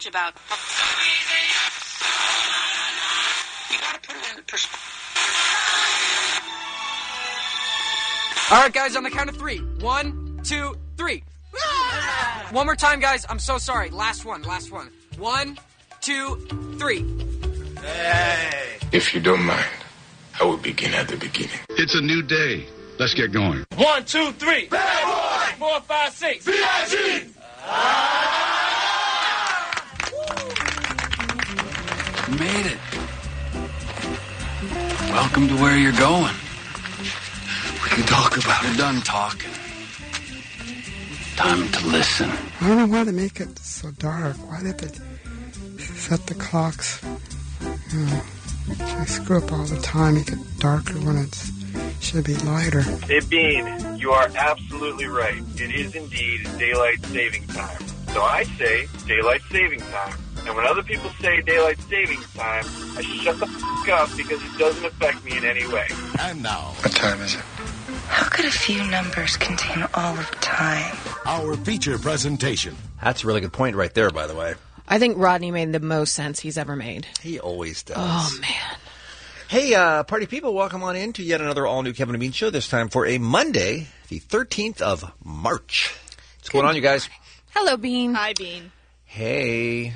about. You gotta put it in perspective. All right, guys, on the count of 3. 1, 2, 3. One more time, guys. I'm so sorry. Last one. 1, 2, 3. Hey. If you don't mind, I will begin at the beginning. It's a new day. Let's get going. 1, 2, 3. Bad boy. 4, 5, 6. B.I.G. You made it. Welcome to where you're going. We can talk about it. We're done talking. Time to listen. I don't know why they make it so dark. Why did they set the clocks? You know, I screw up all the time. Make it darker when it should be lighter. Hey, Bean, you are absolutely right. It is indeed daylight saving time. So I say daylight saving time. And when other people say daylight savings time, I shut the f*** up because it doesn't affect me in any way. And now, What time is it? How could a few numbers contain all of time? our feature presentation. That's a really good point right there, by the way. I think Rodney made the most sense he's ever made. He always does. Oh, man. Hey, party people, welcome on in to yet another all-new Kevin and Bean show, this time for a Monday, the 13th of March. What's going on, you guys? Hello, Bean. Hi, Bean. Hey.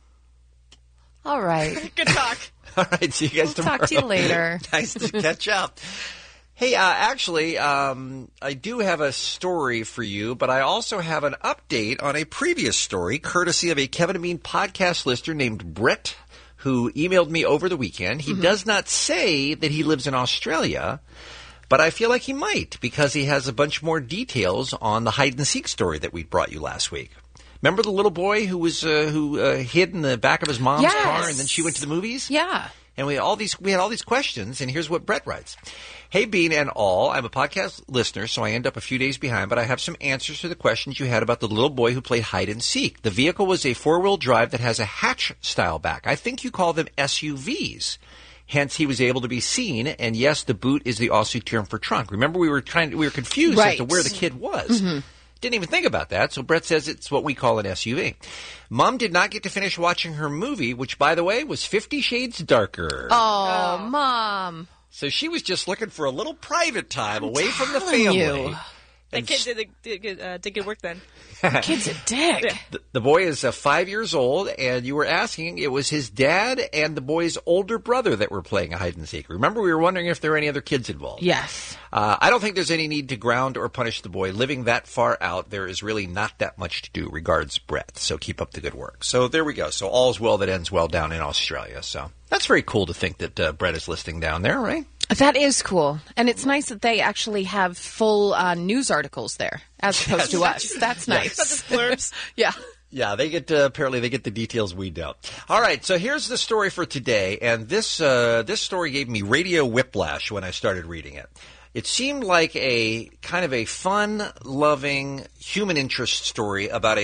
All right. Good talk. All right, see you guys tomorrow. Talk to you later. Nice to catch up. Hey, actually, I do have a story for you, but I also have an update on a previous story, courtesy of a Kevin and Bean podcast listener named Brett, who emailed me over the weekend. He does not say that he lives in Australia, but I feel like he might, because he has a bunch more details on the hide-and-seek story that we brought you last week. Remember the little boy who was who hid in the back of his mom's car, and then she went to the movies? Yeah. And we had all these questions, and here's what Brett writes. Hey, Bean and all, I'm a podcast listener, so I end up a few days behind, but I have some answers to the questions you had about the little boy who played hide-and-seek. The vehicle was a four-wheel drive that has a hatch-style back. I think you call them SUVs. Hence, he was able to be seen, and yes, the boot is the Aussie term for trunk. Remember, we were confused as to where the kid was. Didn't even think about that, so Brett says it's what we call an SUV. Mom did not get to finish watching her movie, which, by the way, was 50 Shades Darker. Oh, Mom. So she was just looking for a little private time away from the family. That kid did good work then. The kid's a dick. Yeah. The boy is 5 years old, and you were asking, it was his dad and the boy's older brother that were playing a hide-and-seek. Remember, we were wondering if there were any other kids involved. Yes. I don't think there's any need to ground or punish the boy. Living that far out, there is really not that much to do. Regards, Brett. So keep up the good work. So there we go. So all's well that ends well down in Australia. So that's very cool to think that Brett is listening down there, right? That is cool. And it's nice that they actually have full news articles there, as opposed to us. That's nice. Not just blurbs. Yeah. Yeah, they get apparently they get the details we don't. All right, so here's the story for today, and this story gave me radio whiplash when I started reading it. It seemed like a kind of a fun-loving human interest story about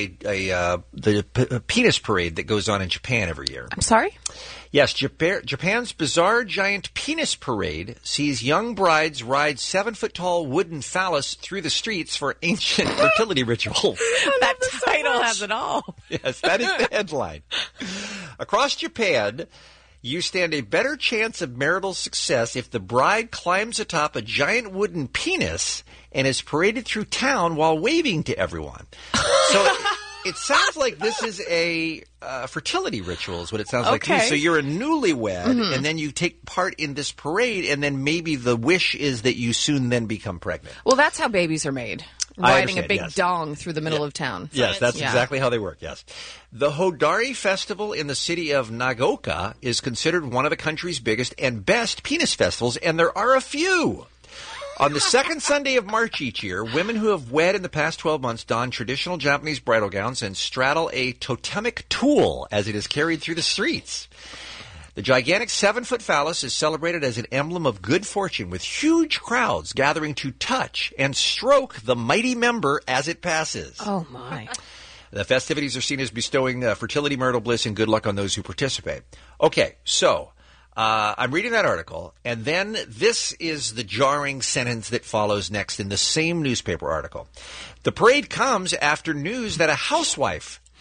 the penis parade that goes on in Japan every year. I'm sorry? Yes, Japan's bizarre giant penis parade sees young brides ride 7-foot-tall wooden phallus through the streets for ancient fertility rituals. That title has it all. Yes, that is the headline. Across Japan, you stand a better chance of marital success if the bride climbs atop a giant wooden penis and is paraded through town while waving to everyone. So it sounds like this is a fertility ritual is what it sounds like to me. So you're a newlywed, and then you take part in this parade, and then maybe the wish is that you soon then become pregnant. Well, that's how babies are made. Riding a big dong through the middle of town. Yes, that's exactly how they work, yes. The Hodari Festival in the city of Nagaoka is considered one of the country's biggest and best penis festivals, and there are a few. On the second Sunday of March each year, women who have wed in the past 12 months don traditional Japanese bridal gowns and straddle a totemic tool as it is carried through the streets. The gigantic 7-foot phallus is celebrated as an emblem of good fortune, with huge crowds gathering to touch and stroke the mighty member as it passes. Oh, my. The festivities are seen as bestowing fertility, marital bliss, and good luck on those who participate. Okay, so I'm reading that article, and then this is the jarring sentence that follows next in the same newspaper article. The parade comes after news that a housewife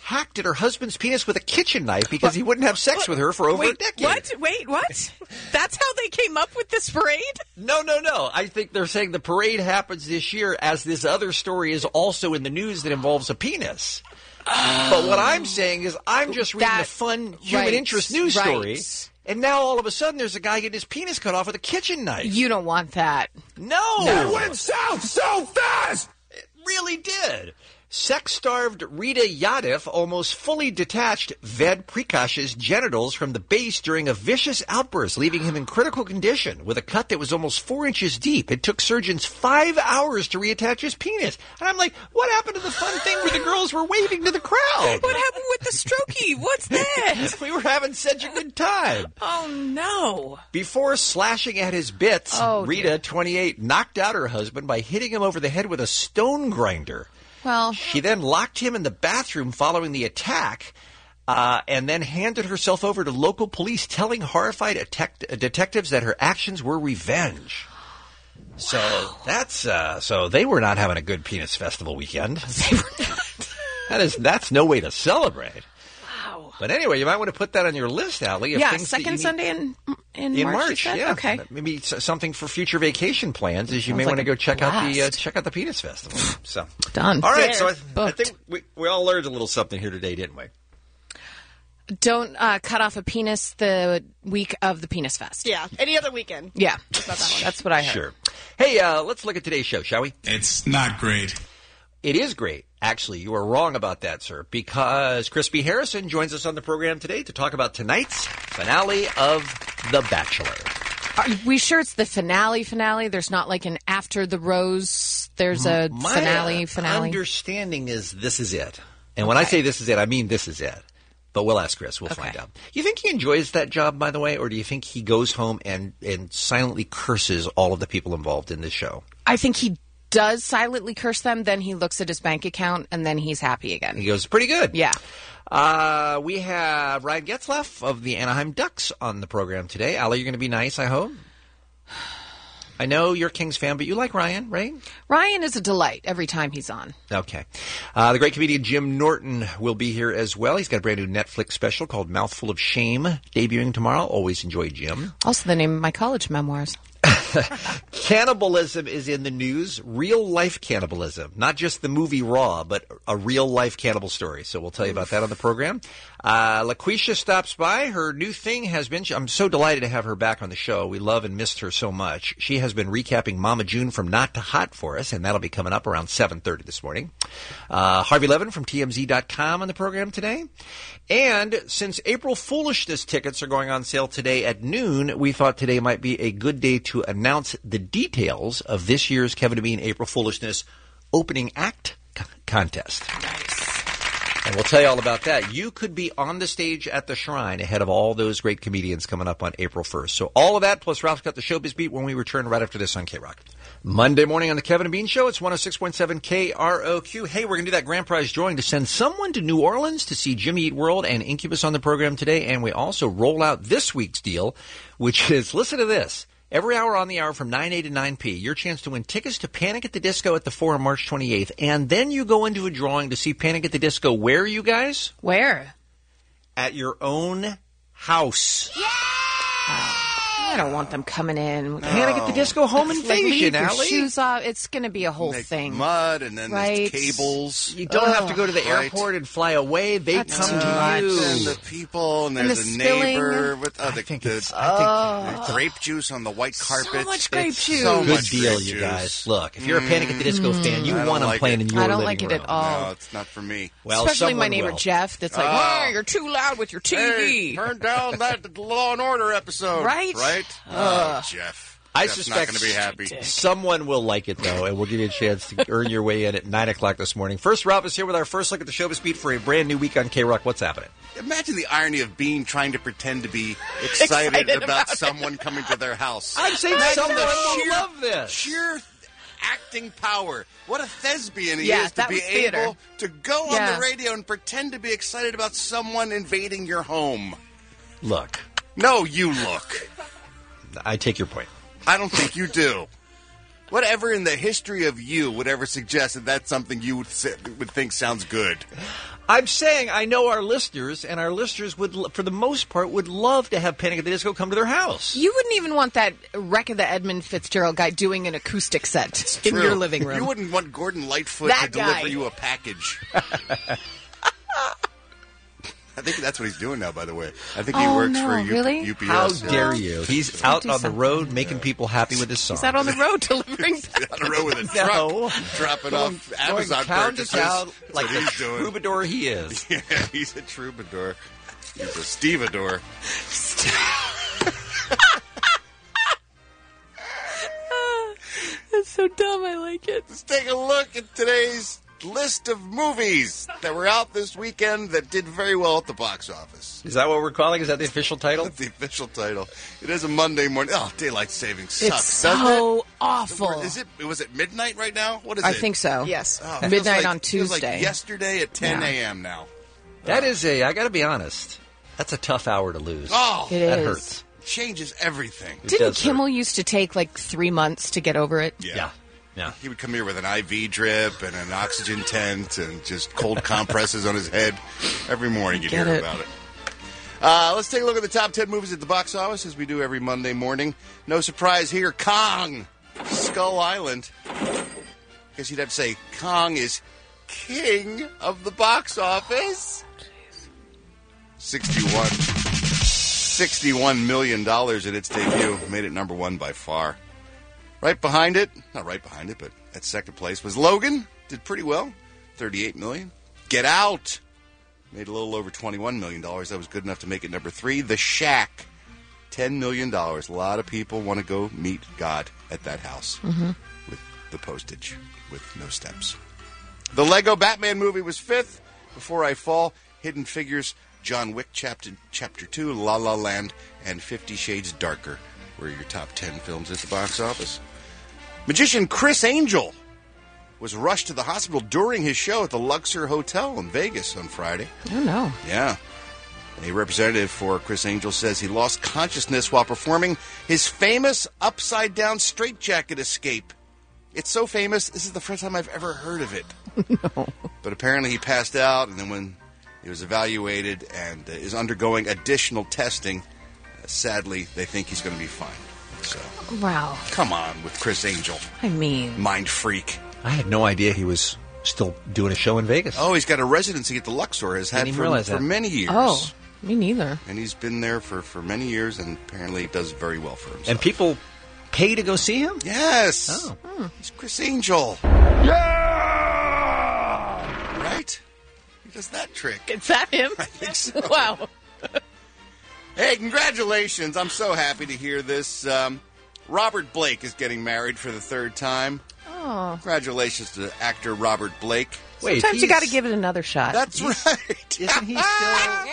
hacked at her husband's penis with a kitchen knife because he wouldn't have sex with her for over a decade. What? That's how they came up with this parade? No. I think they're saying the parade happens this year as this other story is also in the news that involves a penis. But what I'm saying is I'm just reading a fun human interest news story, and now all of a sudden there's a guy getting his penis cut off with a kitchen knife. You don't want that. No. It went south so fast! It really did. Sex-starved Rita Yadif almost fully detached Ved Prikash's genitals from the base during a vicious outburst, leaving him in critical condition with a cut that was almost 4 inches deep. It took surgeons 5 hours to reattach his penis. And I'm like, what happened to the fun thing where the girls were waving to the crowd? What happened with the strokey? What's that? We were having such a good time. Oh, no. Before slashing at his bits, Rita, 28, knocked out her husband by hitting him over the head with a stone grinder. Well, she then locked him in the bathroom following the attack, and then handed herself over to local police, telling horrified detectives that her actions were revenge. So so they were not having a good penis festival weekend. They were not. That's no way to celebrate. Wow. But anyway, you might want to put that on your list, Allie. Second Sunday in March. Yeah. Okay. Maybe something for future vacation plans is you may want to go check out the Penis Festival. So done. All right. So I think we all learned a little something here today, didn't we? Don't cut off a penis the week of the Penis Fest. Yeah, any other weekend. Yeah, that's what I heard. Sure. Hey, let's look at today's show, shall we? It's not great. It is great. Actually, you are wrong about that, sir, because Crispy Harrison joins us on the program today to talk about tonight's finale of The Bachelor. Are we sure it's the finale? There's not like an after the rose, there's a finale. My understanding is this is it. And when I say this is it, I mean this is it. But we'll ask Chris. We'll find out. You think he enjoys that job, by the way, or do you think he goes home and silently curses all of the people involved in this show? I think he does silently curse them, then he looks at his bank account, and then he's happy again. He goes, pretty good. Yeah. We have Ryan Getzlaff of the Anaheim Ducks on the program today. Allie, you're going to be nice, I hope. I know you're a Kings fan, but you like Ryan, right? Ryan is a delight every time he's on. Okay. The great comedian Jim Norton will be here as well. He's got a brand new Netflix special called Mouthful of Shame debuting tomorrow. Always enjoy Jim. Also the name of my college memoirs. Cannibalism is in the news. Real life cannibalism. Not just the movie Raw, but a real life cannibal story. So we'll tell you about that on the program. LaQuisha stops by. Her new thing has been, I'm so delighted to have her back on the show. We love and missed her so much. She has been recapping Mama June from Not to Hot for us, and that'll be coming up around 7:30 this morning. Harvey Levin from TMZ.com on the program today. And since April Foolishness tickets are going on sale today at noon, we thought today might be a good day to announce the details of this year's Kevin and Bean April Foolishness opening act contest. Nice. And we'll tell you all about that. You could be on the stage at the Shrine ahead of all those great comedians coming up on April 1st. So all of that, plus Ralph's got the Showbiz Beat when we return right after this on K-Rock. Monday morning on the Kevin and Bean Show, it's 106.7 KROQ. Hey, we're going to do that grand prize drawing to send someone to New Orleans to see Jimmy Eat World and Incubus on the program today. And we also roll out this week's deal, which is, listen to this. Every hour on the hour from 9A to 9P, your chance to win tickets to Panic at the Disco at the Forum March 28th. And then you go into a drawing to see Panic at the Disco. Where, you guys? Where? At your own house. Yeah! I don't want them coming in. Panic at the Disco home invasion, leave your Allie. shoes off. It's going to be a whole thing. Mud and then there's cables. You don't have to go to the airport and fly away. They come to you. And the people, and there's a neighbor with the grape juice on the white carpet. So much grape juice. So Good much deal, grape you juice. guys. Look, if you're a Panic at the Disco fan, you want them playing in your living room. I don't like it at all. No, it's not for me. Well, especially my someone neighbor will. Jeff that's like, oh, you're too loud with your TV. Hey, turn down that Law and Order episode. Right? Oh, Jeff. I Jeff's suspect not going to be happy. Someone will like it, though, and we'll give you a chance to earn your way in at 9 o'clock this morning. First, Ralph is here with our first look at the Showbiz Beat for a brand new week on K-Rock. What's happening? Imagine the irony of Bean trying to pretend to be excited about someone coming to their house. I'm saying someone will love this. Sheer acting power. What a thespian he Yeah, is to that be was theater. able to go on Yeah. the radio and pretend to be excited about someone invading your home. Look. No, you look. I take your point. I don't think you do. Whatever in the history of you would ever suggest that that's something you would think sounds good. I'm saying I know our listeners, and our listeners would, for the most part, would love to have Panic at the Disco come to their house. You wouldn't even want that Wreck of the Edmund Fitzgerald guy doing an acoustic set in your living room. You wouldn't want Gordon Lightfoot That to deliver guy. you a package. I think that's what he's doing now, by the way. I think he works for UPS. How dare you? He's out on the road making people happy with his song. He's out on the road delivering He's on the road with a truck, dropping off Amazon town to purchases. town like That's what the he's doing. troubadour he is. Yeah, he's a troubadour. He's a stevedore. That's so dumb. I like it. Let's take a look at today's list of movies that were out this weekend that did very well at the box office. Is that what we're calling? Is that the official title? That's the official title. It is a Monday morning. Oh, daylight savings sucks. It's so awful. Was it midnight right now? What is it? I think so. Yes. Oh, it feels Midnight like- on it feels Tuesday. like yesterday at 10 a.m. now. That is I got to be honest, that's a tough hour to lose. Oh, It that is. hurts. changes everything. Didn't Kimmel used to take like 3 months to get over it? Yeah. He would come here with an IV drip and an oxygen tent and just cold compresses on his head. Every morning you'd hear about it. Let's take a look at the top 10 movies at the box office, as we do every Monday morning. No surprise here, Kong, Skull Island. I guess you'd have to say Kong is king of the box office. $61 million in its debut. Made it number one by far. Right behind it, not right behind it, but at second place was Logan. Did pretty well, $38 million. Get Out made a little over $21 million. That was good enough to make it number 3. The Shack, $10 million. A lot of people want to go meet God at that house with the postage, with no steps. The Lego Batman movie was 5th. Before I Fall, Hidden Figures, John Wick Chapter 2, La La Land, and 50 Shades Darker were your top 10 films at the box office. Magician Chris Angel was rushed to the hospital during his show at the Luxor Hotel in Vegas on Friday. Oh, no. Yeah. A representative for Chris Angel says he lost consciousness while performing his famous upside-down straitjacket escape. It's so famous, this is the first time I've ever heard of it. No. But apparently he passed out, and then when he was evaluated and is undergoing additional testing, sadly, they think he's going to be fine. So, wow. Come on with Chris Angel. I mean, mind freak. I had no idea he was still doing a show in Vegas. Oh, he's got a residency at the Luxor. Has had for many years. Oh, me neither. And he's been there for many years, and apparently does very well for himself. And people pay to go see him? Yes. Oh. He's Chris Angel. Yeah! Right? He does that trick. Is that him? I think so. Wow. Hey, congratulations. I'm so happy to hear this. Robert Blake is getting married for the 3rd time. Oh. Congratulations to actor Robert Blake. Wait, sometimes you got to give it another shot. That's right. Isn't he still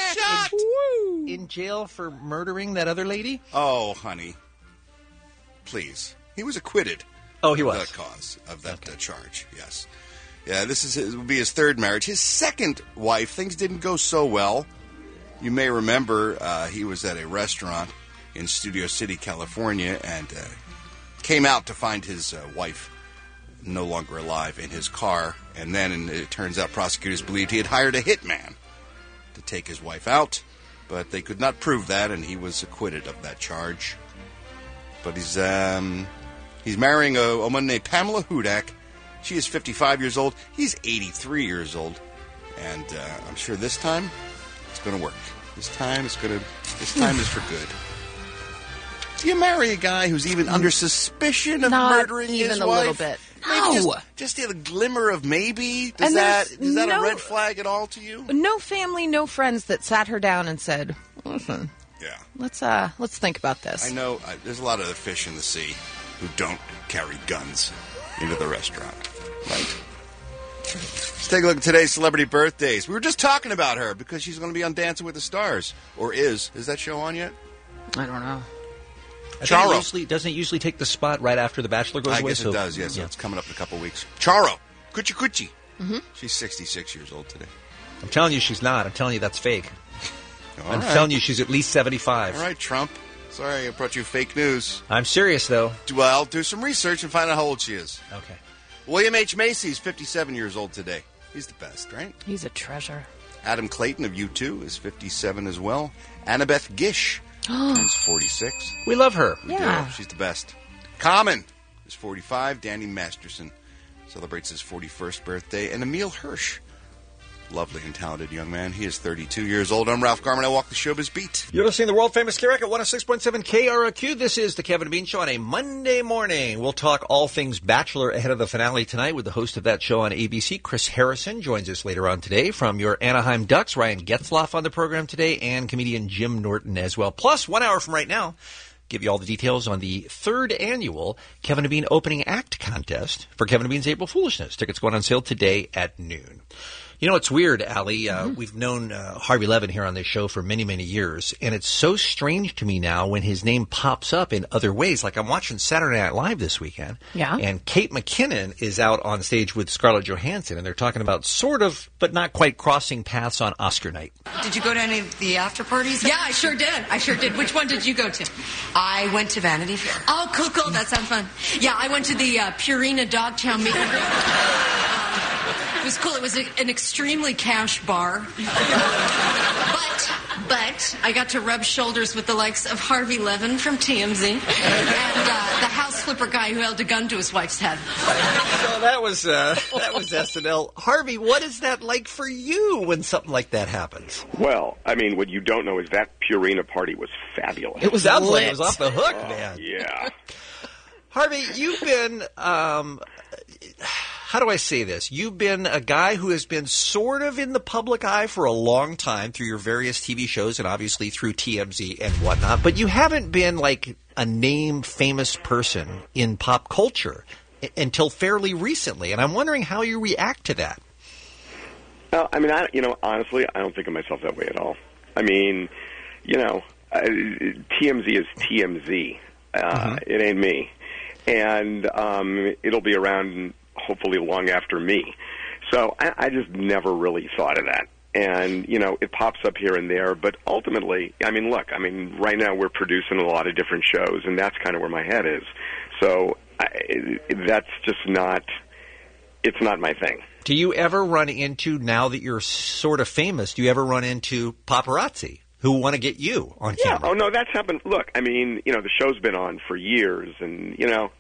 in jail for murdering that other lady? Oh, honey. Please. He was acquitted. Oh, he was. Of the cause of that charge, yes. Yeah, this will be his 3rd marriage. His 2nd wife, things didn't go so well. You may remember he was at a restaurant in Studio City, California, and came out to find his wife no longer alive in his car. And then it turns out prosecutors believed he had hired a hitman to take his wife out. But they could not prove that, and he was acquitted of that charge. But he's marrying a woman named Pamela Hudak. She is 55 years old. He's 83 years old. And I'm sure this time it's going to work. This time is for good. Do you marry a guy who's even under suspicion of murdering his wife? Not even a little bit. Maybe No. just a glimmer of maybe? Is And that there's a no- red flag at all to you? No family, no friends that sat her down and said, "Listen, let's think about this." I know there's a lot of fish in the sea who don't carry guns into the restaurant. Right. Let's take a look at today's celebrity birthdays. We were just talking about her because she's going to be on Dancing with the Stars. Or is. Is that show on yet? I don't know. Charo. Doesn't it usually take the spot right after The Bachelor goes I away? guess it does, yes. So it's coming up in a couple weeks. Charo. Coochie Coochie. Mm-hmm. She's 66 years old today. I'm telling you she's not. I'm telling you that's fake. All I'm right. telling you she's at least 75. All right, Trump. Sorry I brought you fake news. I'm serious, though. Well, do some research and find out how old she is. Okay. William H. Macy's 57 years old today. He's the best, right? He's a treasure. Adam Clayton of U2 is 57 as well. Annabeth Gish turns 46. We love her. We do. She's the best. Common is 45. Danny Masterson celebrates his 41st birthday. And Emil Hirsch, lovely and talented young man. He is 32 years old. I'm Ralph Garman. I walk the showbiz beat. You're listening to the world-famous KREC at 106.7 KROQ. This is the Kevin and Bean Show on a Monday morning. We'll talk all things Bachelor ahead of the finale tonight with the host of that show on ABC, Chris Harrison, joins us later on today. From your Anaheim Ducks, Ryan Getzlaff on the program today, and comedian Jim Norton as well. Plus, 1 hour from right now, give you all the details on the 3rd annual Kevin and Bean Opening Act Contest for Kevin and Bean's April Foolishness. Tickets going on sale today at noon. You know, it's weird, Allie. We've known Harvey Levin here on this show for many, many years, and it's so strange to me now when his name pops up in other ways. Like I'm watching Saturday Night Live this weekend, and Kate McKinnon is out on stage with Scarlett Johansson, and they're talking about sort of, but not quite crossing paths on Oscar night. Did you go to any of the after parties? Yeah, I sure did. Which one did you go to? I went to Vanity Fair. Oh, cool. That sounds fun. Yeah, I went to the Purina Dogtown meet and greet. It was cool. It was an extremely cash bar. But I got to rub shoulders with the likes of Harvey Levin from TMZ and the house flipper guy who held a gun to his wife's head. So that was SNL. Harvey, what is that like for you when something like that happens? Well, I mean, what you don't know is that Purina party was fabulous. It was like it was off the hook, man. Yeah. Harvey, you've been... how do I say this? You've been a guy who has been sort of in the public eye for a long time through your various TV shows and obviously through TMZ and whatnot, but you haven't been like a name famous person in pop culture until fairly recently, and I'm wondering how you react to that. Well, I mean, honestly, I don't think of myself that way at all. I mean, TMZ is TMZ. It ain't me. And it'll be around hopefully long after me. So I just never really thought of that. And, it pops up here and there. But ultimately, right now we're producing a lot of different shows, and that's kind of where my head is. So that's just it's not my thing. Do you ever run into, now that you're sort of famous, do you ever run into paparazzi who want to get you on camera? Yeah, oh no, that's happened. Look, I mean, the show's been on for years, and,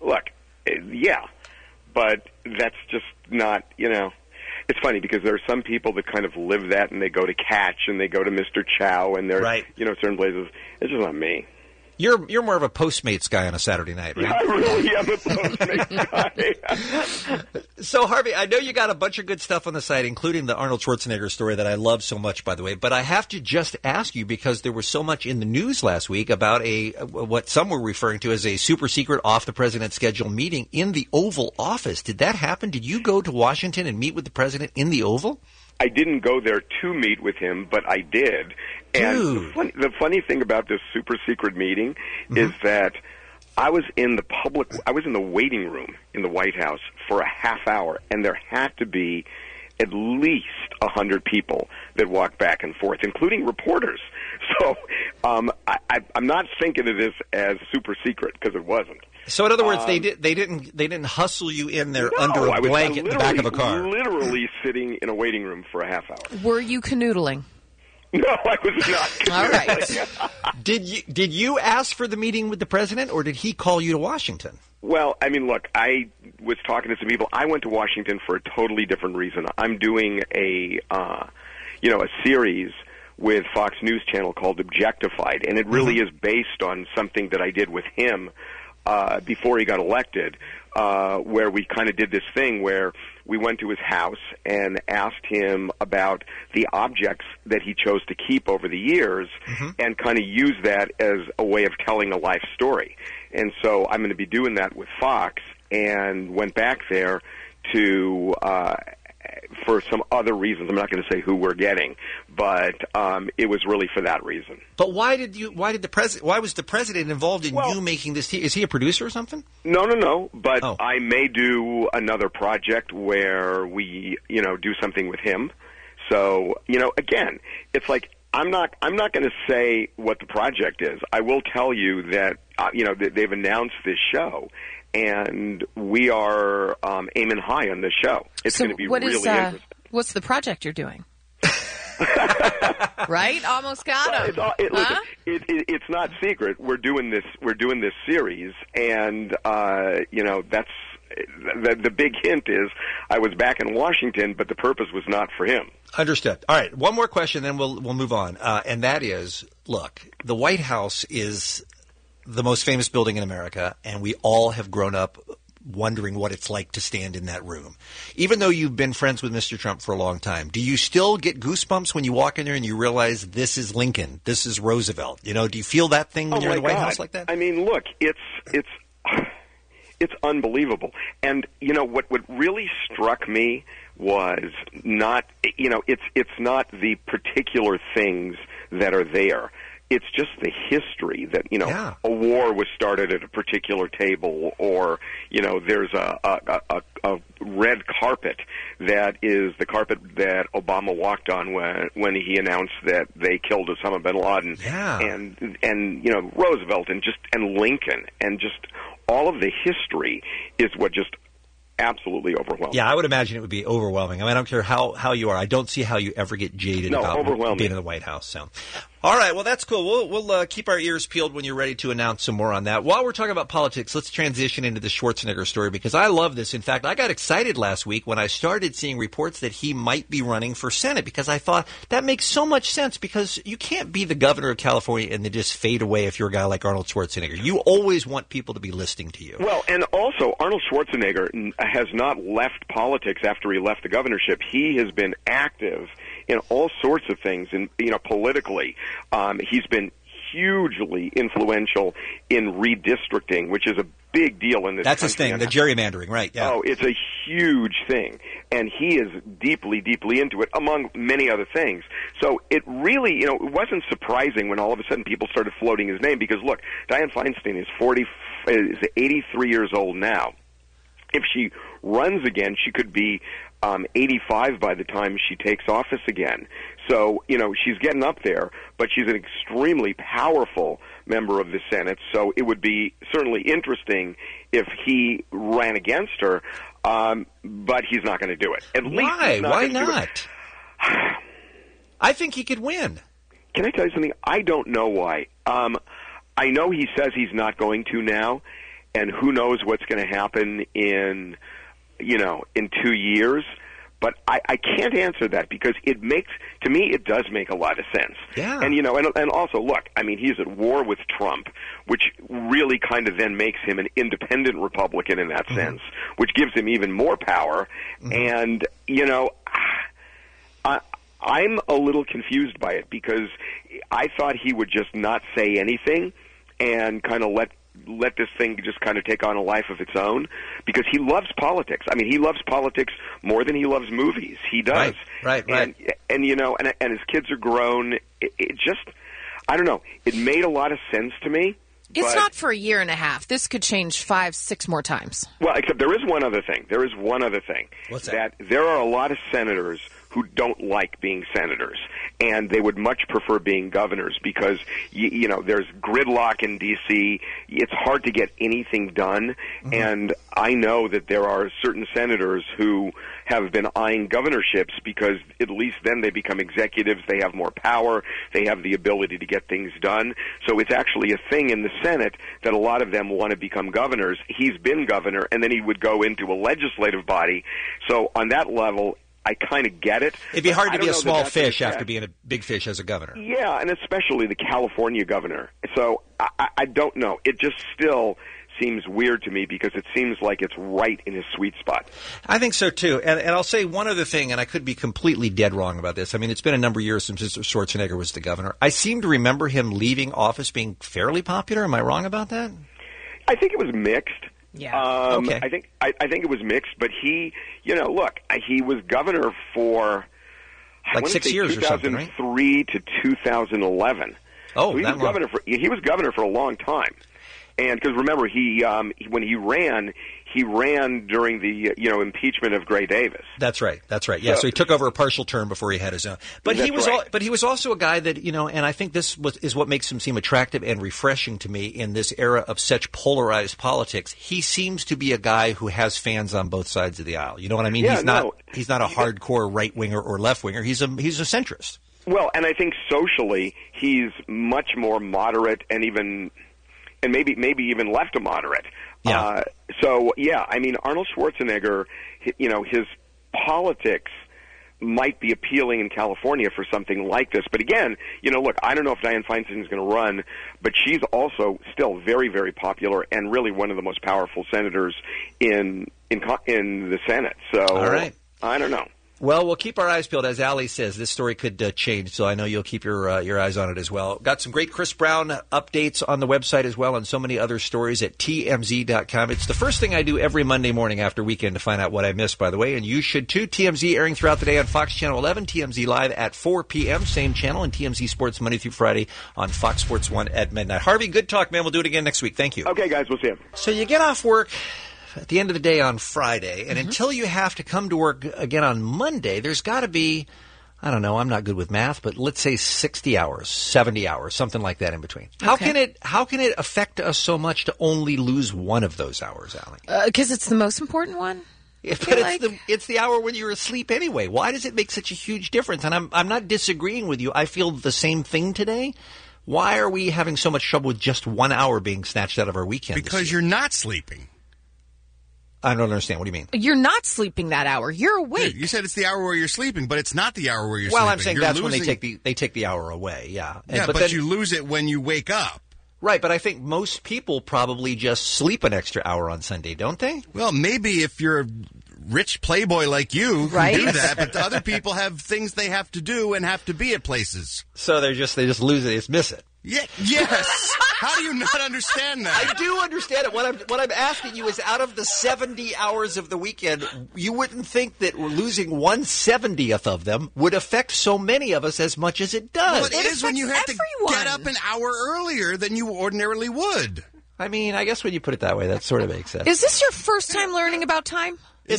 yeah. But that's just not, it's funny because there are some people that kind of live that and they go to Catch and they go to Mr. Chow and they're, certain places. It's just not me. You're more of a Postmates guy on a Saturday night, right? Yeah, I really am a Postmates guy. So, Harvey, I know you got a bunch of good stuff on the site, including the Arnold Schwarzenegger story that I love so much, by the way. But I have to just ask you, because there was so much in the news last week about what some were referring to as a super secret off-the-president schedule meeting in the Oval Office. Did that happen? Did you go to Washington and meet with the president in the Oval? I didn't go there to meet with him, but I did. And the funny thing about this super secret meeting is that I was in the waiting room in the White House for a half hour, and there had to be at least 100 people that walked back and forth, including reporters. So I'm not thinking of this as super secret, because it wasn't. So in other words, they didn't hustle you in there under a blanket in the back of a car. Literally sitting in a waiting room for a half hour. Were you canoodling? No, I was not. All right. Did you ask for the meeting with the president, or did he call you to Washington? Well, I mean, look, I was talking to some people. I went to Washington for a totally different reason. I'm doing a series with Fox News Channel called Objectified, and it really is based on something that I did with him before he got elected, where we kind of did this thing where we went to his house and asked him about the objects that he chose to keep over the years and kind of use that as a way of telling a life story. And so I'm going to be doing that with Fox, and went back there to for some other reasons. I'm not going to say who we're getting, but it was really for that reason. But why was the president involved in you making this? Is he a producer or something? No. But I may do another project where we, do something with him. So, again, it's like I'm not going to say what the project is. I will tell you that they've announced this show, and we are aiming high on this show. It's going to be really interesting. What's the project you're doing? Right? Almost got him. It's not secret. We're doing this series, and that's the big hint is I was back in Washington, but the purpose was not for him. Understood. All right, one more question, then we'll move on, and that is, look, the White House is the most famous building in America, and we all have grown up wondering what it's like to stand in that room. Even though you've been friends with Mr. Trump for a long time, do you still get goosebumps when you walk in there and you realize this is Lincoln, this is Roosevelt? Do you feel that thing when you're in the White House like that? I mean, look, it's unbelievable. And what really struck me was not it's not the particular things that are there. It's just the history that, a war was started at a particular table, or, there's a red carpet that is the carpet that Obama walked on when he announced that they killed Osama bin Laden. Yeah. And Roosevelt and Lincoln, and just all of the history is what just absolutely overwhelming. Yeah, I would imagine it would be overwhelming. I mean, I don't care how you are. I don't see how you ever get jaded about being in the White House. So, all right, well, that's cool. We'll keep our ears peeled when you're ready to announce some more on that. While we're talking about politics, let's transition into the Schwarzenegger story, because I love this. In fact, I got excited last week when I started seeing reports that he might be running for Senate, because I thought that makes so much sense, because you can't be the governor of California and then just fade away if you're a guy like Arnold Schwarzenegger. You always want people to be listening to you. Well, and also, Arnold Schwarzenegger has not left politics after he left the governorship. He has been active in all sorts of things, and politically, he's been hugely influential in redistricting, which is a big deal in this That's country. his thing, the gerrymandering, right? Yeah. Oh, it's a huge thing, and he is deeply, deeply into it, among many other things. So it really, it wasn't surprising when all of a sudden people started floating his name, because look, Dianne Feinstein is 83 years old now. If she runs again, she could be 85 by the time she takes office again. So, she's getting up there, but she's an extremely powerful member of the Senate, so it would be certainly interesting if he ran against her, but he's not going to do it. Why not? I think he could win. Can I tell you something? I don't know why. I know he says he's not going to now, and who knows what's going to happen in 2 years. But I can't answer that, because to me, it does make a lot of sense. Yeah. And, and also, look, I mean, he's at war with Trump, which really kind of then makes him an independent Republican in that sense, which gives him even more power. And, I'm a little confused by it, because I thought he would just not say anything and kind of let this thing just kind of take on a life of its own, because he loves politics. I mean, he loves politics more than he loves movies. He does. Right. And his kids are grown. It just, I don't know. It made a lot of sense to me. It's not for a year and a half. This could change 5-6 more times. Well, except there is one other thing. What's that? That there are a lot of senators who don't like being senators, and they would much prefer being governors, because there's gridlock in D.C. It's hard to get anything done, and I know that there are certain senators who have been eyeing governorships, because at least then they become executives, they have more power, they have the ability to get things done. So it's actually a thing in the Senate that a lot of them want to become governors. He's been governor, and then he would go into a legislative body. So on that level, I kind of get it. It'd be hard to be a small fish after being a big fish as a governor. Yeah, and especially the California governor. So I don't know. It just still seems weird to me, because it seems like it's right in his sweet spot. I think so, too. And I'll say one other thing, and I could be completely dead wrong about this. I mean, it's been a number of years since Mr. Schwarzenegger was the governor. I seem to remember him leaving office being fairly popular. Am I wrong about that? I think it was mixed. Yeah. Okay. I think it was mixed, but he, look, he was governor for like 6 years or something, right? 2003 to 2011. Oh, so he was governor for a long time. And because remember, when he ran during the impeachment of Gray Davis. That's right. Yeah, so he took over a partial term before he had his own. But he was also a guy that, and I think this is what makes him seem attractive and refreshing to me in this era of such polarized politics. He seems to be a guy who has fans on both sides of the aisle. You know what I mean? Yeah, he's not a hardcore right winger or left winger. He's a centrist. Well, and I think socially he's much more moderate and maybe even left of moderate. Yeah. Arnold Schwarzenegger, his politics might be appealing in California for something like this. But again, look, I don't know if Dianne Feinstein is going to run, but she's also still very, very popular and really one of the most powerful senators in the Senate. So, all right. I don't know. Well, we'll keep our eyes peeled. As Allie says, this story could change, so I know you'll keep your eyes on it as well. Got some great Chris Brown updates on the website as well, and so many other stories at TMZ.com. It's the first thing I do every Monday morning after weekend to find out what I missed, by the way, and you should too. TMZ airing throughout the day on Fox Channel 11, TMZ Live at 4 p.m., same channel, and TMZ Sports Monday through Friday on Fox Sports 1 at midnight. Harvey, good talk, man. We'll do it again next week. Thank you. Okay, guys, we'll see you. So you get off work at the end of the day on Friday, and until you have to come to work again on Monday, there's got to be, I don't know, I'm not good with math, but let's say 60 hours, 70 hours, something like that in between. Okay. How can it affect us so much to only lose one of those hours, Allie? Because it's the most important one? It's the hour when you're asleep anyway. Why does it make such a huge difference? And I'm not disagreeing with you. I feel the same thing today. Why are we having so much trouble with just 1 hour being snatched out of our weekend? Because you're not sleeping. I don't understand. What do you mean? You're not sleeping that hour. You're awake. You said it's the hour where you're sleeping, but it's not the hour where you're sleeping. Well, I'm saying that's when they take the hour away, yeah. But then you lose it when you wake up. Right, but I think most people probably just sleep an extra hour on Sunday, don't they? Well, maybe if you're a rich playboy like you can do that, but other people have things they have to do and have to be at places. So they just lose it, they just miss it. Yeah, yes. How do you not understand that? I do understand it. What I'm asking you is, out of the 70 hours of the weekend, you wouldn't think that losing 1/70th of them would affect so many of us as much as it does. Well, it is when you have to get up an hour earlier than you ordinarily would. I mean, I guess when you put it that way, that sort of makes sense. Is this your first time learning about time?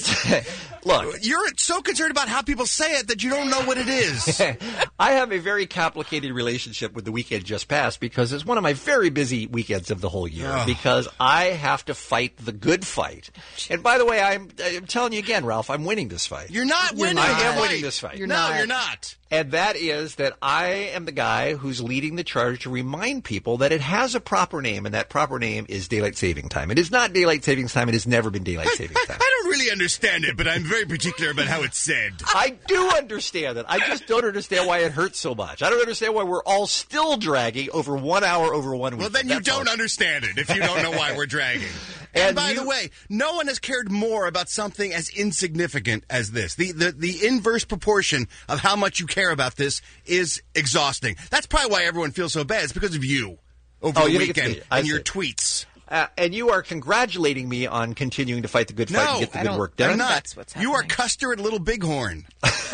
Look, you're so concerned about how people say it that you don't know what it is. I have a very complicated relationship with the weekend just passed because it's one of my very busy weekends of the whole year because I have to fight the good fight. And by the way, I'm telling you again, Ralph, I'm winning this fight. You're not winning. I am winning this fight. You're not. And that is that I am the guy who's leading the charge to remind people that it has a proper name, and that proper name is daylight saving time. It is not daylight savings time. It has never been daylight saving time. I don't really understand it, but I'm very particular about how it's said. I do understand it. I just don't understand why it hurts so much. I don't understand why we're all still dragging over 1 hour over 1 week. Well, then you don't understand it if you don't know why we're dragging. And by the way, no one has cared more about something as insignificant as this. The inverse proportion of how much you care about this is exhausting. That's probably why everyone feels so bad. It's because of you over the weekend and your tweets. And you are congratulating me on continuing to fight the good fight and get the good work done. I'm not. That's what's happening. You are Custer at Little Bighorn.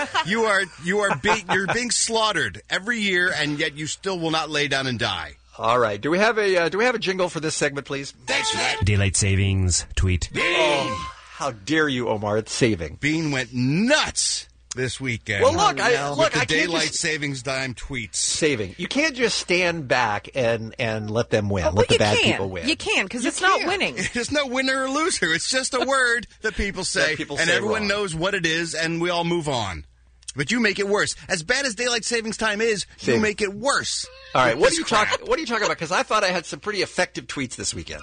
You're being slaughtered every year, and yet you still will not lay down and die. All right. Do we have a jingle for this segment, please? That's right. Daylight savings tweet. Oh, how dare you, Omar? It's saving. Bean went nuts this weekend. Well, look, I can't daylight savings dime tweets. Saving. You can't just stand back and let them win. Let the bad people win. You can, because it's not winning. There's no winner or loser. It's just a word that people say, and everyone knows what it is, and we all move on. But you make it worse. As bad as daylight savings time is, you make it worse. All right, what are you talking about? Because I thought I had some pretty effective tweets this weekend.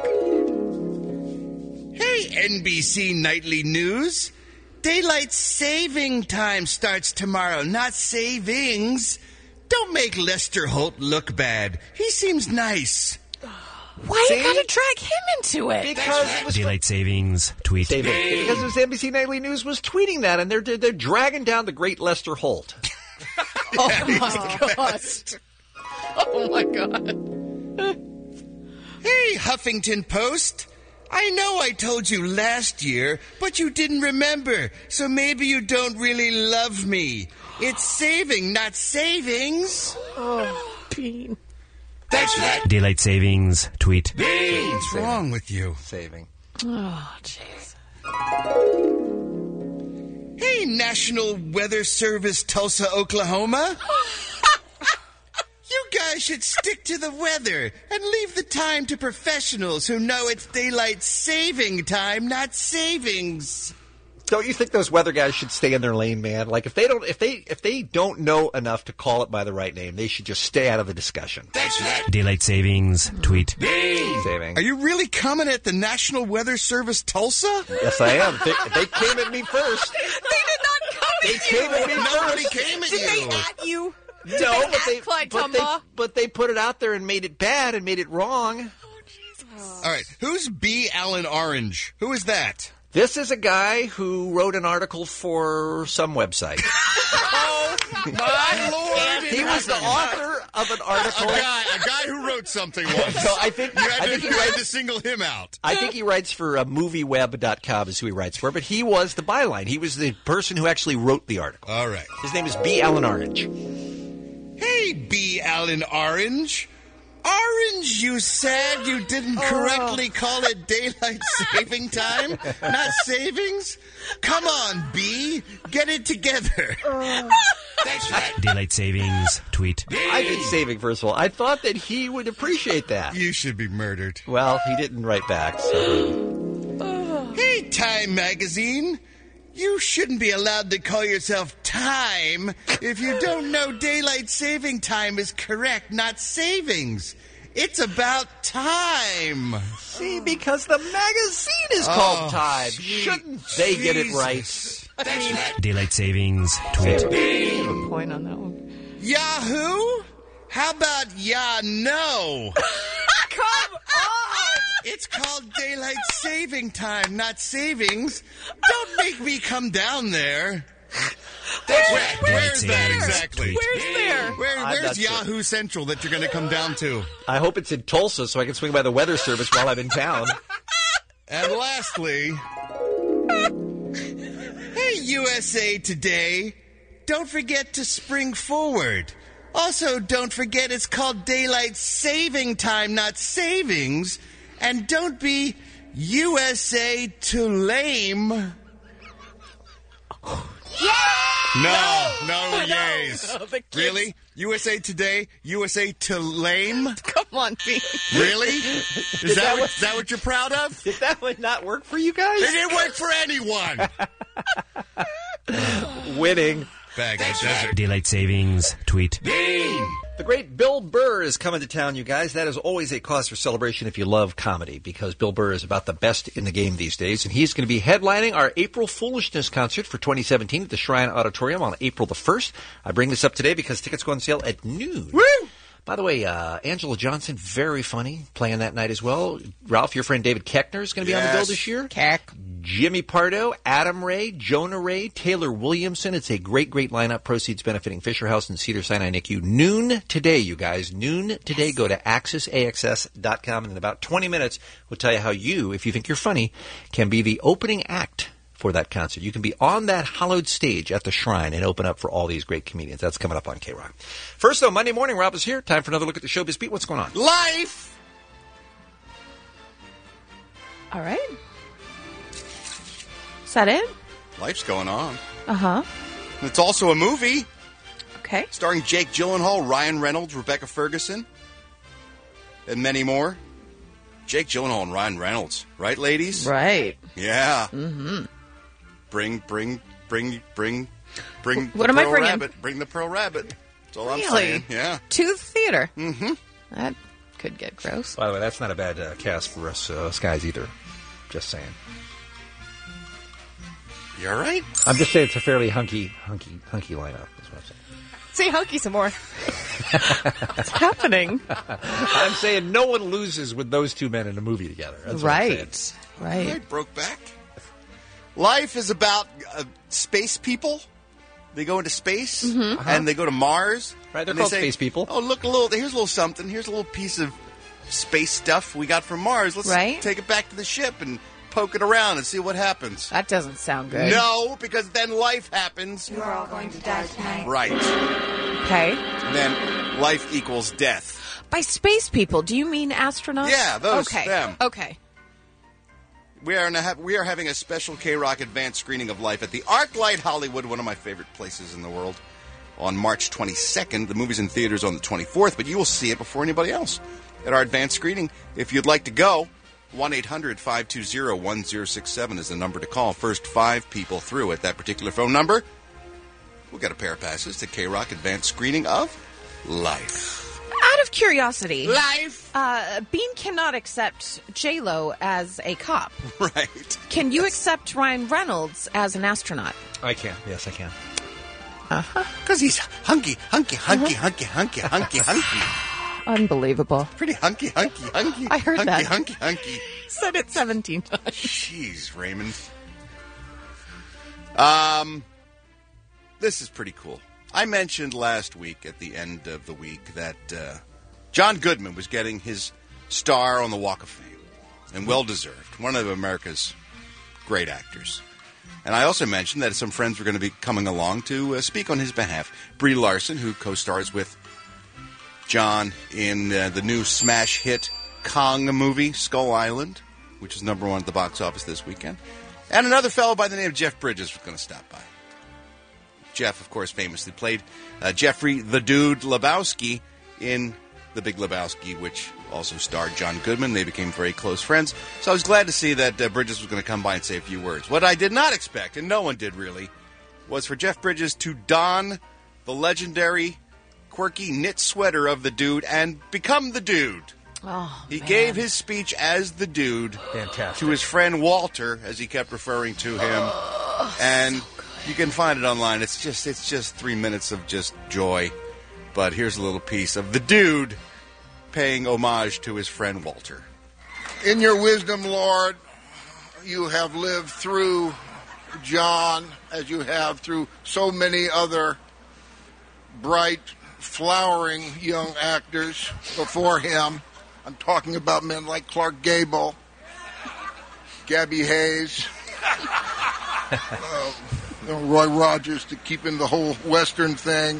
Hey, NBC Nightly News. Daylight saving time starts tomorrow, not savings. Don't make Lester Holt look bad. He seems nice. Why you gotta drag him into it? Because it was daylight savings tweet. Because it was NBC Nightly News was tweeting that, and they're dragging down the great Lester Holt. Oh my God! Oh my God! Hey, Huffington Post. I know I told you last year, but you didn't remember, so maybe you don't really love me. It's saving, not savings. Oh, Bean. Thanks for that. Daylight savings tweet. What's wrong with you? Saving. Oh, jeez. Hey, National Weather Service, Tulsa, Oklahoma. You guys should stick to the weather and leave the time to professionals who know it's daylight saving time, not savings. Don't you think those weather guys should stay in their lane, man? Like if they don't know enough to call it by the right name, they should just stay out of the discussion. Thanks for that. Daylight savings tweet. Saving. Are you really coming at the National Weather Service, Tulsa? Yes, I am. They came at me first. They did not come They at came at me Nobody first. came at Did you. they at you? No, Clyde but they put it out there and made it bad and made it wrong. All right, who's B. Allen Orange? Who is that? This is a guy who wrote an article for some website. Oh, my Lord. He was the author of an article. A guy who wrote something once. So I think you had he to single him out. I think he writes for movieweb.com is who he writes for, but he was the byline. He was the person who actually wrote the article. All right. His name is B. Allen Orange. Hey, B. Allen Orange. Orange, you said you didn't correctly call it daylight saving time, not savings? Come on, B. Get it together. Thanks for that. Daylight savings tweet. I did saving, first of all. I thought that he would appreciate that. You should be murdered. Well, he didn't write back, so... Hey, Time Magazine. You shouldn't be allowed to call yourself Time if you don't know daylight saving time is correct, not savings. It's about time. See, because the magazine is called Time. Shouldn't they get it right? Thanks for that. Daylight savings tweet. Good point on that one. Yahoo? How about no? Come on! It's called daylight saving time, not savings. Don't make me come down there. Where's that exactly? Where's there? Where's Yahoo Central that you're going to come down to? I hope it's in Tulsa so I can swing by the Weather Service while I'm in town. And lastly, hey, USA Today, don't forget to spring forward. Also, don't forget it's called daylight saving time, not savings. And don't be USA too lame. No, yays. Really? USA Today, USA to lame? Come on, B. Really? Is that what you're proud of? Did that one not work for you guys? It didn't work for anyone. Winning. Bag of desert. Daylight savings tweet. The great Bill Burr is coming to town, you guys. That is always a cause for celebration if you love comedy, because Bill Burr is about the best in the game these days, and he's going to be headlining our April Foolishness concert for 2017 at the Shrine Auditorium on April the 1st. I bring this up today because tickets go on sale at noon. Woo! By the way, Angela Johnson, very funny, playing that night as well. Ralph, your friend David Koechner is going to be on the bill this year. Jimmy Pardo, Adam Ray, Jonah Ray, Taylor Williamson. It's a great, great lineup. Proceeds benefiting Fisher House and Cedars-Sinai NICU. Noon today, you guys. Noon today. Go to AXSAXS.com, and in about 20 minutes, we'll tell you how you, if you think you're funny, can be the opening act for that concert. You can be on that hallowed stage at the Shrine and open up for all these great comedians. That's coming up on K-Rock. First, though, Monday morning, Rob is here. Time for another look at the Showbiz Beat. What's going on? Life! All right. Is that it? Life's going on. Uh-huh. It's also a movie. Okay. Starring Jake Gyllenhaal, Ryan Reynolds, Rebecca Ferguson, and many more. Jake Gyllenhaal and Ryan Reynolds. Right, ladies? Right. Yeah. Mm-hmm. Bring What am I bringing? Rabbit. Bring the Pearl Rabbit. That's all Really? I'm saying. Yeah. To the theater. Mm-hmm. That could get gross. By the way, that's not a bad cast for us guys either. Just saying. You all right? I'm just saying it's a fairly hunky lineup. That's what I'm saying. Say hunky some more. What's happening? I'm saying no one loses with those two men in a movie together. That's Right. Right, Brokeback. Life is about space people. They go into space and they go to Mars. Right, they're and called say, space people. Oh, look, here's a little something. Here's a little piece of space stuff we got from Mars. Let's take it back to the ship and poke it around and see what happens. That doesn't sound good. No, because then life happens. You are all going to die tonight. Right. Okay. And then life equals death. By space people, do you mean astronauts? Yeah, those, okay. them. Okay. We are having a special K-Rock advanced screening of Life at the ArcLight Hollywood, one of my favorite places in the world, on March 22nd. The movie's in theaters on the 24th, but you will see it before anybody else at our advanced screening. If you'd like to go, 1-800-520-1067 is the number to call. First 5 people through at that particular phone number, we'll get a pair of passes to K-Rock advanced screening of Life. Out of curiosity, Life. Bean cannot accept J-Lo as a cop. Right. Can you accept Ryan Reynolds as an astronaut? I can. Yes, I can. Because he's hunky. Unbelievable. Pretty hunky. I heard that. Hunky. Said it 17 times. Jeez, Raymond. This is pretty cool. I mentioned last week at the end of the week that John Goodman was getting his star on the Walk of Fame, and well-deserved. One of America's great actors. And I also mentioned that some friends were going to be coming along to speak on his behalf. Brie Larson, who co-stars with John in the new smash hit Kong movie, Skull Island, which is #1 at the box office this weekend. And another fellow by the name of Jeff Bridges was going to stop by. Jeff, of course, famously played Jeffrey the Dude Lebowski in The Big Lebowski, which also starred John Goodman. They became very close friends. So I was glad to see that Bridges was going to come by and say a few words. What I did not expect, and no one did really, was for Jeff Bridges to don the legendary, quirky knit sweater of the Dude and become the Dude. Oh, he gave his speech as the Dude to his friend Walter, as he kept referring to him. And you can find it online. It's just 3 minutes of just joy. But here's a little piece of the Dude paying homage to his friend Walter. In your wisdom, Lord, you have lived through John as you have through so many other bright, flowering young actors before him. I'm talking about men like Clark Gable, Gabby Hayes, Roy Rogers to keep in the whole Western thing.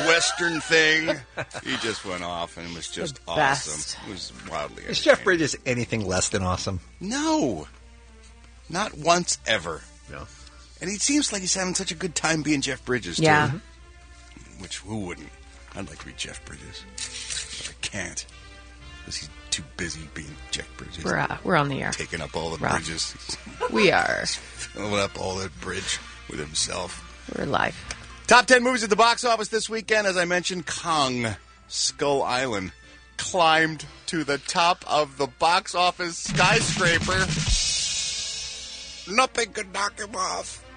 He just went off and it was just best. awesome. It was wildly Is Jeff Bridges anything less than awesome? No. Not once ever. No. And he seems like he's having such a good time being Jeff Bridges, too. Yeah. Which, who wouldn't? I'd like to be Jeff Bridges. But I can't. Because he's too busy being Jeff Bridges. We're on the air. Taking up all the bridges. We are. Filling up all that bridge with himself. We're live. Top 10 movies at the box office this weekend. As I mentioned, Kong, Skull Island, climbed to the top of the box office skyscraper. Nothing could knock him off.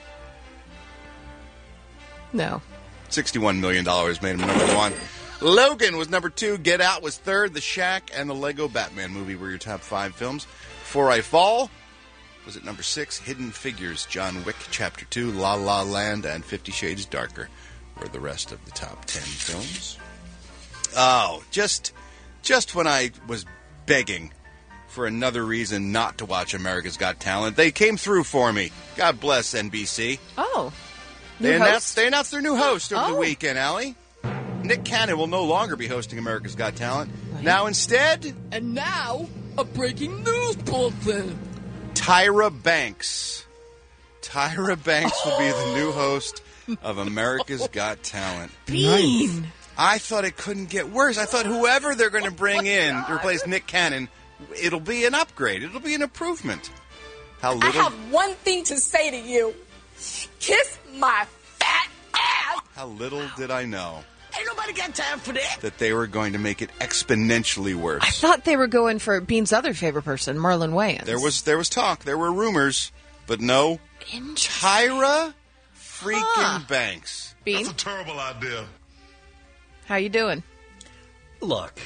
No. $61 million made him #1. Logan was #2. Get Out was 3rd. The Shack and the Lego Batman movie were your top 5 films. Before I Fall was at #6. Hidden Figures, John Wick Chapter 2, La La Land, and 50 Shades Darker were the rest of the top 10 films. Oh, just when I was begging for another reason not to watch America's Got Talent, they came through for me. God bless NBC. Oh. They announced their new host over the weekend, Allie. Nick Cannon will no longer be hosting America's Got Talent. Right. Now instead... And now, a breaking news bulletin. Tyra Banks. Tyra Banks will be the new host of America's Got Talent. Bean. I thought it couldn't get worse. I thought whoever they're going to bring in to replace Nick Cannon, it'll be an upgrade. It'll be an improvement. How little... I have one thing to say to you. Kiss my fat ass. How little did I know Ain't nobody got time for that they were going to make it exponentially worse. I thought they were going for Bean's other favorite person, Marlon Wayans. There was talk. There were rumors. But no. Tyra freaking Banks. Bean? That's a terrible idea. How you doing? Look.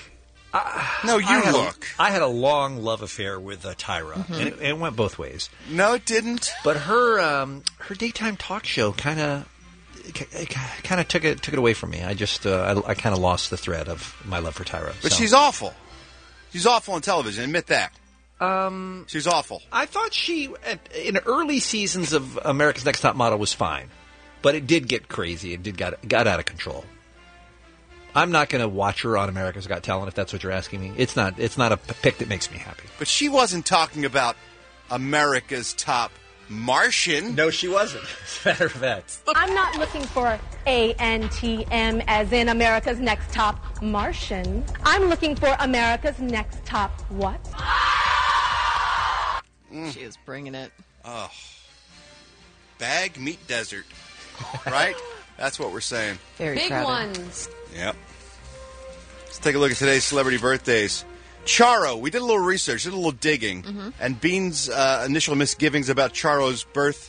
I had a long love affair with Tyra, Mm-hmm. and it went both ways. No, it didn't. But her daytime talk show kind of took it away from me. I just I kind of lost the thread of my love for Tyra. But she's awful. She's awful on television. Admit that. She's awful. I thought she in early seasons of America's Next Top Model was fine, but it did get crazy. It got out of control. I'm not going to watch her on America's Got Talent if that's what you're asking me. It's not a pick that makes me happy. But she wasn't talking about America's Top Martian. No, she wasn't. As a matter of fact. I'm not looking for ANTM as in America's Next Top Martian. I'm looking for America's Next Top what? She is bringing it. Oh. Bag meat desert. Right? That's what we're saying. Very Big crowded. ones. Yep. Let's take a look at today's celebrity birthdays. Charo. We did a little research, did a little digging, and Bean's initial misgivings about Charo's birth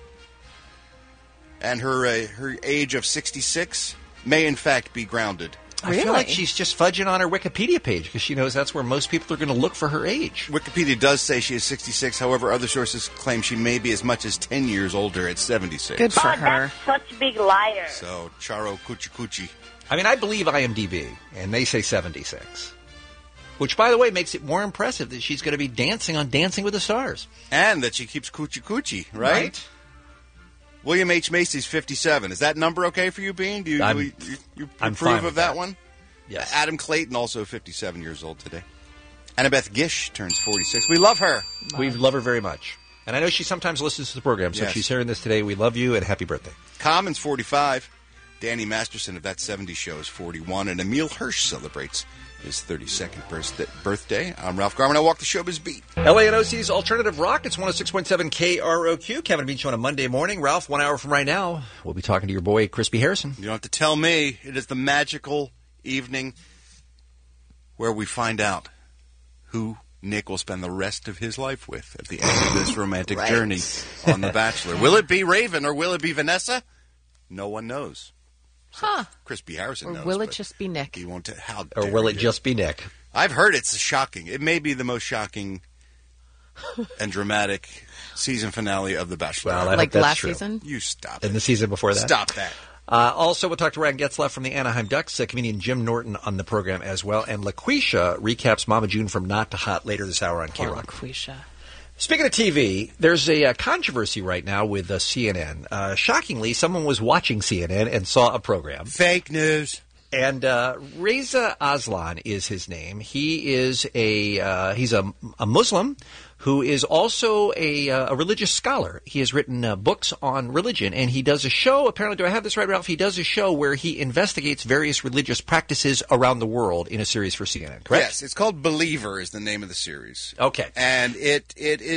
and her age of 66 may in fact be grounded. I feel like she's just fudging on her Wikipedia page because she knows that's where most people are going to look for her age. Wikipedia does say she is 66. However, other sources claim she may be as much as 10 years older at 76. Good for her. That's such a big liar. So, Charo Coochie Coochie. I mean, I believe IMDb, and they say 76. Which, by the way, makes it more impressive that she's going to be dancing on Dancing with the Stars. And that she keeps Coochie Coochie, right? William H. Macy's 57. Is that number okay for you, Bean? Do you I'm fine approve with of that one? Yes. Adam Clayton, also 57 years old today. Annabeth Gish turns 46. We love her. We love her very much. And I know she sometimes listens to the program, so if she's hearing this today, we love you and happy birthday. Common's 45. Danny Masterson of That 70s Show is 41. And Emil Hirsch celebrates his 32nd birthday. I'm Ralph Garman. I walk the showbiz beat. LANOC's Alternative Rock. It's 106.7 KROQ. Kevin Bean Show on a Monday morning. Ralph, 1 hour from right now, we'll be talking to your boy, Crispy Harrison. You don't have to tell me. It is the magical evening where we find out who Nick will spend the rest of his life with at the end of this romantic journey on The Bachelor. Will it be Raven or will it be Vanessa? No one knows. Huh. Crispy Harrison knows. Or will it just be Nick? He won't. How or will it just be Nick? I've heard it's shocking. It may be the most shocking and dramatic season finale of The Bachelor. Well, I like hope that's last true. season? You stop it. And the season before that? Stop that. Also, we'll talk to Ryan Getzlaff from the Anaheim Ducks, comedian Jim Norton on the program as well. And LaQuisha recaps Mama June from Not to Hot later this hour on K-Rock. LaQuisha. Speaking of TV, there's a controversy right now with CNN. Shockingly, someone was watching CNN and saw a program. Fake news. And Reza Aslan is his name. He is he's a Muslim who is also a religious scholar. He has written books on religion, and he does a show. Apparently, do I have this right, Ralph? He does a show where he investigates various religious practices around the world in a series for CNN. Correct? Yes, it's called Believer is the name of the series. Okay, and it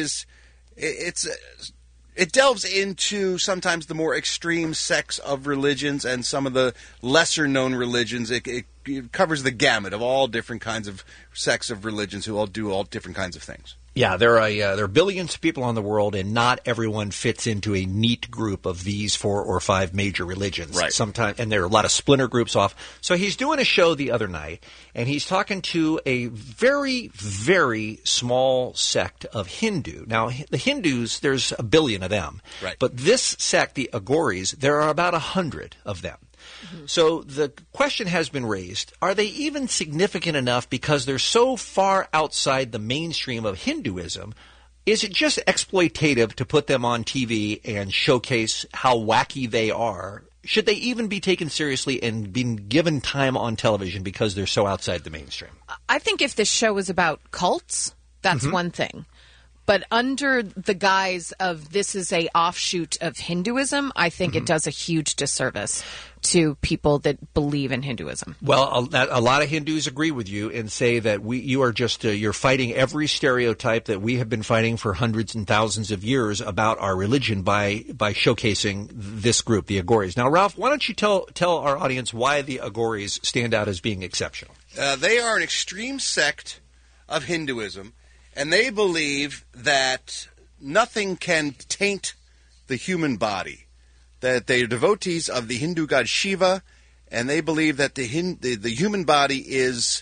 delves into sometimes the more extreme sects of religions and some of the lesser known religions. It covers the gamut of all different kinds of sects of religions who all do all different kinds of things. Yeah, there are billions of people on the world, and not everyone fits into a neat group of these 4 or 5 major religions. Right. Sometimes, and there are a lot of splinter groups off. So he's doing a show the other night, and he's talking to a very, very small sect of Hindu. Now, the Hindus, there's a billion of them. Right. But this sect, the Aghoris, there are about 100 of them. So the question has been raised, are they even significant enough because they're so far outside the mainstream of Hinduism? Is it just exploitative to put them on TV and showcase how wacky they are? Should they even be taken seriously and been given time on television because they're so outside the mainstream? I think if this show is about cults, that's one thing. But under the guise of this is a offshoot of Hinduism, I think it does a huge disservice to people that believe in Hinduism. Well, a lot of Hindus agree with you and say that you are just you're fighting every stereotype that we have been fighting for hundreds and thousands of years about our religion by showcasing this group, the Aghoris. Now, Ralph, why don't you tell our audience why the Aghoris stand out as being exceptional? They are an extreme sect of Hinduism. And they believe that nothing can taint the human body. That they are devotees of the Hindu god Shiva, and they believe that the human body has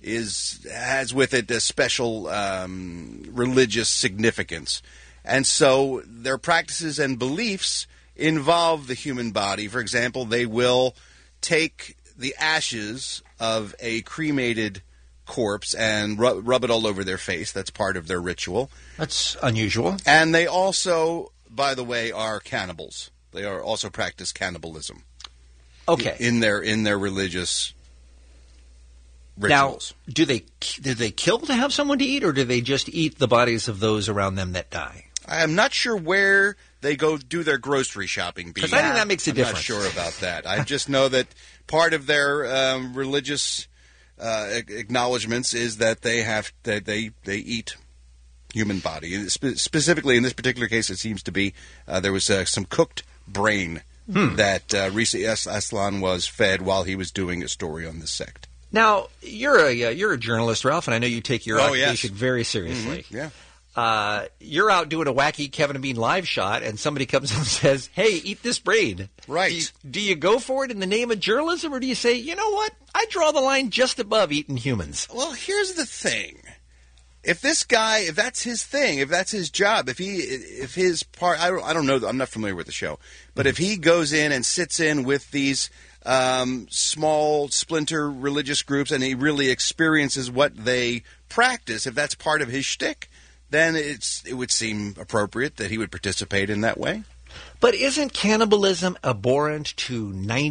with it a special religious significance. And so their practices and beliefs involve the human body. For example, they will take the ashes of a cremated corpse and rub it all over their face. That's part of their ritual. That's unusual. And they also, by the way, are cannibals. They are also practice cannibalism. Okay. In their religious rituals. Now, do they kill to have someone to eat, or do they just eat the bodies of those around them that die? I am not sure where they go do their grocery shopping. Because I think that makes a difference. I'm not sure about that. I just know that part of their religious acknowledgments is that they eat human body. And specifically, in this particular case, it seems to be there was some cooked brain that Risa Aslan was fed while he was doing a story on this sect. Now, you're a journalist, Ralph, and I know you take your occupation very seriously. Mm-hmm. Yeah. You're out doing a wacky Kevin and Bean live shot, and somebody comes and says, "Hey, eat this brain." Right. Do you go for it in the name of journalism, or do you say, you know what? I draw the line just above eating humans. Well, here's the thing. If this guy, if that's his thing, if that's his job, if his part, I don't know, I'm not familiar with the show, but if he goes in and sits in with these small splinter religious groups and he really experiences what they practice, if that's part of his shtick, then it would seem appropriate that he would participate in that way. But isn't cannibalism abhorrent to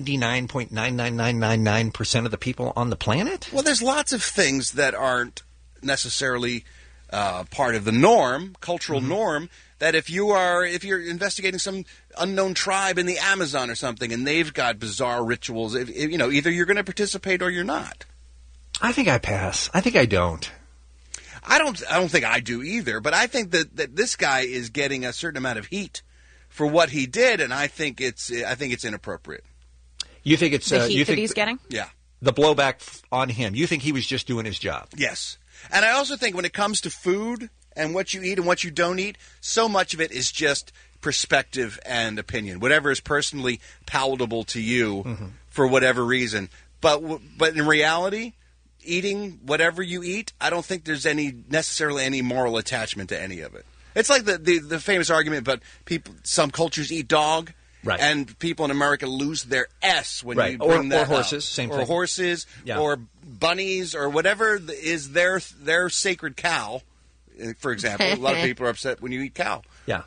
99.99999% of the people on the planet? Well, there's lots of things that aren't necessarily part of the norm, cultural norm, that if you're investigating some unknown tribe in the Amazon or something and they've got bizarre rituals, either you're going to participate or you're not. I think I pass. I think I don't. I don't think I do either, but I think that this guy is getting a certain amount of heat for what he did, and I think it's inappropriate. You think it's the heat that he's getting? Yeah. The blowback on him. You think he was just doing his job? Yes. And I also think when it comes to food and what you eat and what you don't eat, so much of it is just perspective and opinion. Whatever is personally palatable to you for whatever reason. But in reality, eating whatever you eat, I don't think there's necessarily any moral attachment to any of it. It's like the famous argument about some cultures eat dog. Right. And people in America lose their S when you bring that or horses, up. same or thing. Horses, Yeah. or bunnies, or whatever is their sacred cow. For example, a lot of people are upset when you eat cow. Yeah.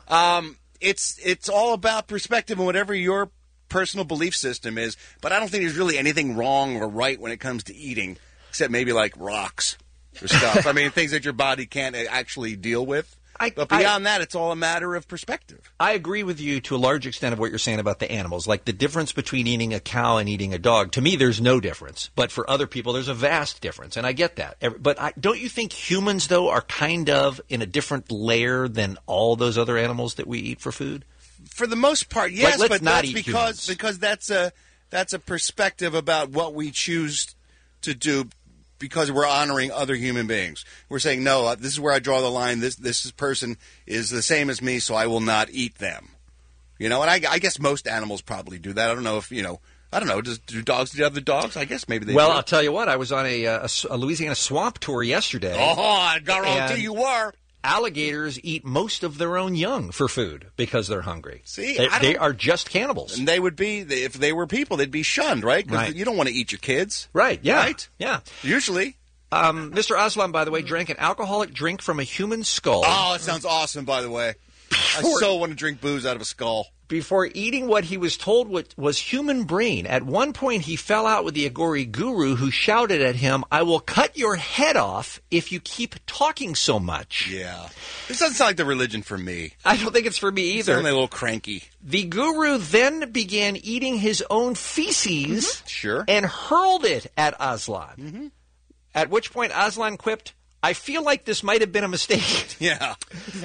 It's all about perspective and whatever your personal belief system is. But I don't think there's really anything wrong or right when it comes to eating, except maybe like rocks or stuff. I mean, things that your body can't actually deal with. But beyond that, it's all a matter of perspective. I agree with you to a large extent of what you're saying about the animals. Like the difference between eating a cow and eating a dog, to me, there's no difference. But for other people, there's a vast difference, and I get that. But don't you think humans, though, are kind of in a different layer than all those other animals that we eat for food? For the most part, yes, let's but not that's eat because that's a perspective about what we choose to do. Because we're honoring other human beings. We're saying, no, this is where I draw the line. This person is the same as me, so I will not eat them. And I guess most animals probably do that. I don't know if, I don't know. Do dogs do other dogs? I guess maybe they do. Well, I'll tell you what. I was on a Louisiana swamp tour yesterday. Oh, I got wrong too. You were. Alligators eat most of their own young for food because they're hungry. See, they are just cannibals. And they would be, if they were people, they'd be shunned, right? Because you don't want to eat your kids. Right, yeah. Right? Yeah. Usually. Mr. Aslan, by the way, drank an alcoholic drink from a human skull. Oh, it sounds awesome, by the way. I so want to drink booze out of a skull. Before eating what he was told was human brain. At one point, he fell out with the Agori guru, who shouted at him, "I will cut your head off if you keep talking so much." Yeah. This doesn't sound like the religion for me. I don't think it's for me either. It's only a little cranky. The guru then began eating his own feces Sure. and hurled it at Aslan. At which point Aslan quipped, "I feel like this might have been a mistake." Yeah.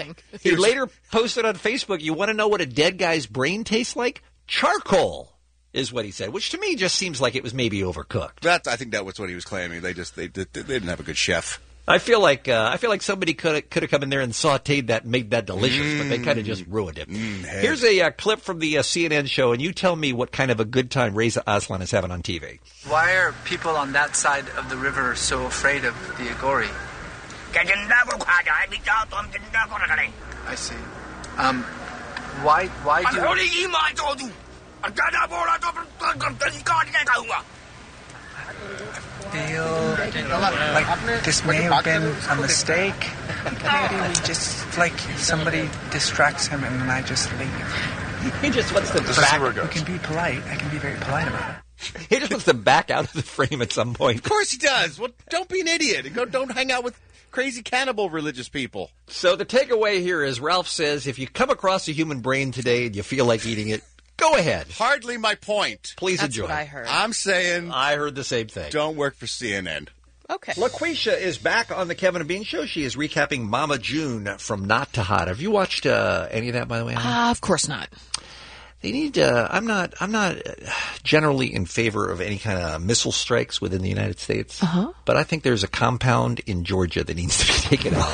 He later posted on Facebook, "You want to know what a dead guy's brain tastes like? Charcoal," is what he said, which to me just seems like it was maybe overcooked. I think that was what he was claiming. They didn't have a good chef. I feel like somebody could have come in there and sautéed that and made that delicious, but they kind of just ruined it. Here's a clip from the CNN show, and you tell me what kind of a good time Reza Aslan is having on TV. Why are people on that side of the river so afraid of the Agori? I see. Why feel like this may have been a mistake? Maybe we just, somebody distracts him and then I just leave. He just wants to distract. We can be polite. I can be very polite about it. He just wants to back out of the frame at some point. Of course he does. Well, don't be an idiot. Don't hang out with crazy cannibal religious people. So the takeaway here is Ralph says if you come across a human brain today and you feel like eating it, go ahead. Hardly my point. Please That's enjoy. what I heard. I'm saying I heard the same thing. Don't work for CNN. Okay. LaQuisha is back on the Kevin and Bean Show. She is recapping Mama June from Not to Hot. Have you watched any of that, by the way? Of course not. They need. I'm not generally in favor of any kind of missile strikes within the United States, but I think there's a compound in Georgia that needs to be taken out.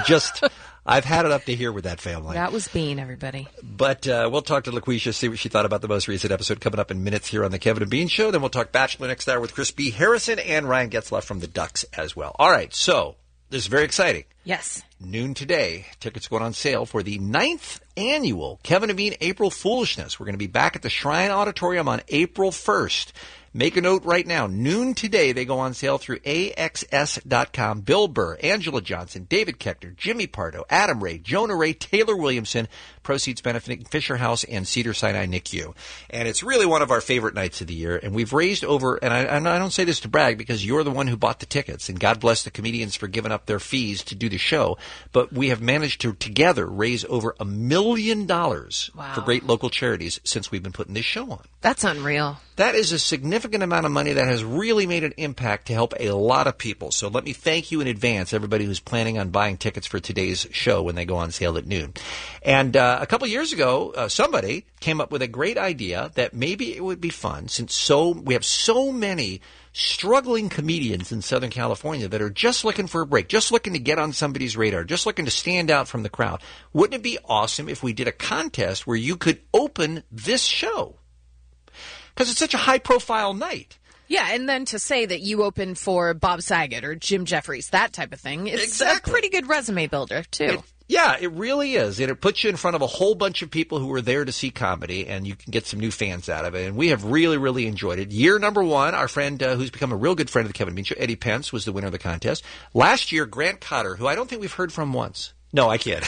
I've had it up to here with that family. That was Bean, everybody. But we'll talk to LaQuisha, see what she thought about the most recent episode coming up in minutes here on the Kevin and Bean Show. Then we'll talk Bachelor next hour with Chris B. Harrison and Ryan Getzlaff from the Ducks as well. All right, so this is very exciting. Yes. Noon today, tickets going on sale for the 9th annual Kevin and Bean April Foolishness. We're going to be back at the Shrine Auditorium on April 1st. Make a note right now. Noon today, they go on sale through AXS.com. Bill Burr, Angela Johnson, David Keckner, Jimmy Pardo, Adam Ray, Jonah Ray, Taylor Williamson. Proceeds benefiting Fisher House and Cedars-Sinai NICU. And it's really one of our favorite nights of the year. And we've raised over, and I don't say this to brag because you're the one who bought the tickets. And God bless the comedians for giving up their fees to do the show. But we have managed to together raise over $1 million for great local charities since we've been putting this show on. That's unreal. That is a significant amount of money that has really made an impact to help a lot of people. So let me thank you in advance, everybody who's planning on buying tickets for today's show when they go on sale at noon. And a couple years ago, somebody came up with a great idea that maybe it would be fun, since we have so many struggling comedians in Southern California that are just looking for a break, just looking to get on somebody's radar, just looking to stand out from the crowd. Wouldn't it be awesome if we did a contest where you could open this show? Because it's such a high-profile night. Yeah, and then to say that you open for Bob Saget or Jim Jeffries, that type of thing, it's a pretty good resume builder, too. It really is. It puts you in front of a whole bunch of people who are there to see comedy, and you can get some new fans out of it. And we have really, really enjoyed it. Year number one, our friend who's become a real good friend of the Kevin and Bean Show, Eddie Pence, was the winner of the contest. Last year, Grant Cotter, who I don't think we've heard from once. No, I kid.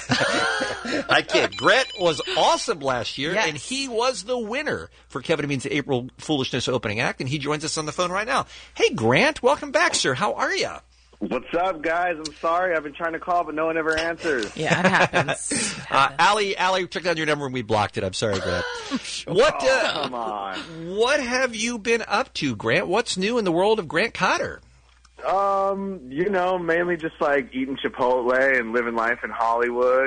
I kid. Grant was awesome last year, and he was the winner for Kevin and Bean's April Foolishness opening act, and he joins us on the phone right now. Hey, Grant, welcome back, sir. How are you? What's up, guys? I'm sorry. I've been trying to call, but no one ever answers. Yeah, it happens. Allie took down your number and we blocked it. I'm sorry, Grant. Come on. What have you been up to, Grant? What's new in the world of Grant Cotter? Mainly just like eating Chipotle and living life in Hollywood,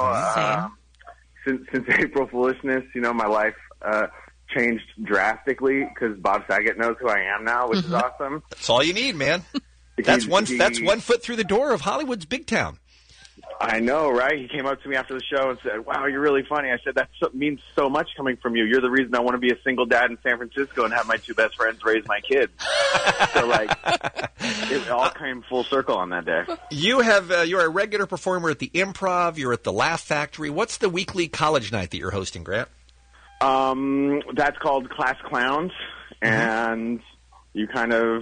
Since April Foolishness, my life changed drastically because Bob Saget knows who I am now, which is awesome. That's all you need, man. That's one foot through the door of Hollywood's big town. I know, right? He came up to me after the show and said, "Wow, you're really funny." I said, "That means so much coming from you. You're the reason I want to be a single dad in San Francisco and have my two best friends raise my kids." So, it all came full circle on that day. You're a regular performer at the Improv. You're at the Laugh Factory. What's the weekly college night that you're hosting, Grant? That's called Class Clowns, and you kind of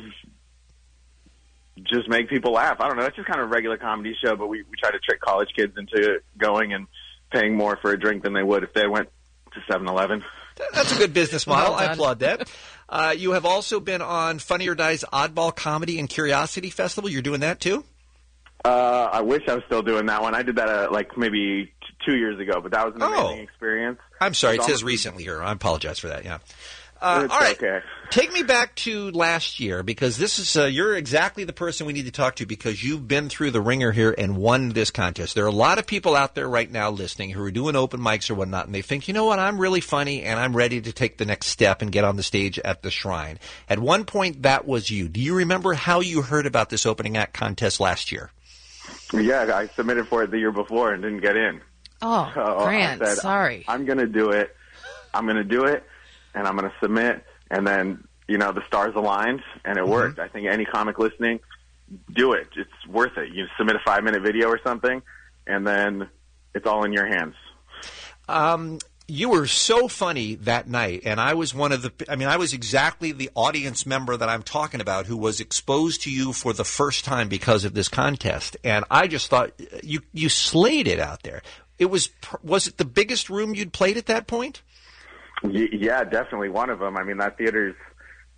just make people laugh. I don't know. It's just kind of a regular comedy show, but we try to trick college kids into going and paying more for a drink than they would if they went to 7-Eleven. That's a good business model. I applaud that. You have also been on Funny or Die's Oddball Comedy and Curiosity Festival. You're doing that too? I wish I was still doing that one. I did that maybe 2 years ago, but that was an amazing experience. I'm sorry. It says recently here. I apologize for that. Yeah. All right. Okay. Take me back to last year, because this is you're exactly the person we need to talk to, because you've been through the ringer here and won this contest. There are a lot of people out there right now listening who are doing open mics or whatnot, and they think, you know what, I'm really funny and I'm ready to take the next step and get on the stage at the Shrine. At one point, that was you. Do you remember how you heard about this opening act contest last year? Yeah, I submitted for it the year before and didn't get in. Oh, so Grant, I said, sorry. I'm going to do it. And I'm going to submit, and then, the stars aligned, and it worked. I think any comic listening, do it. It's worth it. You submit a 5-minute video or something, and then it's all in your hands. You were so funny that night, and I was I was exactly the audience member that I'm talking about who was exposed to you for the first time because of this contest, and I just thought you slayed it out there. Was it the biggest room you'd played at that point? Yeah, definitely one of them. I mean, that theater's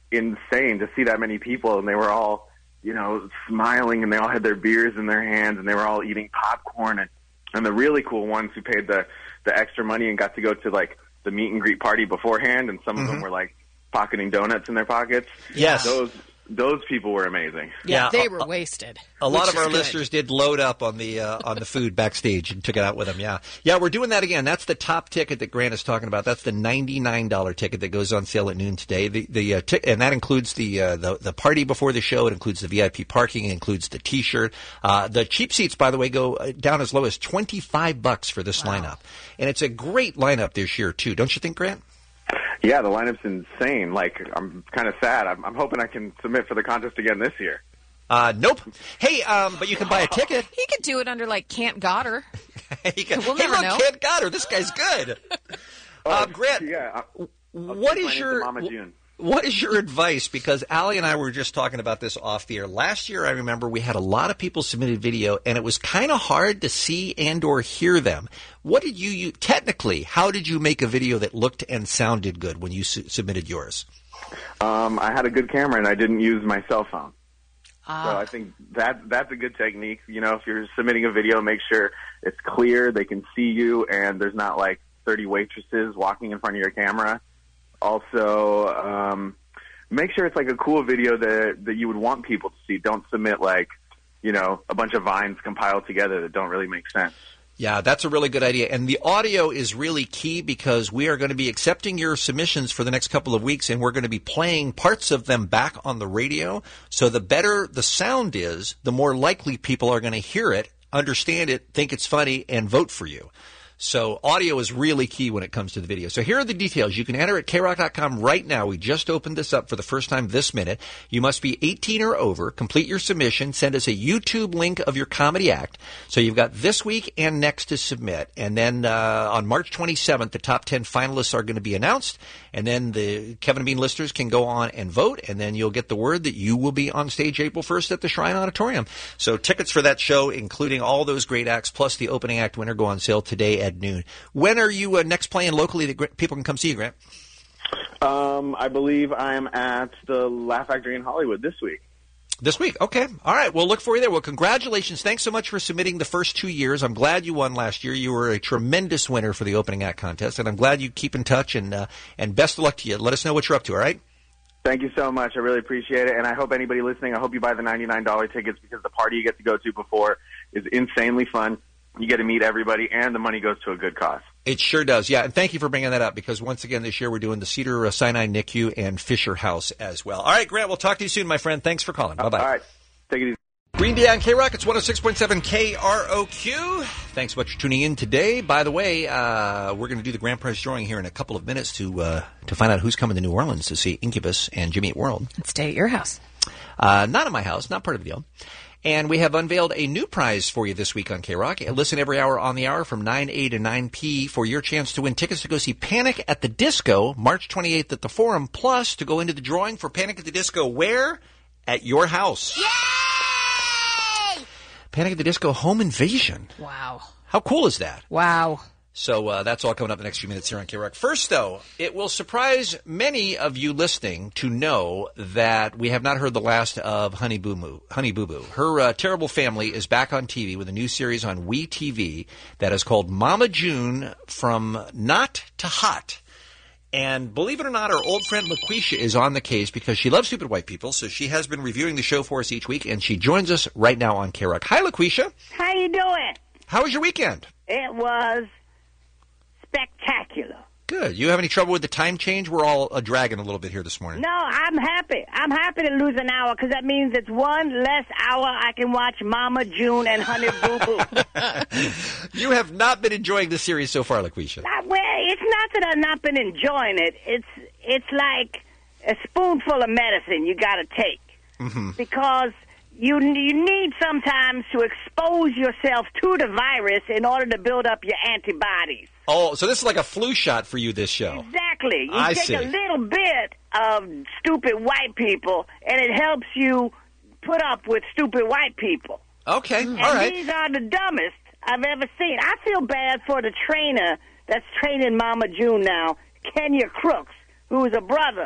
insane to see that many people, and they were all, you know, smiling, and they all had their beers in their hands, and they were all eating popcorn, and the really cool ones who paid the extra money and got to go to, like, the meet and greet party beforehand, and some of them were, like, pocketing donuts in their pockets. Yes. Those people were amazing. Yeah, they were wasted. A lot of our listeners did load up on the food backstage and took it out with them. Yeah, we're doing that again. That's the top ticket that Grant is talking about. That's the $99 ticket that goes on sale at noon today. And that includes the party before the show. It includes the VIP parking. It includes the T-shirt. The cheap seats, by the way, go down as low as $25 for this lineup, and it's a great lineup this year too. Don't you think, Grant? Yeah, the lineup's insane. Like, I'm kind of sad. I'm hoping I can submit for the contest again this year. Nope. Hey, but you can buy a ticket. He could do it under, like, Kent Goddard. We'll hey, never look, know. Kent Goddard. This guy's good. Grant, yeah, what is your advice? Because Allie and I were just talking about this off the air. Last year, I remember we had a lot of people submitted video, and it was kind of hard to see and or hear them. What did you technically, how did you make a video that looked and sounded good when you submitted yours? I had a good camera, and I didn't use my cell phone. So I think that's a good technique. You know, if you're submitting a video, make sure it's clear, they can see you, and there's not like 30 waitresses walking in front of your camera. Also, make sure it's like a cool video that you would want people to see. Don't submit like, you know, a bunch of vines compiled together that don't really make sense. Yeah, that's a really good idea. And the audio is really key because we are going to be accepting your submissions for the next couple of weeks, and we're going to be playing parts of them back on the radio. So the better the sound is, the more likely people are going to hear it, understand it, think it's funny, and vote for you. So audio is really key when it comes to the video. So here are the details. You can enter at KROC.com right now. We just opened this up for the first time this minute. You must be 18 or over. Complete your submission. Send us a YouTube link of your comedy act. So you've got this week and next to submit. And then on March 27th, the top 10 finalists are going to be announced. And then the Kevin and Bean listeners can go on and vote. And then you'll get the word that you will be on stage April 1st at the Shrine Auditorium. So tickets for that show, including all those great acts, plus the opening act winner, go on sale today at noon. When are you next playing locally that people can come see you, Grant? I believe I'm at the Laugh Factory in Hollywood this week. This week? Okay. All right. We'll look for you there. Well, congratulations. Thanks so much for submitting the first 2 years. I'm glad you won last year. You were a tremendous winner for the opening act contest, and I'm glad you keep in touch, and best of luck to you. Let us know what you're up to, all right? Thank you so much. I really appreciate it, and I hope anybody listening, I hope you buy the $99 tickets because the party you get to go to before is insanely fun. You get to meet everybody, and the money goes to a good cause. It sure does, yeah. And thank you for bringing that up because, once again, this year we're doing the Cedar Sinai NICU and Fisher House as well. All right, Grant, we'll talk to you soon, my friend. Thanks for calling. Bye-bye. All right. Take it easy. Green Day on K-Rock. It's 106.7 KROQ. Thanks so much for tuning in today. By the way, we're going to do the grand prize drawing here in a couple of minutes to find out who's coming to New Orleans to see Incubus and Jimmy Eat World. Stay at your house. Not at my house. Not part of the deal. And we have unveiled a new prize for you this week on K-Rock. Listen every hour on the hour from 9A to 9P for your chance to win tickets to go see Panic at the Disco March 28th at the Forum, plus to go into the drawing for Panic at the Disco where? At your house. Yay! Panic at the Disco Home Invasion. Wow. How cool is that? Wow. So that's all coming up in the next few minutes here on K-Rock. First, though, it will surprise many of you listening to know that we have not heard the last of Honey Boo Boo. Her terrible family is back on TV with a new series on WeTV that is called Mama June From Not to Hot. And believe it or not, our old friend LaQuisha is on the case because she loves stupid white people, so she has been reviewing the show for us each week, and she joins us right now on K-Rock. Hi, LaQuisha. How you doing? How was your weekend? It was spectacular. Good. You have any trouble with the time change? We're all dragging a little bit here this morning. No, I'm happy. I'm happy to lose an hour because that means it's one less hour I can watch Mama June and Honey Boo Boo. You have not been enjoying the series so far, LaQuisha. Well, it's not that I've not been enjoying it. It's like a spoonful of medicine you got to take because you need sometimes to expose yourself to the virus in order to build up your antibodies. Oh, so this is like a flu shot for you, this show. Exactly. You I take see. a little bit of stupid white people, and it helps you put up with stupid white people. Okay, and all right. These are the dumbest I've ever seen. I feel bad for the trainer that's training Mama June now, Kenya Crooks, who's a brother.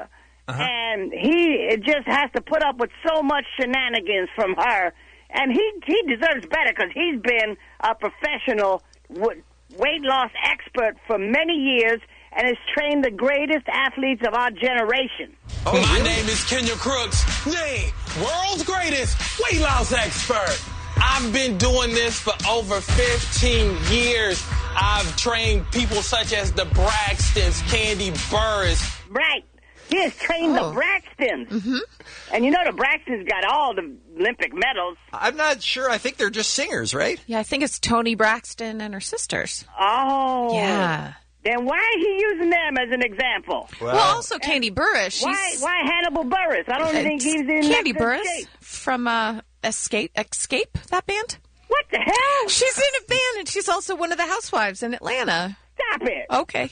and he just has to put up with so much shenanigans from her. And he deserves better because he's been a professional weight loss expert for many years and has trained the greatest athletes of our generation. Oh, my name is Kenya Crooks, the world's greatest weight loss expert. I've been doing this for over 15 years. I've trained people such as the Braxtons, Candy Burris. Right. He has trained the Braxtons. Mm-hmm. And you know the Braxtons got all the Olympic medals. I'm not sure. I think they're just singers, right? Yeah, I think it's Toni Braxton and her sisters. Oh. Yeah. Then why are he using them as an example? Well also Candy Burris. Why Hannibal Burris? I don't think he's in Candy that good Burris shape. from Escape, that band? What the hell? She's in a band, and she's also one of the housewives in Atlanta. Stop it. Okay.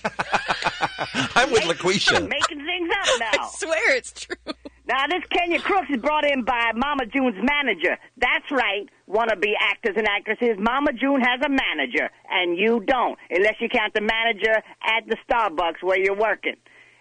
I'm with LaQuisha. I'm making things up now. I swear it's true. Now, this Kenya Crooks is brought in by Mama June's manager. That's right, wannabe actors and actresses. Mama June has a manager, and you don't, unless you count the manager at the Starbucks where you're working.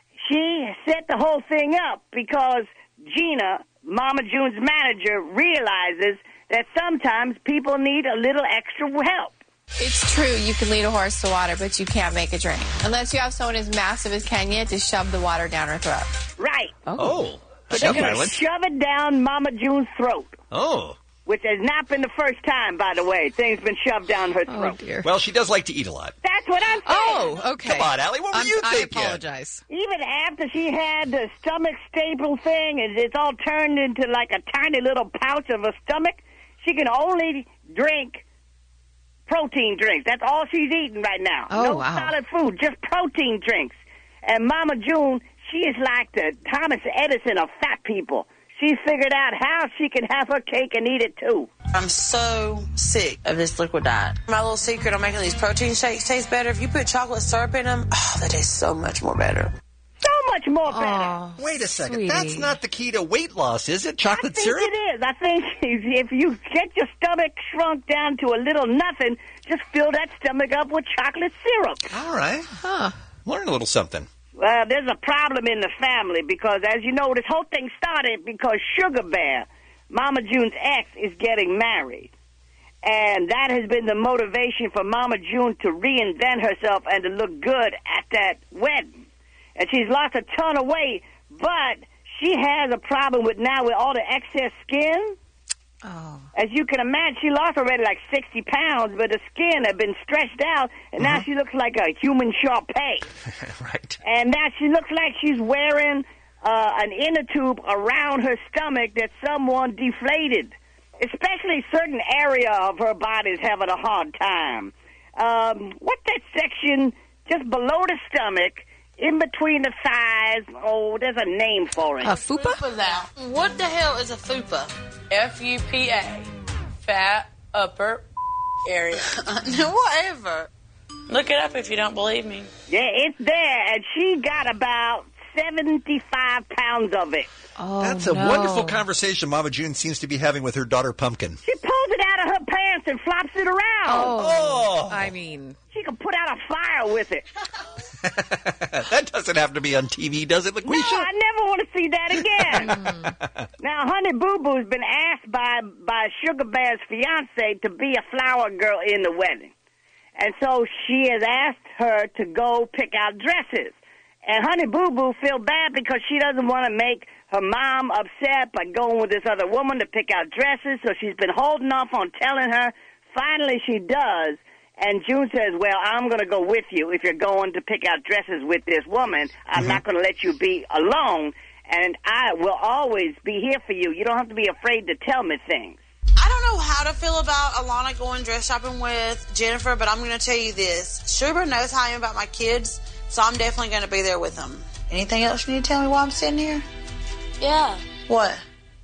She set the whole thing up because Gina, Mama June's manager, realizes that sometimes people need a little extra help. It's true, you can lead a horse to water, but you can't make it drink. Unless you have someone as massive as Kenya to shove the water down her throat. Right. Oh. But they're going to shove it down Mama June's throat. Oh. Which has not been the first time, by the way. Things been shoved down her throat. Oh, dear. Well, she does like to eat a lot. That's what I'm saying. Oh, okay. Come on, Allie, what were you thinking? I apologize. Even after she had the stomach staple thing, and it's all turned into like a tiny little pouch of a stomach, she can only drink protein drinks. That's all she's eating right now. Oh, no wow. solid food, just protein drinks. And Mama June, she is like the Thomas Edison of fat people. She's figured out how she can have her cake and eat it, too. I'm so sick of this liquid diet. My little secret on making these protein shakes taste better, if you put chocolate syrup in them, they taste so much more better. So much more better. Wait a second. Sweetie. That's not the key to weight loss, is it? Chocolate I think syrup? it is. I think if you get your stomach shrunk down to a little nothing, just fill that stomach up with chocolate syrup. All right. Huh. Learn a little something. Well, there's a problem in the family because, as you know, this whole thing started because Sugar Bear, Mama June's ex, is getting married. And that has been the motivation for Mama June to reinvent herself and to look good at that wedding. And she's lost a ton of weight, but she has a problem with all the excess skin. Oh. As you can imagine, she lost already like 60 pounds, but the skin had been stretched out, and now she looks like a human Shar-Pei. Right. And now she looks like she's wearing an inner tube around her stomach that someone deflated. Especially certain area of her body is having a hard time. What's that section just below the stomach, in between the thighs? Oh, there's a name for it. A fupa? Fupa's out. What the hell is a fupa? F-U-P-A. Fat upper area. Whatever. Look it up if you don't believe me. Yeah, it's there, and she got about 75 pounds of it. Oh, That's a wonderful conversation Mama June seems to be having with her daughter Pumpkin. She pulls it out of her pants and flops it around. Oh. I mean, she can put out a fire with it. That doesn't have to be on TV, does it, LaQuisha? No, I never want to see that again. Now, Honey Boo Boo's been asked by Sugar Bear's fiance to be a flower girl in the wedding. And so she has asked her to go pick out dresses. And Honey Boo Boo feels bad because she doesn't want to make her mom upset by going with this other woman to pick out dresses. So she's been holding off on telling her. Finally, she does. And June says, well, I'm going to go with you if you're going to pick out dresses with this woman. I'm not going to let you be alone. And I will always be here for you. You don't have to be afraid to tell me things. I don't know how to feel about Alana going dress shopping with Jennifer, but I'm going to tell you this. Sugar knows how I am about my kids, so I'm definitely going to be there with them. Anything else you need to tell me while I'm sitting here? Yeah. What?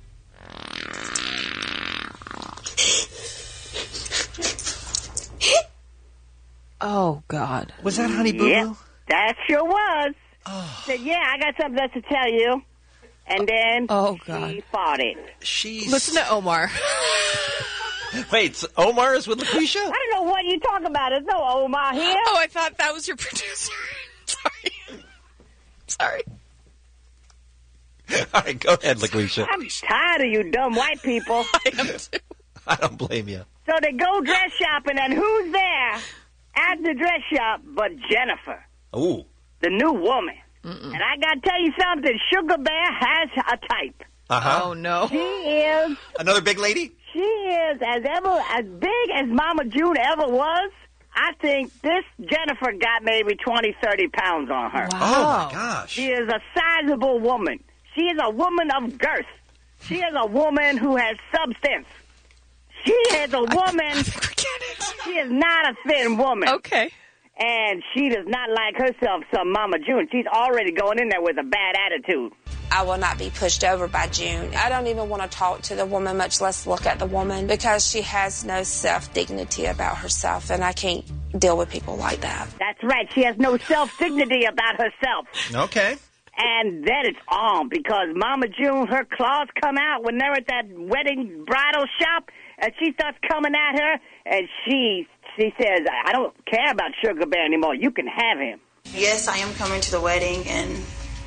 oh, God. Was that Honey Boo Boo? Yep, that sure was. Oh. Said, yeah, I got something else to tell you. And then she farted. Listen to Omar. Wait, so Omar is with LaQuisha? I don't know what you're talking about. There's no Omar here. Oh, I thought that was your producer. Sorry. All right, go ahead, LaQuisha. I'm tired of you dumb white people. I don't blame you. So they go dress shopping, and who's there at the dress shop but Jennifer, Ooh. the new woman. And I got to tell you something. Sugar Bear has a type. Uh-huh. Oh, no. She is... Another big lady? She is as big as Mama June ever was. I think this Jennifer got maybe 20, 30 pounds on her. Wow. Oh, my gosh. She is a sizable woman. She is a woman of girth. She is a woman who has substance. She is a woman. She is not a thin woman. Okay. And she does not like herself some Mama June. She's already going in there with a bad attitude. I will not be pushed over by June. I don't even want to talk to the woman, much less look at the woman, because she has no self-dignity about herself, and I can't deal with people like that. That's right. She has no self-dignity about herself. Okay. And then it's on, because Mama June, her claws come out when they're at that wedding bridal shop, and she starts coming at her, and she says, I don't care about Sugar Bear anymore. You can have him. Yes, I am coming to the wedding, and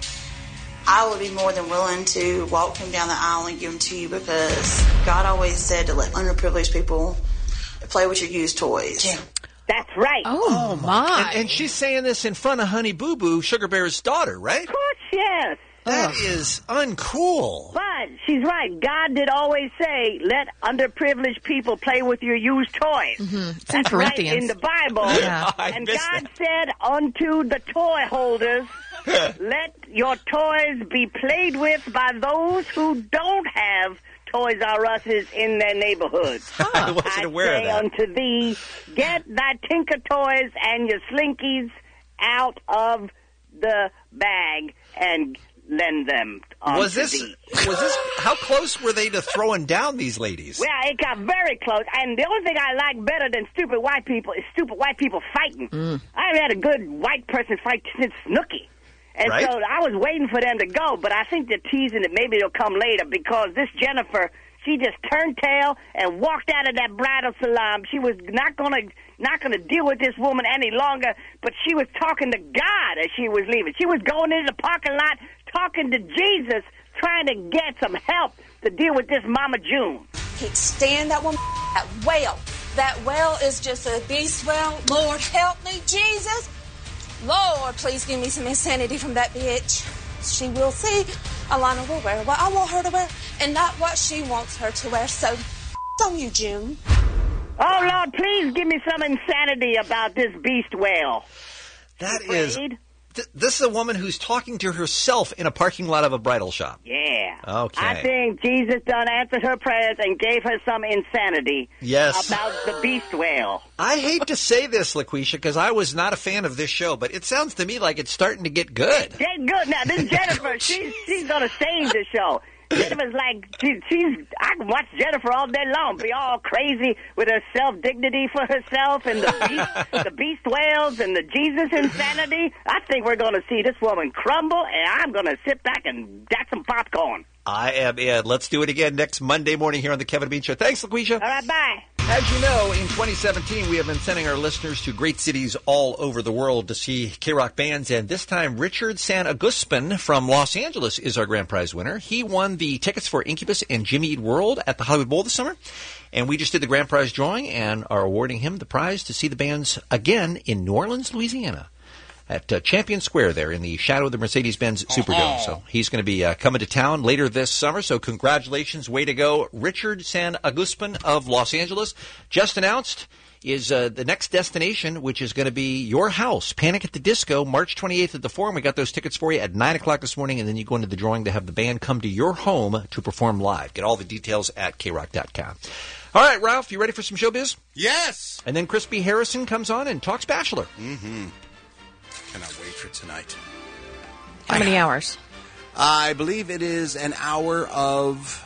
I would be more than willing to walk him down the aisle and give him to you, because God always said to let underprivileged people play with your used toys. Yeah. That's right. Oh, my. And she's saying this in front of Honey Boo Boo, Sugar Bear's daughter, right? Of course, yes. That is uncool. But she's right. God did always say, let underprivileged people play with your used toys. Mm-hmm. It's That's in Corinthians. right in the Bible. Yeah. And God said unto the toy holders, let your toys be played with by those who don't have Toys R Us's in their neighborhoods. I wasn't aware of that. I say unto thee, get thy Tinker Toys and your Slinkies out of the bag and lend them Was this how close were they to throwing down these ladies? Well, it got very close. And the only thing I like better than stupid white people is stupid white people fighting. I haven't had a good white person fight since Snooki. And right? So I was waiting for them to go, but I think they're teasing that maybe they'll come later, because this Jennifer, she just turned tail and walked out of that bridal salon. She was not gonna deal with this woman any longer, but she was talking to God as she was leaving. She was going into the parking lot talking to Jesus, trying to get some help to deal with this Mama June. Can't stand that woman, that whale. That whale is just a beast whale. Lord, help me, Jesus. Lord, please give me some insanity from that bitch. She will see. Alana will wear what I want her to wear and not what she wants her to wear. So, on you, June. Oh, Lord, please give me some insanity about this beast whale. That is... This is a woman who's talking to herself in a parking lot of a bridal shop. Yeah. Okay. I think Jesus done answered her prayers and gave her some insanity. Yes. About the beast whale. I hate to say this, LaQuisha, because I was not a fan of this show, but it sounds to me like it's starting to get good. Get good. Now, this Jennifer, she's going to save the show. Jennifer's like, I can watch Jennifer all day long, be all crazy with her self-dignity for herself and the beast whales and the Jesus insanity. I think we're going to see this woman crumble, and I'm going to sit back and jack some popcorn. I am in. Let's do it again next Monday morning here on the Kevin Bean Show. Thanks, LaQuisha. All right, bye. As you know, in 2017, we have been sending our listeners to great cities all over the world to see K-Rock bands, and this time Richard Sanaguspan from Los Angeles is our grand prize winner. He won the tickets for Incubus and Jimmy Eat World at the Hollywood Bowl this summer, and we just did the grand prize drawing and are awarding him the prize to see the bands again in New Orleans, Louisiana, at Champion Square there in the shadow of the Mercedes-Benz Superdome. So he's going to be coming to town later this summer. So congratulations. Way to go. Richard Sanaguspan of Los Angeles just announced is the next destination, which is going to be your house. Panic at the Disco, March 28th at the Forum. We got those tickets for you at 9 o'clock this morning, and then you go into the drawing to have the band come to your home to perform live. Get all the details at krock.com. All right, Ralph, you ready for some showbiz? Yes. And then Crispy Harrison comes on and talks Bachelor. Mm-hmm. Cannot wait for tonight. How many hours? I believe it is an hour of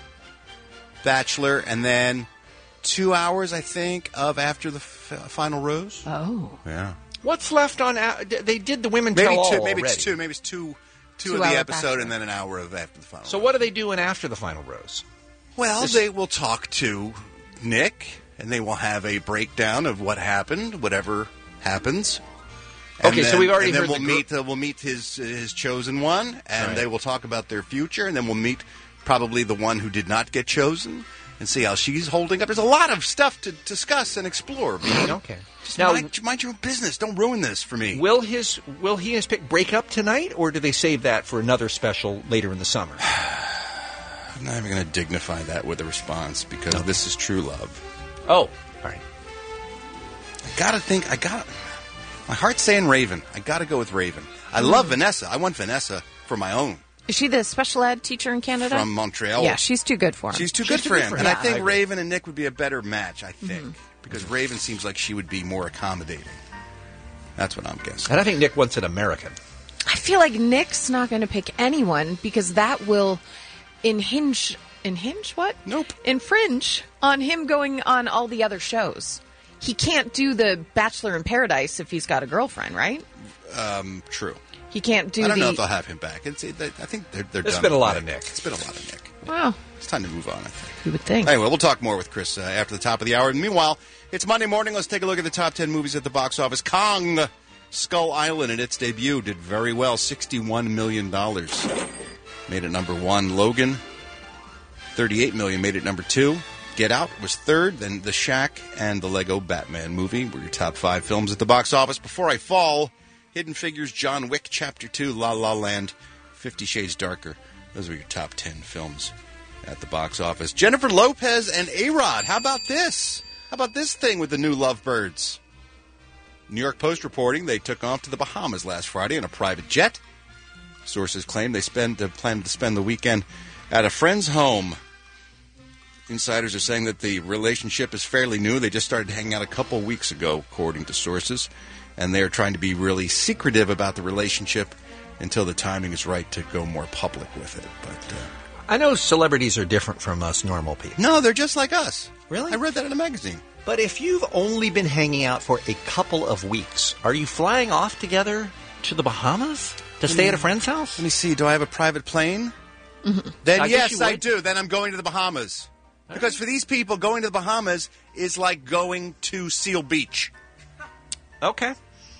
Bachelor and then 2 hours, I think, of After the Final Rose. Oh. Yeah. What's left on... they did the Women maybe Tell All two, maybe already. it's two. Maybe it's two of the episode Bachelor. And then an hour of After the Final So what are they doing after the Final Rose? Well, they will talk to Nick, and they will have a breakdown of what happened, whatever happens. Okay, so we've already and then heard we'll meet his chosen one, and they will talk about their future, and then we'll meet probably the one who did not get chosen, and see how she's holding up. There's a lot of stuff to discuss and explore. Okay. Just mind your own business. Don't ruin this for me. Will he and his pick break up tonight, or do they save that for another special later in the summer? I'm not even going to dignify that with a response because this is true love. Oh, all right. My heart's saying Raven. I got to go with Raven. I love Vanessa. I want Vanessa for my own. Is she the special ed teacher in Canada? From Montreal. Yeah, she's too good for him. She's too good for him. And I think Raven and Nick would be a better match, I think. Because Raven seems like she would be more accommodating. That's what I'm guessing. And I think Nick wants an American. I feel like Nick's not going to pick anyone because that will infringe on him going on all the other shows. He can't do the Bachelor in Paradise if he's got a girlfriend, right? True. He can't do I don't know if they'll have him back. I think they're done. It's been a lot of Nick. It's been a lot of Nick. Wow. It's time to move on, I think. You would think. Anyway, we'll talk more with Chris after the top of the hour. And meanwhile, it's Monday morning. Let's take a look at the top 10 movies at the box office. Kong, Skull Island, in its debut, did very well. $61 million. Made it number 1. Logan, $38 million, made it number 2. Get Out was 3rd. Then The Shack and the Lego Batman movie were your top 5 films at the box office. Before I Fall, Hidden Figures, John Wick, Chapter 2, La La Land, 50 Shades Darker. Those were your top 10 films at the box office. Jennifer Lopez and A-Rod. How about this? How about this thing with the new Lovebirds? New York Post reporting they took off to the Bahamas last Friday in a private jet. Sources claim they planned to spend the weekend at a friend's home. Insiders are saying that the relationship is fairly new. They just started hanging out a couple weeks ago, according to sources. And they're trying to be really secretive about the relationship until the timing is right to go more public with it. But I know celebrities are different from us normal people. No, they're just like us. Really? I read that in a magazine. But if you've only been hanging out for a couple of weeks, are you flying off together to the Bahamas to stay at a friend's house? Let me see. Do I have a private plane? Mm-hmm. Then yes, I do. Then I'm going to the Bahamas. Because for these people, going to the Bahamas is like going to Seal Beach. Okay.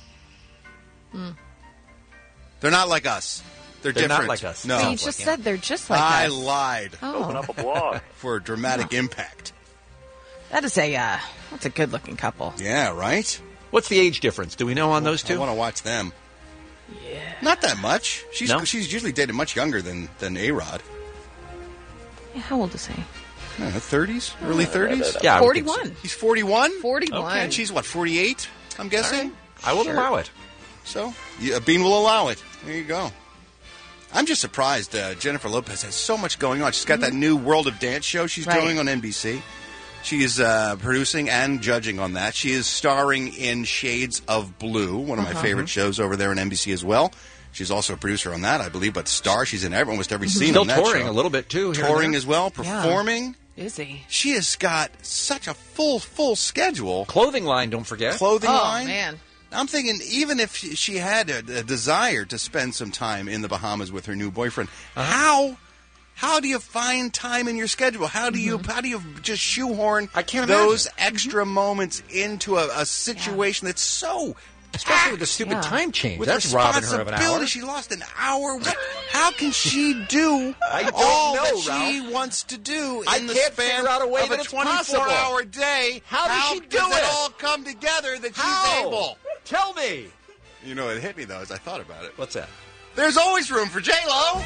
They're not like us. They're different. Not like us. No. So you just said they're just like us. I lied. Open up a blog. For a dramatic impact. That is that's a good-looking couple. Yeah, right? What's the age difference? Do we know on those two? I want to watch them. Yeah. Not that much. She's usually dated much younger than A-Rod. Yeah, how old is he? 30s? Early 30s? Yeah, 41. He's 41? 41. Okay. And she's, 48, I'm guessing? Right. I will allow it. So, Bean will allow it. There you go. I'm just surprised Jennifer Lopez has so much going on. She's got that new World of Dance show she's doing on NBC. She is producing and judging on that. She is starring in Shades of Blue, one of my favorite shows over there on NBC as well. She's also a producer on that, I believe, but she's in almost every scene on that show. Still touring a little bit, too. Touring as well, performing. Is he? She has got such a full schedule. Clothing line, don't forget. Clothing line. Oh, man. I'm thinking even if she had a desire to spend some time in the Bahamas with her new boyfriend, how do you find time in your schedule? How do you just shoehorn those extra moments into a situation that's so especially with the stupid time change? With that's robbing her of an hour. She lost an hour. How can she do all that she wants to do in the span of a 24-hour day? How does she do it all come together that she's able? Tell me. You know, it hit me, though, as I thought about it. What's that? There's always room for J-Lo.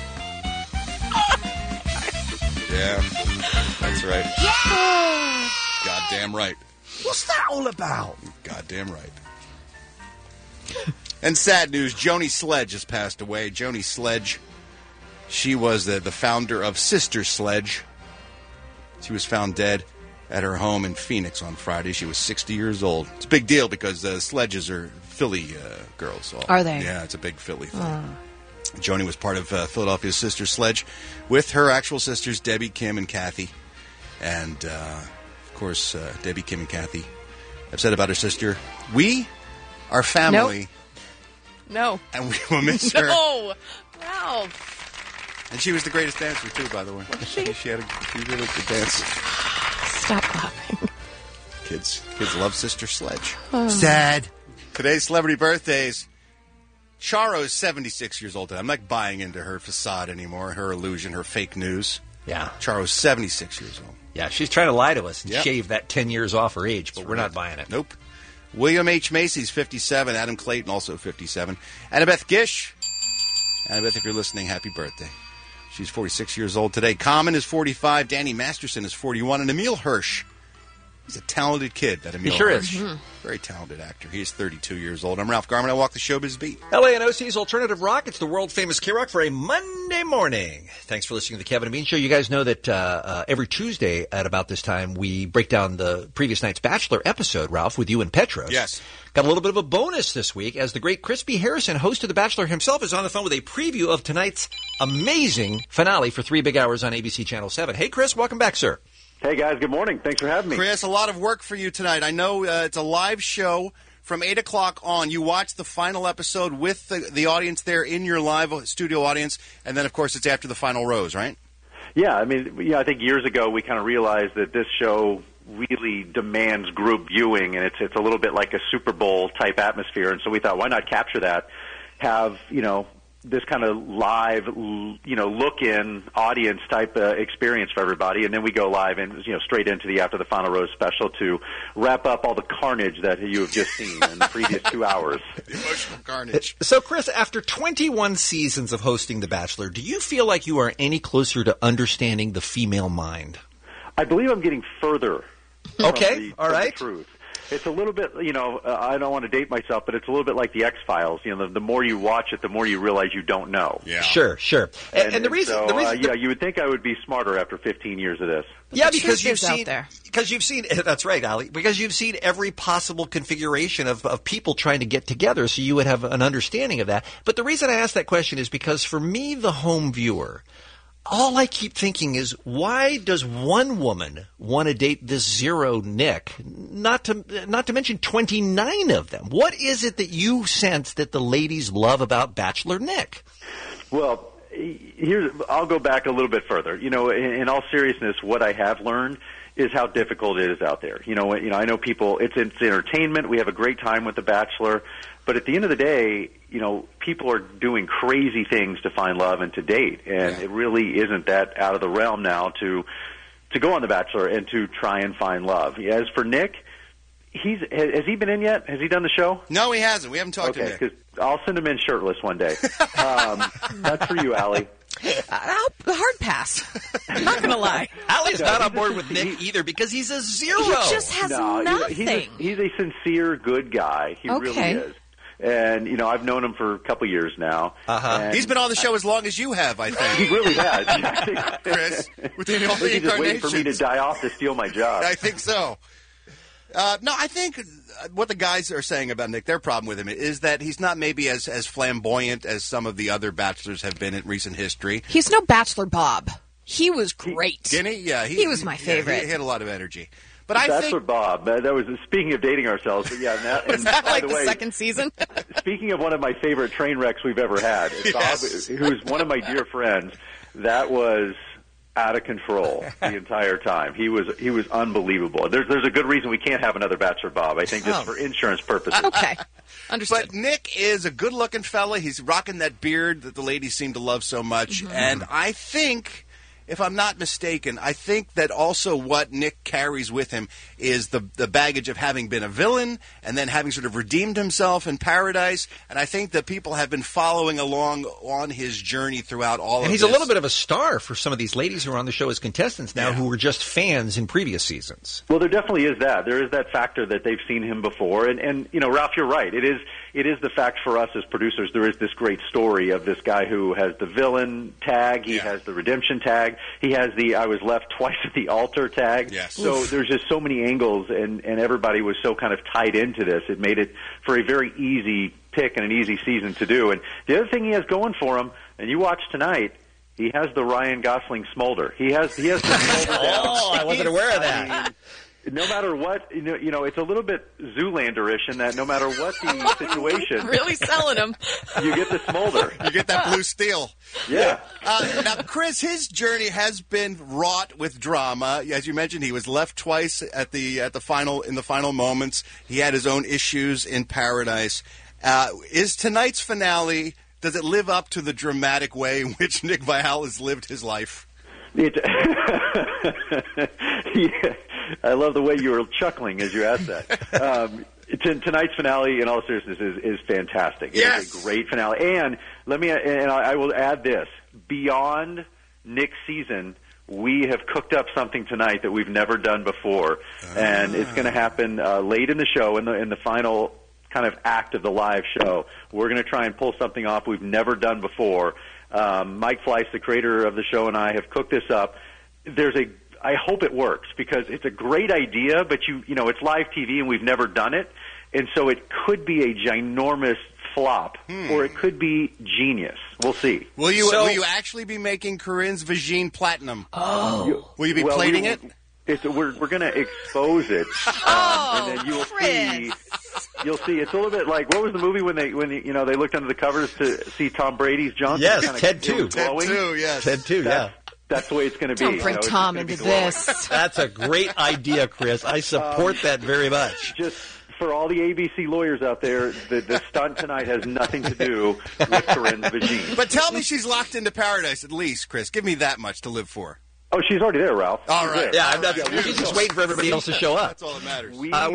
Yeah, that's right. Yeah! Goddamn right. What's that all about? Goddamn right. And sad news, Joni Sledge has passed away. Joni Sledge, she was the founder of Sister Sledge. She was found dead at her home in Phoenix on Friday. She was 60 years old. It's a big deal because Sledges are Philly girls. So, are they? Yeah, it's a big Philly thing. Joni was part of Philadelphia's Sister Sledge with her actual sisters, Debbie, Kim, and Kathy. And, of course, Debbie, Kim, and Kathy have said about her sister, we are family. No. And we will miss her. No. Wow. And she was the greatest dancer, too, by the way. She had a really good dance. Stop laughing. Kids love Sister Sledge. Sad. Today's celebrity birthdays. Charo's 76 years old. I'm not buying into her facade anymore, her illusion, her fake news. Yeah. Charo's 76 years old. Yeah, she's trying to lie to us and Yep. shave that 10 years off her age, but we're not buying it. Nope. William H. Macy's 57. Adam Clayton also 57. Annabeth Gish. Annabeth, if you're listening, happy birthday. She's 46 years old today. Common is 45. Danny Masterson is 41. And Emil Hirsch. He's a talented kid, that Emil He sure Hirsch. is. Very talented actor. He is 32 years old. I'm Ralph Garman. I walk the showbiz beat. LANOC's Alternative Rock. It's the world-famous K-Rock for a Monday morning. Thanks for listening to the Kevin and Bean Show. You guys know that every Tuesday at about this time, we break down the previous night's Bachelor episode, Ralph, with you and Petros. Yes. Got a little bit of a bonus this week, as the great Crispy Harrison, host of The Bachelor himself, is on the phone with a preview of tonight's amazing finale for 3 big hours on ABC Channel 7. Hey, Chris, welcome back, sir. Hey, guys. Good morning. Thanks for having me. Chris, a lot of work for you tonight. I know it's a live show from 8 o'clock on. You watch the final episode with the audience there in your live studio audience, and then, of course, it's after the final rose, right? Yeah, I mean, I think years ago we kind of realized that this show really demands group viewing, and it's a little bit like a Super Bowl type atmosphere, and so we thought, why not capture that, have, this kind of live, look-in audience type experience for everybody, and then we go live and straight into the After the Final Rose special to wrap up all the carnage that you have just seen in the previous 2 hours. The emotional carnage. So, Chris, after 21 seasons of hosting The Bachelor, do you feel like you are any closer to understanding the female mind? I believe I'm getting further. Okay, all right. The truth. It's a little bit, I don't want to date myself, but it's a little bit like the X-Files. The more you watch it, the more you realize you don't know. Yeah. Sure. And the reason, you would think I would be smarter after 15 years of this. Yeah, because you've seen that's right, Ali. Because you've seen every possible configuration of people trying to get together, so you would have an understanding of that. But the reason I ask that question is because for me, the home viewer, all I keep thinking is, why does one woman want to date this zero Nick? Not to mention 29 of them. What is it that you sense that the ladies love about Bachelor Nick? Well, I'll go back a little bit further. In all seriousness, what I have learned is how difficult it is out there. I know people. It's entertainment. We have a great time with The Bachelor, but at the end of the day, people are doing crazy things to find love and to date, and it really isn't that out of the realm now to go on The Bachelor and to try and find love. As for Nick, has he been in yet? Has he done the show? No, he hasn't. We haven't talked to Nick. Okay, because I'll send him in shirtless one day. That's for you, Allie. Hard pass. I'm not going to lie. Allie's not on board with Nick either because he's a zero. He just has nothing. He's a sincere, good guy. He really is. And, I've known him for a couple years now. Uh-huh. He's been on the show as long as you have, I think. He really has. Chris, within all the He's just waiting for me to die off to steal my job. I think so. No, I think what the guys are saying about Nick, their problem with him is that he's not maybe as flamboyant as some of the other bachelors have been in recent history. He's no Bachelor Bob. He was great. Didn't he? Yeah. He was my favorite. He had a lot of energy. But Bachelor Bob, that was speaking of dating ourselves. But yeah, was that like the second season? Speaking of one of my favorite train wrecks we've ever had, Bob, who's one of my dear friends, that was out of control the entire time. He was unbelievable. There's a good reason we can't have another Bachelor Bob. I think just for insurance purposes. Okay, understood. But Nick is a good-looking fella. He's rocking that beard that the ladies seem to love so much, and I think, if I'm not mistaken, I think that also what Nick carries with him is the baggage of having been a villain and then having sort of redeemed himself in Paradise. And I think that people have been following along on his journey throughout all of this. And he's a little bit of a star for some of these ladies who are on the show as contestants now who were just fans in previous seasons. Well, there definitely is that. There is that factor that they've seen him before. And Ralph, you're right. It is the fact for us as producers. There is this great story of this guy who has the villain tag. He has the redemption tag. He has the I was left twice at the altar tag. Yes. So there's just so many angles, and everybody was so kind of tied into this. It made it for a very easy pick and an easy season to do. And the other thing he has going for him, and you watch tonight, he has the Ryan Gosling smolder. He has the smolder down. Oh, I wasn't aware of that. I mean, no matter what, it's a little bit Zoolander-ish in that no matter what the situation, really selling him, you get the smolder. You get that blue steel. Yeah. Now, Chris, his journey has been wrought with drama. As you mentioned, he was left twice in the final moments. He had his own issues in Paradise. Is tonight's finale, does it live up to the dramatic way in which Nick Viall has lived his life? Yeah, I love the way you were chuckling as you asked that. Tonight's finale, in all seriousness, is fantastic. It is a great finale. And I will add this. Beyond Nick's season, we have cooked up something tonight that we've never done before. And it's going to happen late in the show, in the final kind of act of the live show. We're going to try and pull something off we've never done before. Mike Fleiss, the creator of the show, and I have cooked this up. I hope it works because it's a great idea, but it's live TV and we've never done it, and so it could be a ginormous flop, or it could be genius. We'll see. Will you actually be making Corinne's vagine platinum? Oh, will you be plating it? We're going to expose it, and then you will see. You'll see. It's a little bit like, what was the movie when they looked under the covers to see Tom Brady's junk? Yes, Ted 2. Ted 2, yes. Ted 2, yeah. That's the way it's going to be. Don't bring Tom into this. That's a great idea, Chris. I support that very much. Just for all the ABC lawyers out there, the stunt tonight has nothing to do with Corinne's vagine. But tell me she's locked into paradise at least, Chris. Give me that much to live for. Oh, she's already there, Ralph. All right. Yeah, she's just waiting for everybody else to show up. That's all that matters.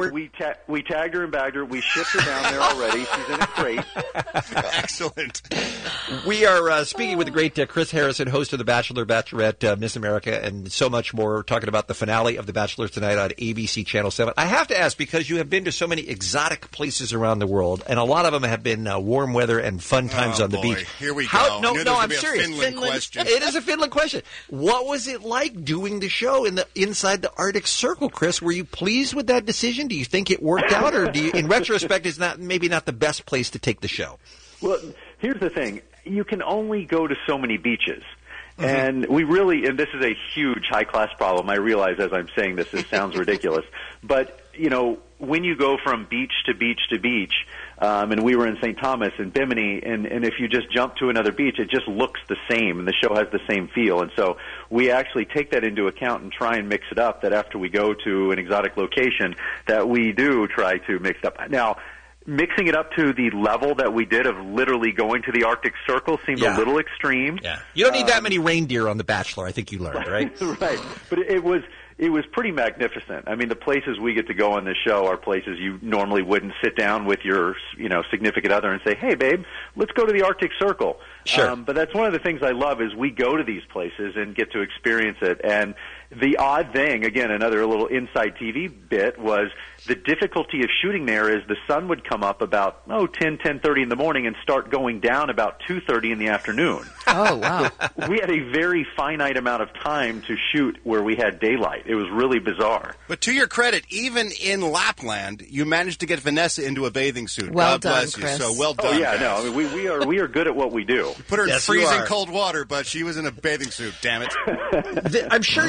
We tagged her and bagged her. We shipped her down there already. She's in a crate. Excellent. We are speaking with the great Chris Harrison, host of The Bachelor, Bachelorette, Miss America, and so much more. We're talking about the finale of The Bachelor tonight on ABC Channel 7. I have to ask, because you have been to so many exotic places around the world, and a lot of them have been warm weather and fun times on the beach. Here we go. No, I'm serious. Finland question. It is a Finland question. What was it like doing the show inside the Arctic Circle, Chris? Were you pleased with that decision? Do you think it worked out, or in retrospect, is maybe not the best place to take the show? Well, here's the thing: you can only go to so many beaches. And and this is a huge high-class problem. I realize as I'm saying this, it sounds ridiculous. But, when you go from beach to beach to beach, and we were in St. Thomas and Bimini, and if you just jump to another beach, it just looks the same, and the show has the same feel. And so we actually take that into account and try and mix it up, that after we go to an exotic location, that we do try to mix it up. Now, mixing it up to the level that we did of literally going to the Arctic Circle seemed a little extreme. Yeah. You don't need that many reindeer on The Bachelor, I think you learned, right? Right. But it was pretty magnificent. I mean, the places we get to go on this show are places you normally wouldn't sit down with your, significant other and say, "Hey, babe, let's go to the Arctic Circle." Sure. But that's one of the things I love is we go to these places and get to experience it. And the odd thing, again, another little inside TV bit, was the difficulty of shooting there is the sun would come up about 10:30 in the morning and start going down about 2:30 in the afternoon. Oh, wow. So we had a very finite amount of time to shoot where we had daylight. It was really bizarre. But to your credit, even in Lapland, you managed to get Vanessa into a bathing suit. Well God done, bless Chris. you. So well done. Oh yeah, guys. no, I mean we are good at what we do. You put her in Yes, you freezing are. cold water, but she was in a bathing suit. Damn it. I'm sure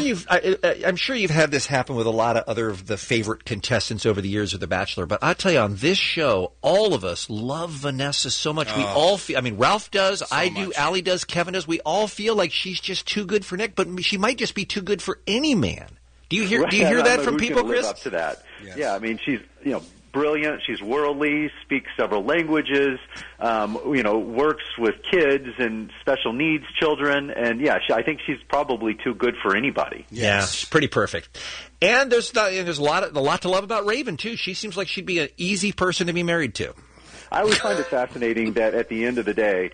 you've had this happen with a lot of other of the favorite contestants over the years of The Bachelor. But I tell you, on this show, all of us love Vanessa so much. We all feel. I mean, Ralph does, I do, Allie does, Kevin does. We all feel like she's just too good for Nick, but she might just be too good for any man. Do you hear? Right. Do you hear that from Who's people, gonna live Chris? up to that. Yes. Yeah, I mean, she's brilliant. She's worldly, speaks several languages, works with kids and special needs children, and I think she's probably too good for anybody. Yeah, she's pretty perfect. And there's a lot to love about Raven too. She seems like she'd be an easy person to be married to. I always find it fascinating that at the end of the day,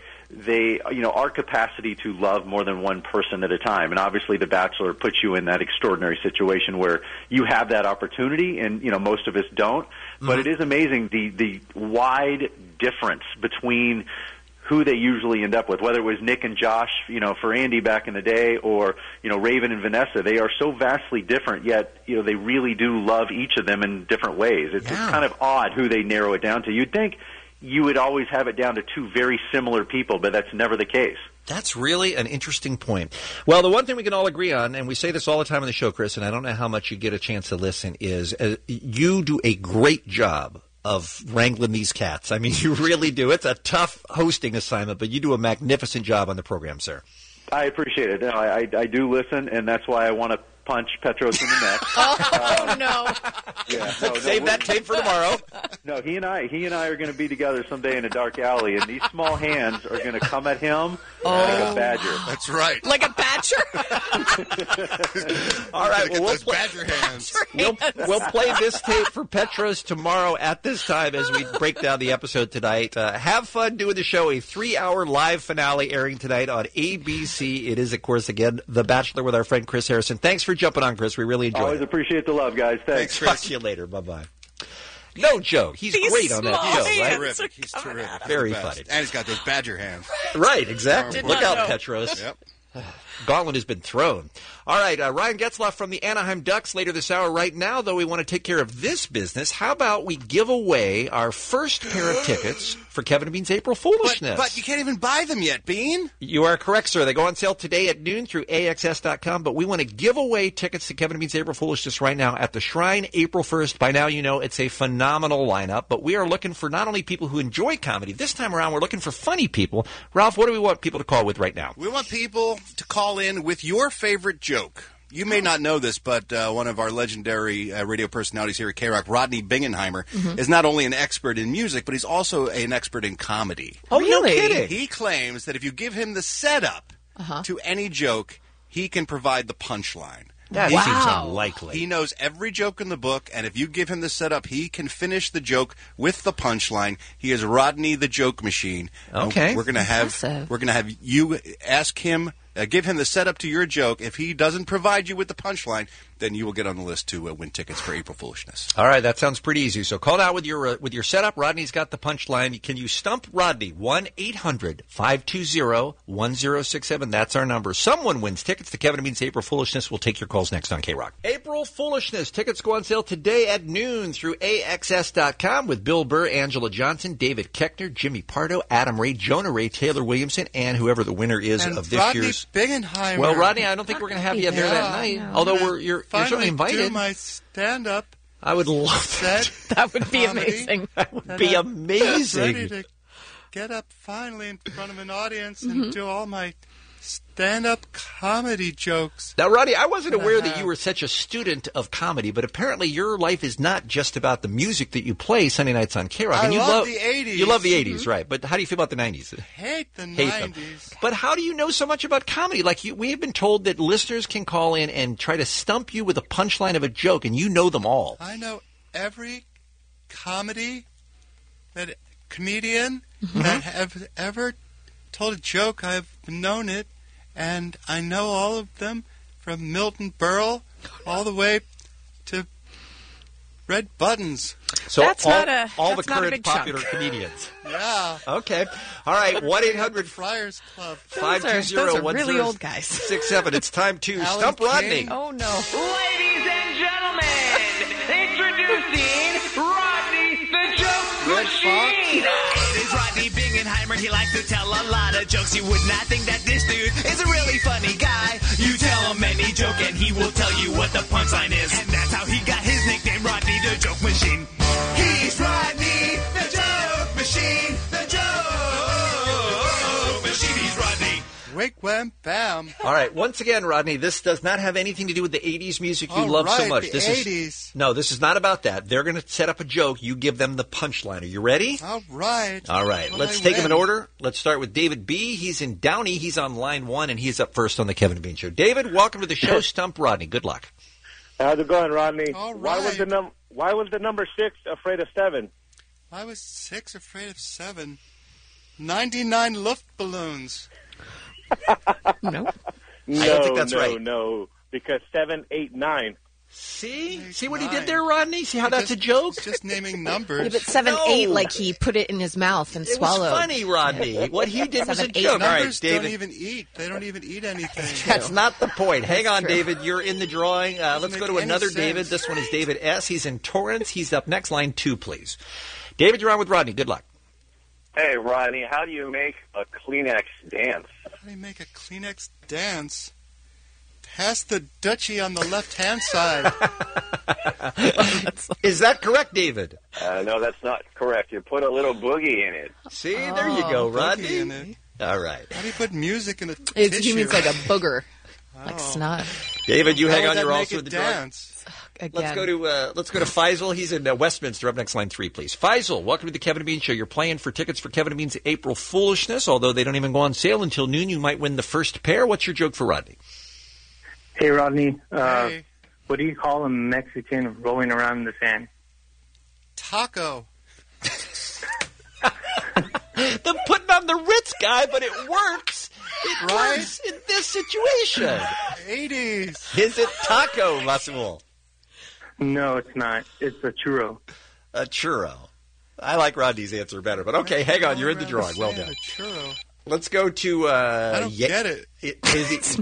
our capacity to love more than one person at a time. And obviously The Bachelor puts you in that extraordinary situation where you have that opportunity, and, most of us don't. But it is amazing the wide difference between who they usually end up with, whether it was Nick and Josh, for Andy back in the day, or, Raven and Vanessa. They are so vastly different, yet, they really do love each of them in different ways. It's kind of odd who they narrow it down to. You'd think you would always have it down to two very similar people, but that's never the case. That's really an interesting point. Well, the one thing we can all agree on, and we say this all the time on the show, Chris, and I don't know how much you get a chance to listen, is you do a great job of wrangling these cats. I mean, you really do. It's a tough hosting assignment, but you do a magnificent job on the program, sir. I appreciate it. No, I do listen, and that's why I want to punch Petros in the neck. Oh, no. Yeah, Save that tape for tomorrow. No, he and I are going to be together someday in a dark alley, and these small hands are going to come at him like a badger. That's right. Like a badger? All right, Well, we'll those badger hands. We'll play this tape for Petros tomorrow at this time as we break down the episode tonight. Have fun doing the show. A 3-hour live finale airing tonight on ABC. It is, of course, again, The Bachelor with our friend Chris Harrison. Thanks for jumping on, Chris. We really enjoyed Always it. appreciate the love, guys. Thanks. Talk to you later. Bye-bye. No joke. He's great on that show, right? Terrific. He's terrific. Very The best. funny. And he's got those badger hands. Right, exactly. Did Look not out, know. Petros. Yep. Gauntlet has been thrown. All right, Ryan Getzlaff from the Anaheim Ducks later this hour. Right now, though, we want to take care of this business. How about we give away our first pair of tickets for Kevin and Bean's April Foolishness? But you can't even buy them yet, Bean. You are correct, sir. They go on sale today at noon through AXS.com, but we want to give away tickets to Kevin and Bean's April Foolishness right now at the Shrine, April 1st. By now, you know it's a phenomenal lineup, but we are looking for not only people who enjoy comedy. This time around, we're looking for funny people. Ralph, what do we want people to call with right now? We want people to call in with your favorite joke. You may not know this, but one of our legendary radio personalities here at K-Rock, Rodney Bingenheimer, is not only an expert in music, but he's also an expert in comedy. Oh, no kidding. He claims that if you give him the setup to any joke, he can provide the punchline. That seems unlikely. He knows every joke in the book, and if you give him the setup, he can finish the joke with the punchline. He is Rodney the Joke Machine. Okay. We're gonna have you ask him, give him the setup to your joke. If he doesn't provide you with the punchline, then you will get on the list to win tickets for April Foolishness. All right, that sounds pretty easy. So call out with your setup. Rodney's got the punchline. Can you stump Rodney? 1-800-520-1067. That's our number. Someone wins tickets to Kevin and Bean's April Foolishness. We'll take your calls next on K-Rock. April Foolishness. Tickets go on sale today at noon through AXS.com with Bill Burr, Angela Johnson, David Koechner, Jimmy Pardo, Adam Ray, Jonah Ray, Taylor Williamson, and whoever the winner is And of this Rodney year's. Bingenheimer. Well, Rodney, I don't think we're going to have you there that night. Although you're certainly invited. Do my stand-up. I would love that. That would be amazing. That would be amazing. Ready to get up finally in front of an audience and do all my stand-up comedy jokes. Now, Rodney, I wasn't aware that you were such a student of comedy, but apparently your life is not just about the music that you play Sunday nights on K-Rock. I you love the 80s. You love the 80s, right. But how do you feel about the 90s? Hate the Hate them. 90s. But how do you know so much about comedy? Like, we have been told that listeners can call in and try to stump you with a punchline of a joke, and you know them all. I know every comedian that have ever told a joke. I've known it, and I know all of them from Milton Berle all the way to Red Buttons. So That's all, not a- all that's the not a current big chunk. popular comedians. Yeah. Okay. All right. 1-800 Friars Club. Those are really old guys. 67. It's time to Alan stump Rodney. King. Oh, no. Ladies and gentlemen, introducing Rodney the Joke Machine. It is Rodney Bingenheimer. He likes to tell a lot of jokes. You would not think that this dude is a really funny guy. You tell him any joke and he will tell you what the punchline is. And that's how he got his nickname, Rodney the Joke Machine. He's Rodney the Joke Machine. The Joke Machine. He's Rodney. Wig wham bam. All right. Once again, Rodney, this does not have anything to do with the 80s music you All love so right, much. the This 80s. No, this is not about that. They're going to set up a joke. You give them the punchline. Are you ready? All right. All right. Will Let's I take them in win? order. Let's start with David B. He's in Downey. He's on line 1, and he's up first on the Kevin and Bean Show. David, welcome to the show. Stump Rodney. Good luck. How's it going, Rodney? All Why was right. the number 6 afraid of 7? I was 6 afraid of 7. 99 Luftballons. No. No, I don't think that's no, right. no, because 7, 8, 9. See what he did there, Rodney? See how that's a joke? It's just naming numbers. Yeah, but 7, 8, like he put it in his mouth and It swallowed. was funny, Rodney. What he did was a 7, 8. joke. All right, Numbers don't David. even eat. They don't even eat anything. That's not the point. Hang on, true. David. You're in the drawing. Let's Doesn't go to make any another sense. David. This one is David S. He's in Torrance. He's up next. Line 2, please. David, you're on with Rodney. Good luck. Hey, Rodney, how do you make a Kleenex dance? How do you make a Kleenex dance? Pass the Dutchie on the left-hand side. Is that correct, David? No, that's not correct. You put a little boogie in it. See, there you go, Boogie Rodney. in it. All right. How do you put music in a He tissue? means like a booger. Like snot. David, you hang How on. would You're that also make in the it drawing. dance? Again. Let's go to Faisal. He's in Westminster. Up next, line 3, please. Faisal, welcome to the Kevin and Bean Show. You're playing for tickets for Kevin and Bean's April Foolishness. Although they don't even go on sale until noon, you might win the first pair. What's your joke for Rodney? Hey, Rodney. Hey. What do you call a Mexican rolling around in the sand? Taco. The putting on the Ritz guy, but it works. It works in this situation. 80s. Is it taco, Masul? No, it's not. It's a churro. A churro. I like Rodney's answer better, but okay, hang on. You're in the drawing. Well done. A churro. Let's go to. I don't get it. Is it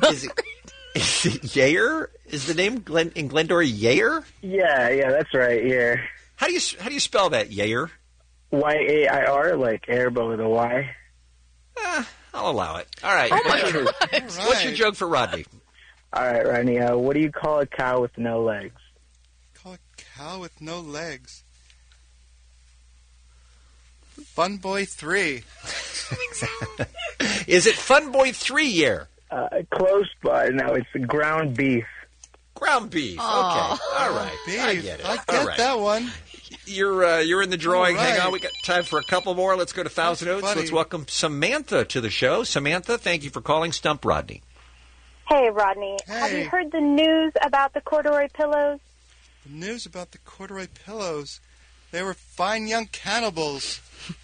Yair? Is the name in Glendora Yair? Yeah, that's right. Yeah. How do you spell that, Yair? Y-A-I-R, like air, but with a Y. I'll allow it. All right. Oh my God. What's your joke for Rodney? All right, Rodney. What do you call a cow with no legs? Call a cow with no legs. Fun Boy 3. Is it Fun Boy 3 year? Close, but no, it's ground beef. Ground beef. Aw. Okay. All right. Beef. I get it. I All get right. that one. You're in the drawing. All right. Hang on. We got time for a couple more. Let's go to Thousand Oaks. funny. Let's welcome Samantha to the show. Samantha, thank you for calling Stump Rodney. Hey, Rodney. Have Hey. you heard the news about the corduroy pillows? The news about the corduroy pillows. They were fine young cannibals.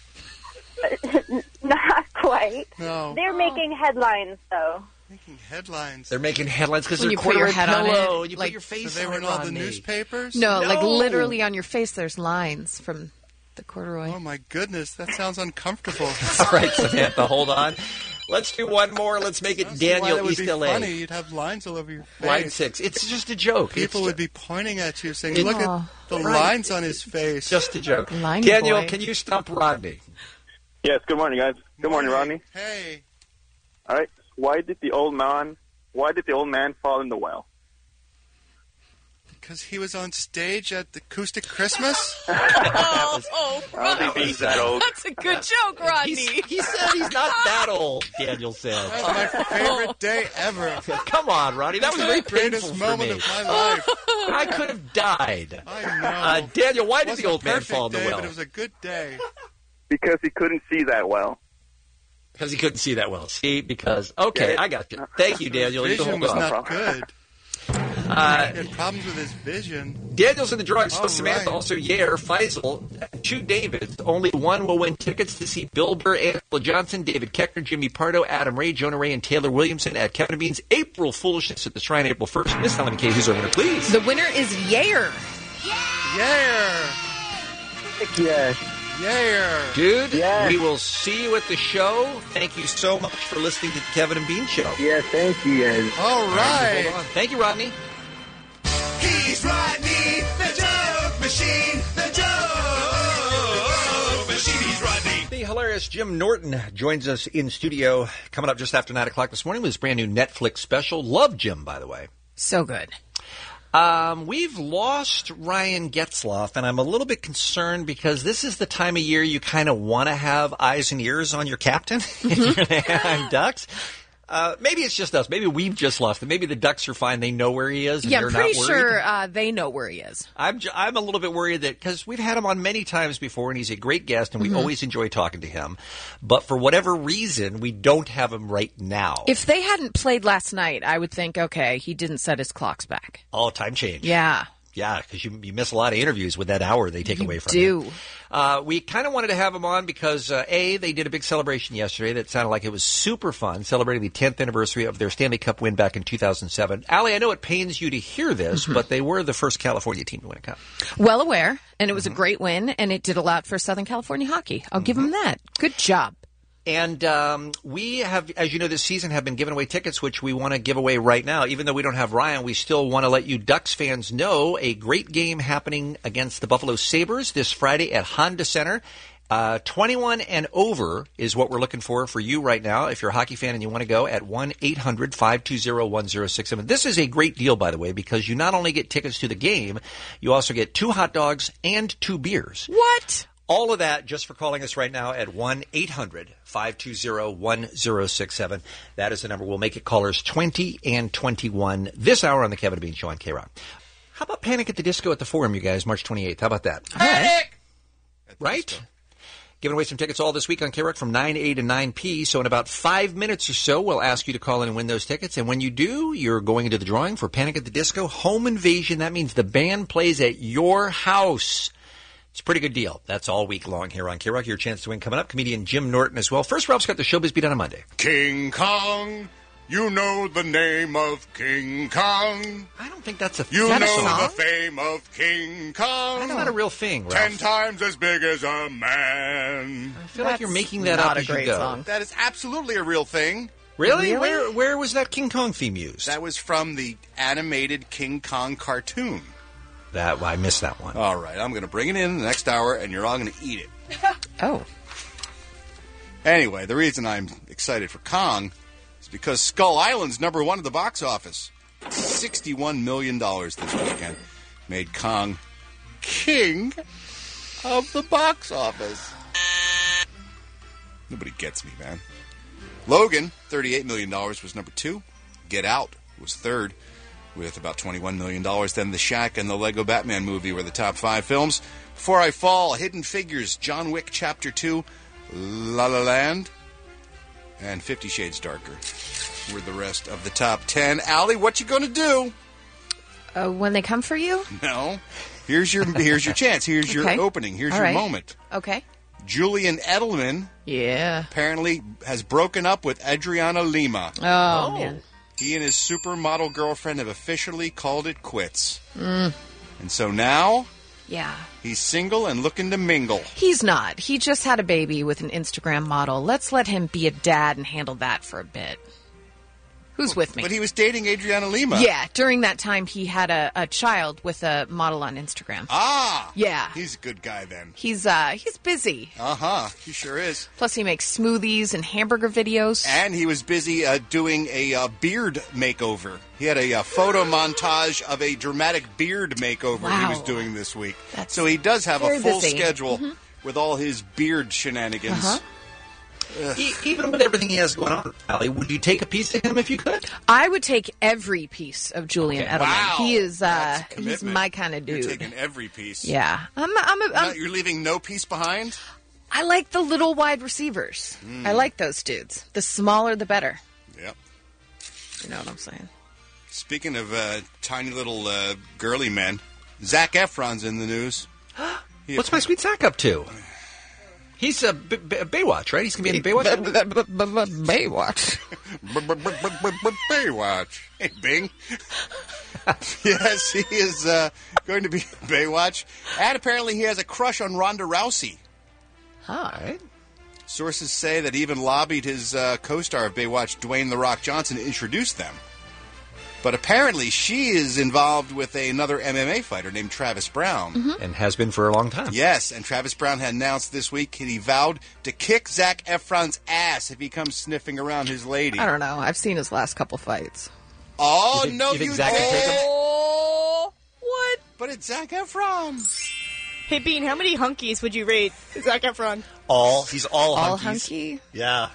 Not quite. No. They're making headlines, though. Making headlines. They're making headlines because When they're you put your corduroy head on pillow. it, You like- put your face So they on were it, in all the Rodney. newspapers? No, like literally on your face, there's lines from the corduroy. Oh, my goodness. That sounds uncomfortable. All right, Samantha, hold on. Let's do one more. Let's make it Why that Daniel would East be LA. funny. You'd have lines all over your face. Line 6. It's just a joke. People It's would be pointing at you saying, It- look at Aw, the right. lines on his face. just a joke. Line Daniel, boy. can you stump Rodney? Yes, good morning, guys. Good morning, Rodney. Hey. All right. Why did the old man fall in the well? Because he was on stage at the Acoustic Christmas? Oh, I don't think he's a joke. That's a good joke, Rodney. He said he's not that old, Daniel said. That was my favorite day ever. Come on, Rodney. That was the very greatest painful for moment me. of my life. I could have died. I know. Daniel, why It did wasn't the old a man perfect fall in the day, well? But it was a good day. Because he couldn't see that well. Because he couldn't see that well. See, because... Okay, Yeah. I got you. Thank you, Daniel. You Vision hold was on. not good. He had problems with his vision. Daniel's in the drawing. So All Samantha, right. also Yair, Faisal, 2 Davids. Only one will win tickets to see Bill Burr, Angela Johnson, David Keckner, Jimmy Pardo, Adam Ray, Jonah Ray, and Taylor Williamson at Kevin and Bean's April Foolishness at the Shrine April 1st. Miss Helen McKay, who's our winner, please? The winner is Yair. Yeah. Yes. Yeah. Dude, Yes. we will see you at the show. Thank you so much for listening to the Kevin and Bean Show. Yeah, thank you, guys. All right. Hold on. Thank you, Rodney. He's Rodney, the joke machine, the joke machine. He's Rodney. The hilarious Jim Norton joins us in studio. Coming up just after 9 o'clock this morning with his brand new Netflix special. Love Jim, by the way. So good. We've lost Ryan Getzloff, and I'm a little bit concerned because this is the time of year you kind of want to have eyes and ears on your captain if you're the Anaheim Ducks. Maybe it's just us. Maybe we've just lost him. Maybe the Ducks are fine. They know where he is, and Yeah, you're I'm pretty not worried. sure they know where he is. I'm a little bit worried that because we've had him on many times before, and he's a great guest, and we always enjoy talking to him. But for whatever reason, we don't have him right now. If they hadn't played last night, I would think, okay, he didn't set his clocks back. Oh, time change. Yeah. Yeah, because you miss a lot of interviews with that hour they take away from do. you. We kind of wanted to have him on because, they did a big celebration yesterday that sounded like it was super fun, celebrating the 10th anniversary of their Stanley Cup win back in 2007. Allie, I know it pains you to hear this, but they were the first California team to win a cup. Well aware, and it was a great win, and it did a lot for Southern California hockey. I'll give them that. Good job. And we have, as you know, this season have been giving away tickets, which we want to give away right now. Even though we don't have Ryan, we still want to let you Ducks fans know a great game happening against the Buffalo Sabres this Friday at Honda Center. 21 and over is what we're looking for you right now. If you're a hockey fan and you want to go, at 1-800-520-1067. This is a great deal, by the way, because you not only get tickets to the game, you also get 2 hot dogs and 2 beers. What? All of that just for calling us right now at 1-800-520-1067. That is the number. We'll make it callers 20 and 21 this hour on the Kevin and Bean Show on K-Rock. How about Panic at the Disco at the Forum, you guys, March 28th? How about that? Panic! Right? Giving away some tickets all this week on K-Rock from 9A to 9P. So in about 5 minutes or so, we'll ask you to call in and win those tickets. And when you do, you're going into the drawing for Panic at the Disco Home Invasion. That means the band plays at your house. It's a pretty good deal. That's all week long here on K-Rock. Your chance to win coming up. Comedian Jim Norton as well. First, Ralph's got the Showbiz Beat on a Monday. King Kong. You know the name of King Kong. I don't think that's a You that a know song? the fame of King Kong. That's not a real thing, Ralph. 10 times as big as a man. I feel like you're making that up as you go. That is absolutely a real thing. Really? Where was that King Kong theme used? That was from the animated King Kong cartoon. I missed that one. All right, I'm going to bring it in the next hour, and you're all going to eat it. Oh. Anyway, the reason I'm excited for Kong is because Skull Island's number one at the box office. $61 million this weekend made Kong king of the box office. Nobody gets me, man. Logan, $38 million, was number 2. Get Out was third with about $21 million. Then The Shack and the Lego Batman movie were the top 5 films. Before I Fall, Hidden Figures, John Wick Chapter 2, La La Land, and 50 Shades Darker were the rest of the top 10. Allie, what you going to do? When they come for you? No. Here's your chance. Here's your opening. Here's All your right. moment. Okay. Julian Edelman apparently has broken up with Adriana Lima. Oh, man. He and his supermodel girlfriend have officially called it quits. Mm. And so now Yeah. he's single and looking to mingle. He's not. He just had a baby with an Instagram model. Let's let him be a dad and handle that for a bit. Who's with me? But he was dating Adriana Lima. Yeah, during that time he had a child with a model on Instagram. Ah! Yeah. He's a good guy then. He's busy. Uh-huh. He sure is. Plus he makes smoothies and hamburger videos. And he was busy doing a beard makeover. He had a photo montage of a dramatic beard makeover he was doing this week. So he does have a very full busy. schedule with all his beard shenanigans. Uh-huh. Even with everything he has going on, Allie, would you take a piece of him if you could? I would take every piece of Julian Edelman. Wow. He is That's a he's commitment. my kind of dude. You're taking every piece. Yeah. You're leaving no piece behind? I like the little wide receivers. I like those dudes. The smaller the better. Yep. You know what I'm saying? Speaking of tiny little girly men, Zac Efron's in the news. What's my sweet Zach up to? He's Baywatch, right? He's going to be in Baywatch? Baywatch. Baywatch. Hey, Bing. Yes, he is going to be in Baywatch. And apparently he has a crush on Ronda Rousey. Huh. Right. Sources say that he even lobbied his co-star of Baywatch, Dwayne The Rock Johnson, to introduce them. But apparently she is involved with another MMA fighter named Travis Brown. And has been for a long time. Yes, and Travis Brown had announced this week he vowed to kick Zac Efron's ass if he comes sniffing around his lady. I don't know. I've seen his last couple fights. Oh, you think Zac could take him? Oh, what? But it's Zac Efron. Hey, Bean, how many hunkies would you rate Zac Efron? He's all All hunkies. hunky? Yeah.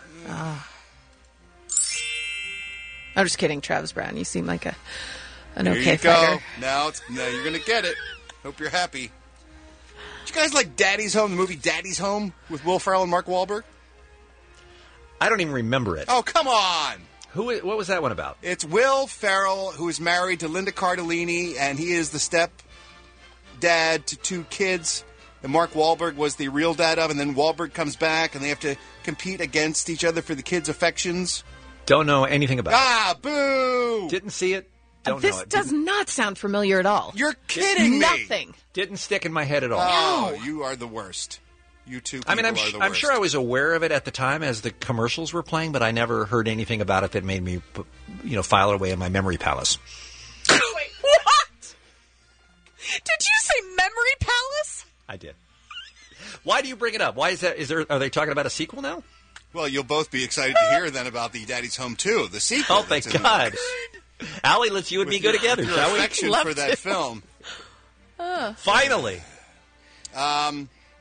I'm just kidding, Travis Brown. You seem like an There okay you go. fighter. Now you're going to get it. Hope you're happy. Did you guys like Daddy's Home, the movie Daddy's Home with Will Ferrell and Mark Wahlberg? I don't even remember it. Oh, come on. What was that one about? It's Will Ferrell, who is married to Linda Cardellini, and he is the step dad to 2 kids. And Mark Wahlberg was the real dad of, and then Wahlberg comes back, and they have to compete against each other for the kids' affections. Don't know anything about it. Boo! Didn't see it. Don't This know it. does not sound familiar at all. You're kidding me. Nothing. Didn't stick in my head at all. Oh, you are the worst. You two people I mean, are the worst. I'm sure I was aware of it at the time as the commercials were playing, but I never heard anything about it that made me, file it away in my memory palace. Wait, what? Did you say memory palace? I did. Why do you bring it up? Why is that? Are they talking about a sequel now? Well, you'll both be excited to hear then about the Daddy's Home 2, the sequel. Oh, thank that's in God. the- Allie, let's you and me go together, your shall we? affection for that film. Finally.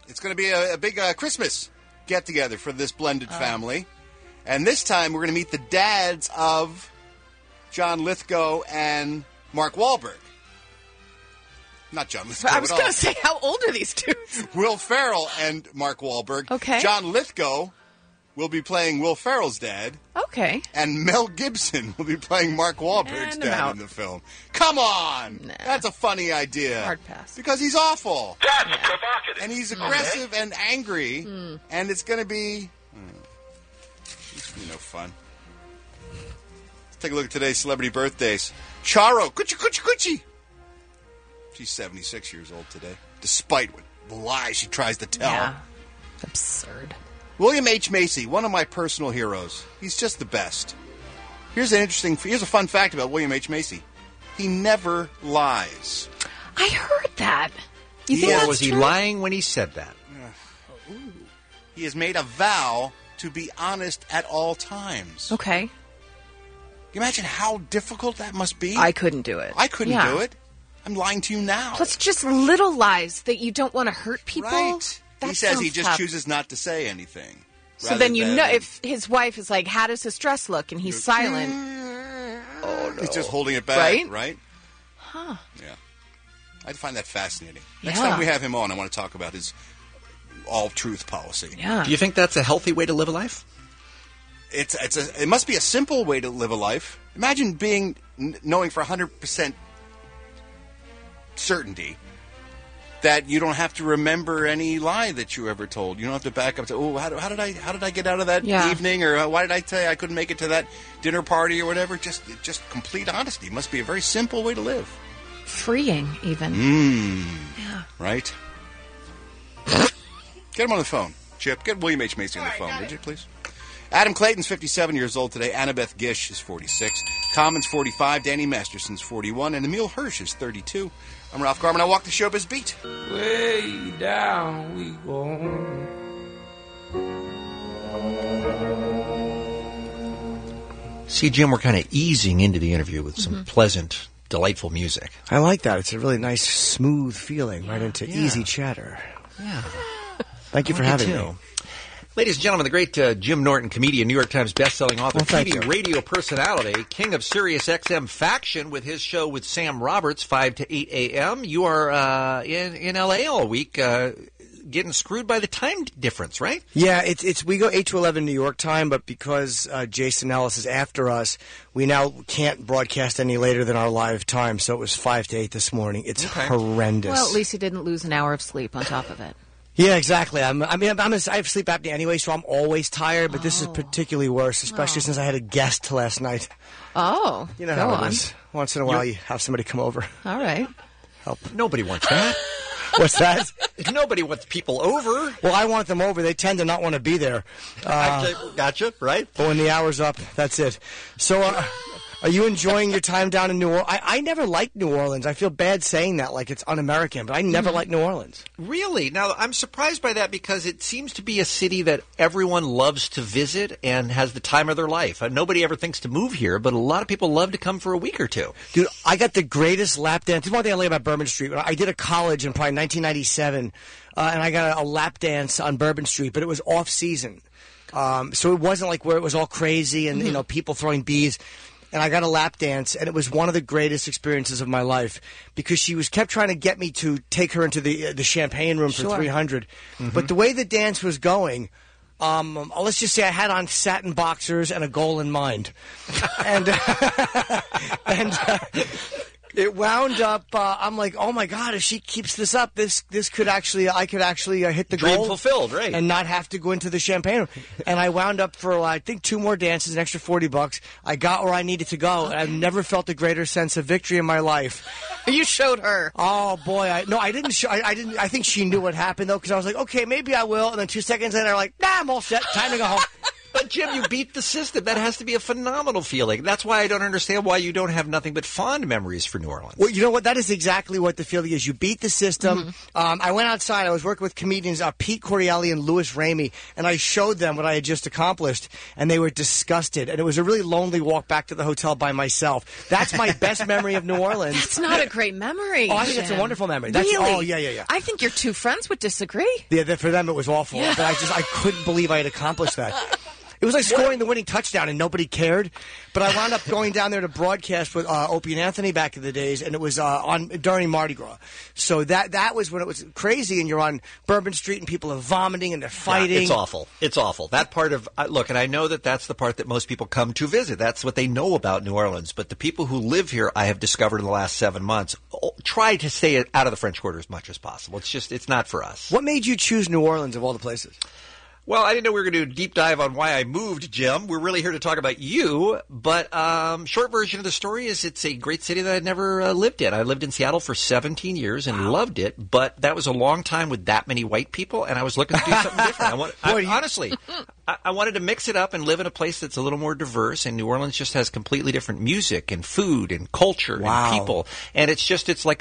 It's going to be a big Christmas get-together for this blended family. And this time we're going to meet the dads of John Lithgow and Mark Wahlberg. Not John Lithgow I was going to say, how old are these two? Will Ferrell and Mark Wahlberg. Okay. John Lithgow will be playing Will Ferrell's dad. Okay. And Mel Gibson will be playing Mark Wahlberg's dad in the film. Come on! Nah. That's a funny idea. Hard pass. Because he's awful. That's provocative. And he's aggressive and angry. And it's going to be... it's going to be no fun. Let's take a look at today's celebrity birthdays. Charo. Coochie, coochie, coochie. She's 76 years old today, despite what the lies she tries to tell. Yeah. Absurd. William H. Macy, one of my personal heroes. He's just the best. Here's a fun fact about William H. Macy. He never lies. I heard that. You think that's was he true? lying when he said that? He has made a vow to be honest at all times. Okay. Can you imagine how difficult that must be? I couldn't do it. I couldn't do it. I'm lying to you now. Plus, just little lies that you don't want to hurt people. Right. That he says he sounds just tough. chooses not to say anything. So then you know if his wife is like, how does his dress look? And he's silent. Oh, no. He's just holding it back, right? Huh. Yeah. I find that fascinating. Next Yeah. time we have him on, I want to talk about his all-truth policy. Yeah. Do you think that's a healthy way to live a life? It must be a simple way to live a life. Imagine knowing for 100% certainty that you don't have to remember any lie that you ever told. You don't have to back up to, how did I get out of that evening, or why did I tell you I couldn't make it to that dinner party or whatever? Just complete honesty. It must be a very simple way to live. Freeing, even. Yeah. Right? Get him on the phone. Chip, get William H. Macy on the phone, would you, please? Adam Clayton's 57 years old today. Annabeth Gish is 46. Common's 45. Danny Masterson's 41. And Emil Hirsch is 32. I'm Ralph Garman. I walk the showbiz beat. Way down we go. See, Jim, we're kind of easing into the interview with some pleasant, delightful music. I like that. It's a really nice, smooth feeling right into easy chatter. Yeah. Thank you for having me. Ladies and gentlemen, the great Jim Norton, comedian, New York Times bestselling author, TV radio personality, king of Sirius XM Faction with his show with Sam Roberts, 5 to 8 a.m. You are in L.A. all week getting screwed by the time difference, right? Yeah, we go 8 to 11 New York time, but because Jason Ellis is after us, we now can't broadcast any later than our live time, so it was 5 to 8 this morning. It's horrendous. Well, at least he didn't lose an hour of sleep on top of it. Yeah, exactly. I have sleep apnea anyway, so I'm always tired. But this is particularly worse, especially since I had a guest last night. Oh, you know how it is. Once in a while, you have somebody come over. All right. Help. Nobody wants that. What's that? Nobody wants people over. Well, I want them over. They tend to not want to be there. Gotcha. Right. But when the hour's up, that's it. So. Are you enjoying your time down in New Orleans? I never liked New Orleans. I feel bad saying that, like it's un-American, but I never liked New Orleans. Really? Now, I'm surprised by that because it seems to be a city that everyone loves to visit and has the time of their life. Nobody ever thinks to move here, but a lot of people love to come for a week or two. Dude, I got the greatest lap dance. This is one thing I like about Bourbon Street. I did a college in probably 1997, and I got a lap dance on Bourbon Street, but it was off-season. So it wasn't like where it was all crazy and people throwing bees. And I got a lap dance, and it was one of the greatest experiences of my life because she kept trying to get me to take her into the champagne room for $300. But the way the dance was going, let's just say I had on satin boxers and a goal in mind, and it wound up. I'm like, oh my god! If she keeps this up, this could actually, I could actually hit the dream goal fulfilled, right? And not have to go into the champagne room. And I wound up for I think 2 more dances, an extra $40. I got where I needed to go, and I've never felt a greater sense of victory in my life. You showed her. Oh boy, I didn't. I didn't. I think she knew what happened though, because I was like, okay, maybe I will. And then 2 seconds later, I'm like, nah, I'm all set. Time to go home. But Jim, you beat the system. That has to be a phenomenal feeling. That's why I don't understand why you don't have nothing but fond memories for New Orleans. Well, you know what? That is exactly what the feeling is. You beat the system. I went outside. I was working with comedians Pete Corielli and Louis Ramey, and I showed them what I had just accomplished, and they were disgusted. And it was a really lonely walk back to the hotel by myself. That's my best memory of New Orleans. That's not a great memory. Oh, I think it's a wonderful memory. That's, really? Oh, yeah. I think your two friends would disagree. Yeah, for them it was awful. Yeah. But I couldn't believe I had accomplished that. It was like scoring the winning touchdown and nobody cared. But I wound up going down there to broadcast with Opie and Anthony back in the days, and it was during Mardi Gras. So that was when it was crazy, and you're on Bourbon Street and people are vomiting and they're fighting. Yeah, it's awful. It's awful. That part of look, and I know that that's the part that most people come to visit. That's what they know about New Orleans. But the people who live here, I have discovered in the last 7 months, try to stay out of the French Quarter as much as possible. It's not for us. What made you choose New Orleans of all the places? Well, I didn't know we were going to do a deep dive on why I moved, Jim. We're really here to talk about you. But short version of the story is it's a great city that I'd never lived in. I lived in Seattle for 17 years and loved it. But that was a long time with that many white people, and I was looking to do something different. Honestly, I wanted to mix it up and live in a place that's a little more diverse. And New Orleans just has completely different music and food and culture and people. And it's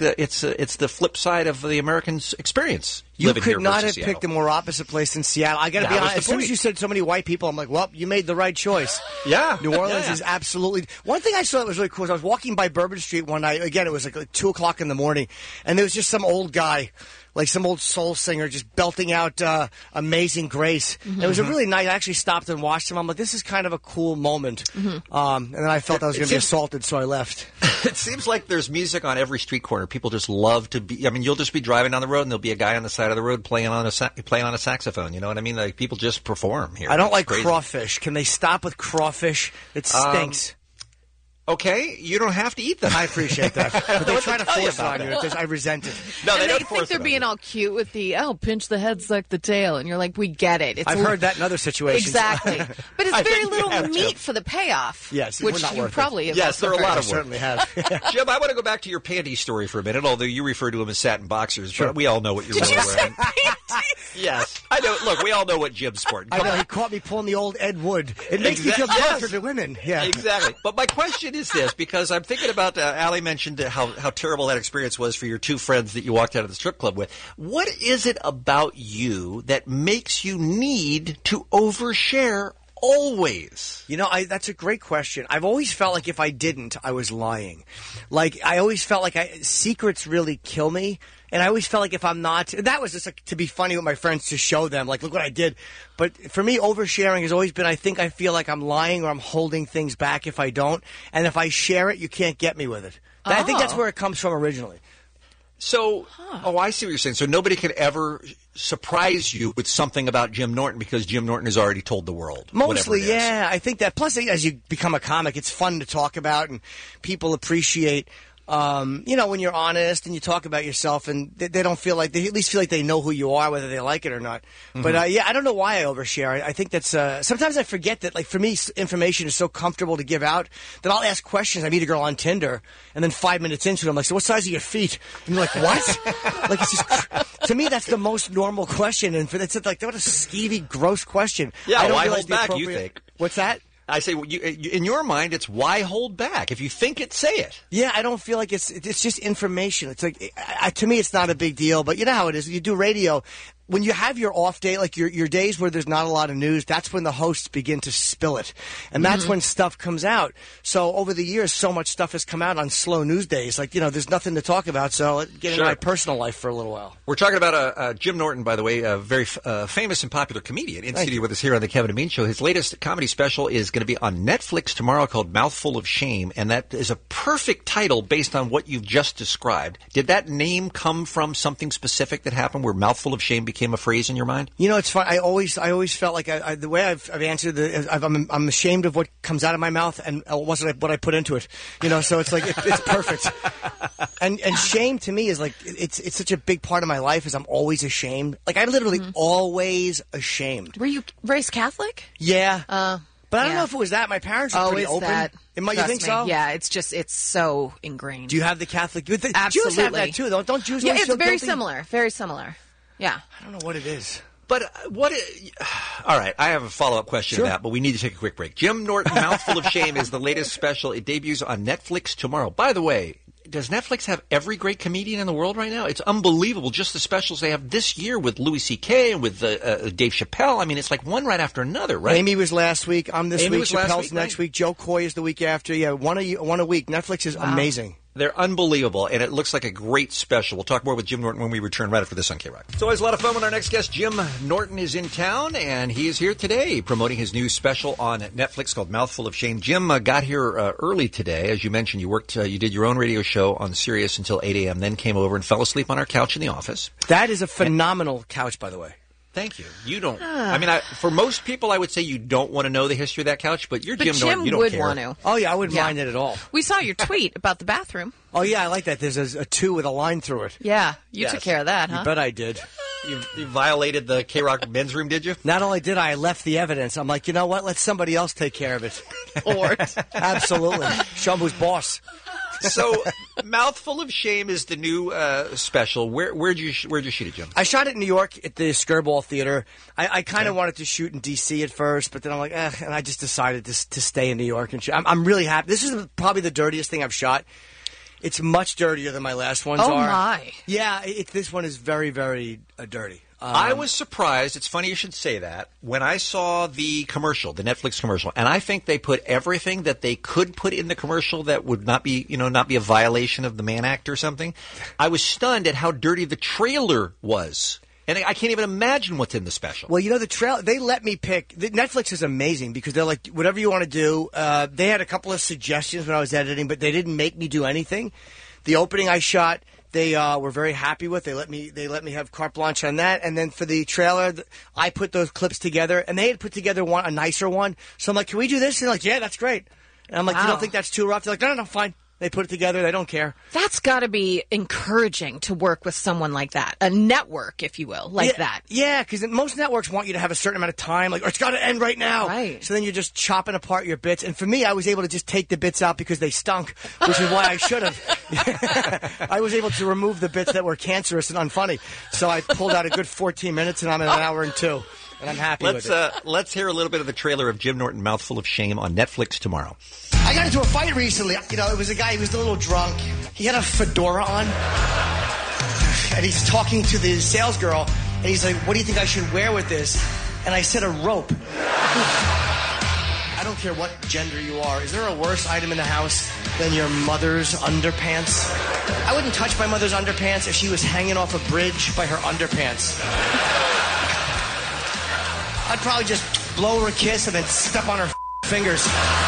the flip side of the American experience. You could not have picked a more opposite place than Seattle. I got to be honest. As soon as you said so many white people, I'm like, well, you made the right choice. Yeah. New Orleans is absolutely. One thing I saw that was really cool is I was walking by Bourbon Street one night. Again, it was like 2 o'clock in the morning, and there was just some old guy, like some old soul singer, just belting out Amazing Grace. Mm-hmm. It was a really nice. I actually stopped and watched him. I'm like, this is kind of a cool moment. Mm-hmm. And then I felt I was going to be assaulted, so I left. It seems like there's music on every street corner. People just love to be. I mean, you'll just be driving down the road, and there'll be a guy on the side of the road playing on a saxophone. You know what I mean? Like people just perform here. I don't like crawfish. Can they stop with crawfish? It stinks. Okay, you don't have to eat them. I appreciate that. But they try to force it on you. I resent it. No, they don't think force they're being all cute with the, pinch the head, suck the tail. And you're like, we get it. I've heard that in other situations. Exactly. But it's very little meat for the payoff. Yes, which not you worth probably it. Yes, there are a lot of I certainly have. Jim, I want to go back to your panty story for a minute, although you refer to them as satin boxers. Sure. But we all know what you're wearing. Yes. I know. Look, we all know what Jim's sporting. I know. He caught me pulling the old Ed Wood. It makes me feel closer to women. Yeah. Exactly. But my question is this, because I'm thinking about, Allie mentioned how terrible that experience was for your two friends that you walked out of the strip club with. What is it about you that makes you need to overshare always? You know, that's a great question. I've always felt like if I didn't, I was lying. Like, I always felt like secrets really kill me. And I always felt like if I'm not, that was just like to be funny with my friends to show them, like, look what I did. But for me, oversharing has always been, I feel like I'm lying or I'm holding things back if I don't. And if I share it, you can't get me with it. I think that's where it comes from originally. So, I see what you're saying. So nobody could ever surprise you with something about Jim Norton because Jim Norton has already told the world. Mostly, yeah. I think that. Plus, as you become a comic, it's fun to talk about, and people appreciate. When you're honest and you talk about yourself, and they don't feel like they at least feel like they know who you are, whether they like it or not. Mm-hmm. But I don't know why I overshare. I think that's sometimes I forget that. Like for me, information is so comfortable to give out that I'll ask questions. I meet a girl on Tinder, and then 5 minutes into it, I'm like, "So what size are your feet?" And you're like, "What?" Like it's just to me that's the most normal question, and it's like what a skeevy, gross question. Yeah, I don't why realize hold back? You think? What's that? I say, in your mind, it's why hold back? If you think it, say it. Yeah, I don't feel like it's just information. It's like, to me, it's not a big deal. But you know how it is. You do radio. When you have your off day, like your days where there's not a lot of news, that's when the hosts begin to spill it. And that's when stuff comes out. So over the years, so much stuff has come out on slow news days. Like, there's nothing to talk about, so let's get into my personal life for a little while. We're talking about Jim Norton, by the way, a very famous and popular comedian in studio with us here on the Kevin and Bean Show. His latest comedy special is going to be on Netflix tomorrow called Mouthful of Shame, and that is a perfect title based on what you've just described. Did that name come from something specific that happened where Mouthful of Shame became a phrase in your mind? It's fun. I always felt like the way I've answered I'm ashamed of what comes out of my mouth and wasn't what I put into it. So it's like it's perfect. And shame to me is like it's such a big part of my life. Is I'm always ashamed. Like I'm literally always ashamed. Were you raised Catholic? Yeah. But I don't know if it was that. My parents were pretty open. That. You think so? Yeah, it's so ingrained. Do you have the Catholic? Absolutely. Jews have that too, though. Don't Jews? Yeah, it's very guilty? similar. Very similar. Yeah. I don't know what it is. But all right, I have a follow-up question to that, but we need to take a quick break. Jim Norton, Mouthful of Shame is the latest special. It debuts on Netflix tomorrow. By the way, does Netflix have every great comedian in the world right now? It's unbelievable, just the specials they have this year with Louis C.K. and with Dave Chappelle. I mean, it's like one right after another, right? Amy was last week. I'm this Amy week. was last Chappelle's week, next right? week. Joe Coy is the week after. Yeah, one a week. Netflix is amazing. They're unbelievable, and it looks like a great special. We'll talk more with Jim Norton when we return right after this on K-Rock. It's always a lot of fun when our next guest, Jim Norton, is in town, and he is here today promoting his new special on Netflix called Mouthful of Shame. Jim got here early today. As you mentioned, you did your own radio show on Sirius until 8 a.m., then came over and fell asleep on our couch in the office. That is a phenomenal couch, by the way. Thank you. You don't. I mean, for most people, I would say you don't want to know the history of that couch, but you're Jim Norton. You don't would care. want to. Oh, yeah, I wouldn't mind it at all. We saw your tweet about the bathroom. Oh, yeah, I like that. There's a 2 with a line through it. Yeah, you took care of that, huh? You bet I did. You violated the K-Rock men's room, did you? Not only did I left the evidence, I'm like, you know what? Let somebody else take care of it. Or absolutely. Show 'em who's boss. So, Mouthful of Shame is the new special. Where'd you shoot it, Jim? I shot it in New York at the Skirball Theater. I kind of wanted to shoot in D.C. at first, but then I'm like, and I just decided to stay in New York and shoot. I'm really happy. This is probably the dirtiest thing I've shot. It's much dirtier than my last ones are. Oh, my. Yeah, this one is very, very dirty. I was surprised. It's funny you should say that. When I saw the commercial, the Netflix commercial, and I think they put everything that they could put in the commercial that would not be a violation of the Mann Act or something. I was stunned at how dirty the trailer was. And I can't even imagine what's in the special. Well, the trailer, they let me pick. Netflix is amazing because they're like, whatever you want to do. They had a couple of suggestions when I was editing, but they didn't make me do anything. The opening I shot, they were very happy with. They let me have carte blanche on that. And then for the trailer, I put those clips together, and they had put together a nicer one. So I'm like, can we do this? And they're like, yeah, that's great. And I'm like, you don't think that's too rough? They're like, no, fine. They put it together. They don't care. That's got to be encouraging to work with someone like that. A network, if you will, that. Yeah, because most networks want you to have a certain amount of time. Like, it's got to end right now. Right. So then you're just chopping apart your bits. And for me, I was able to just take the bits out because they stunk, which is why I should have. I was able to remove the bits that were cancerous and unfunny. So I pulled out a good 14 minutes, and I'm at an hour and 2. And I'm happy with it. Let's hear a little bit of the trailer of Jim Norton, Mouthful of Shame, on Netflix tomorrow. I got into a fight recently. It was a guy, he was a little drunk. He had a fedora on. And he's talking to the sales girl. And he's like, what do you think I should wear with this? And I said a rope. I don't care what gender you are. Is there a worse item in the house than your mother's underpants? I wouldn't touch my mother's underpants if she was hanging off a bridge by her underpants. I'd probably just blow her a kiss and then step on her fingers.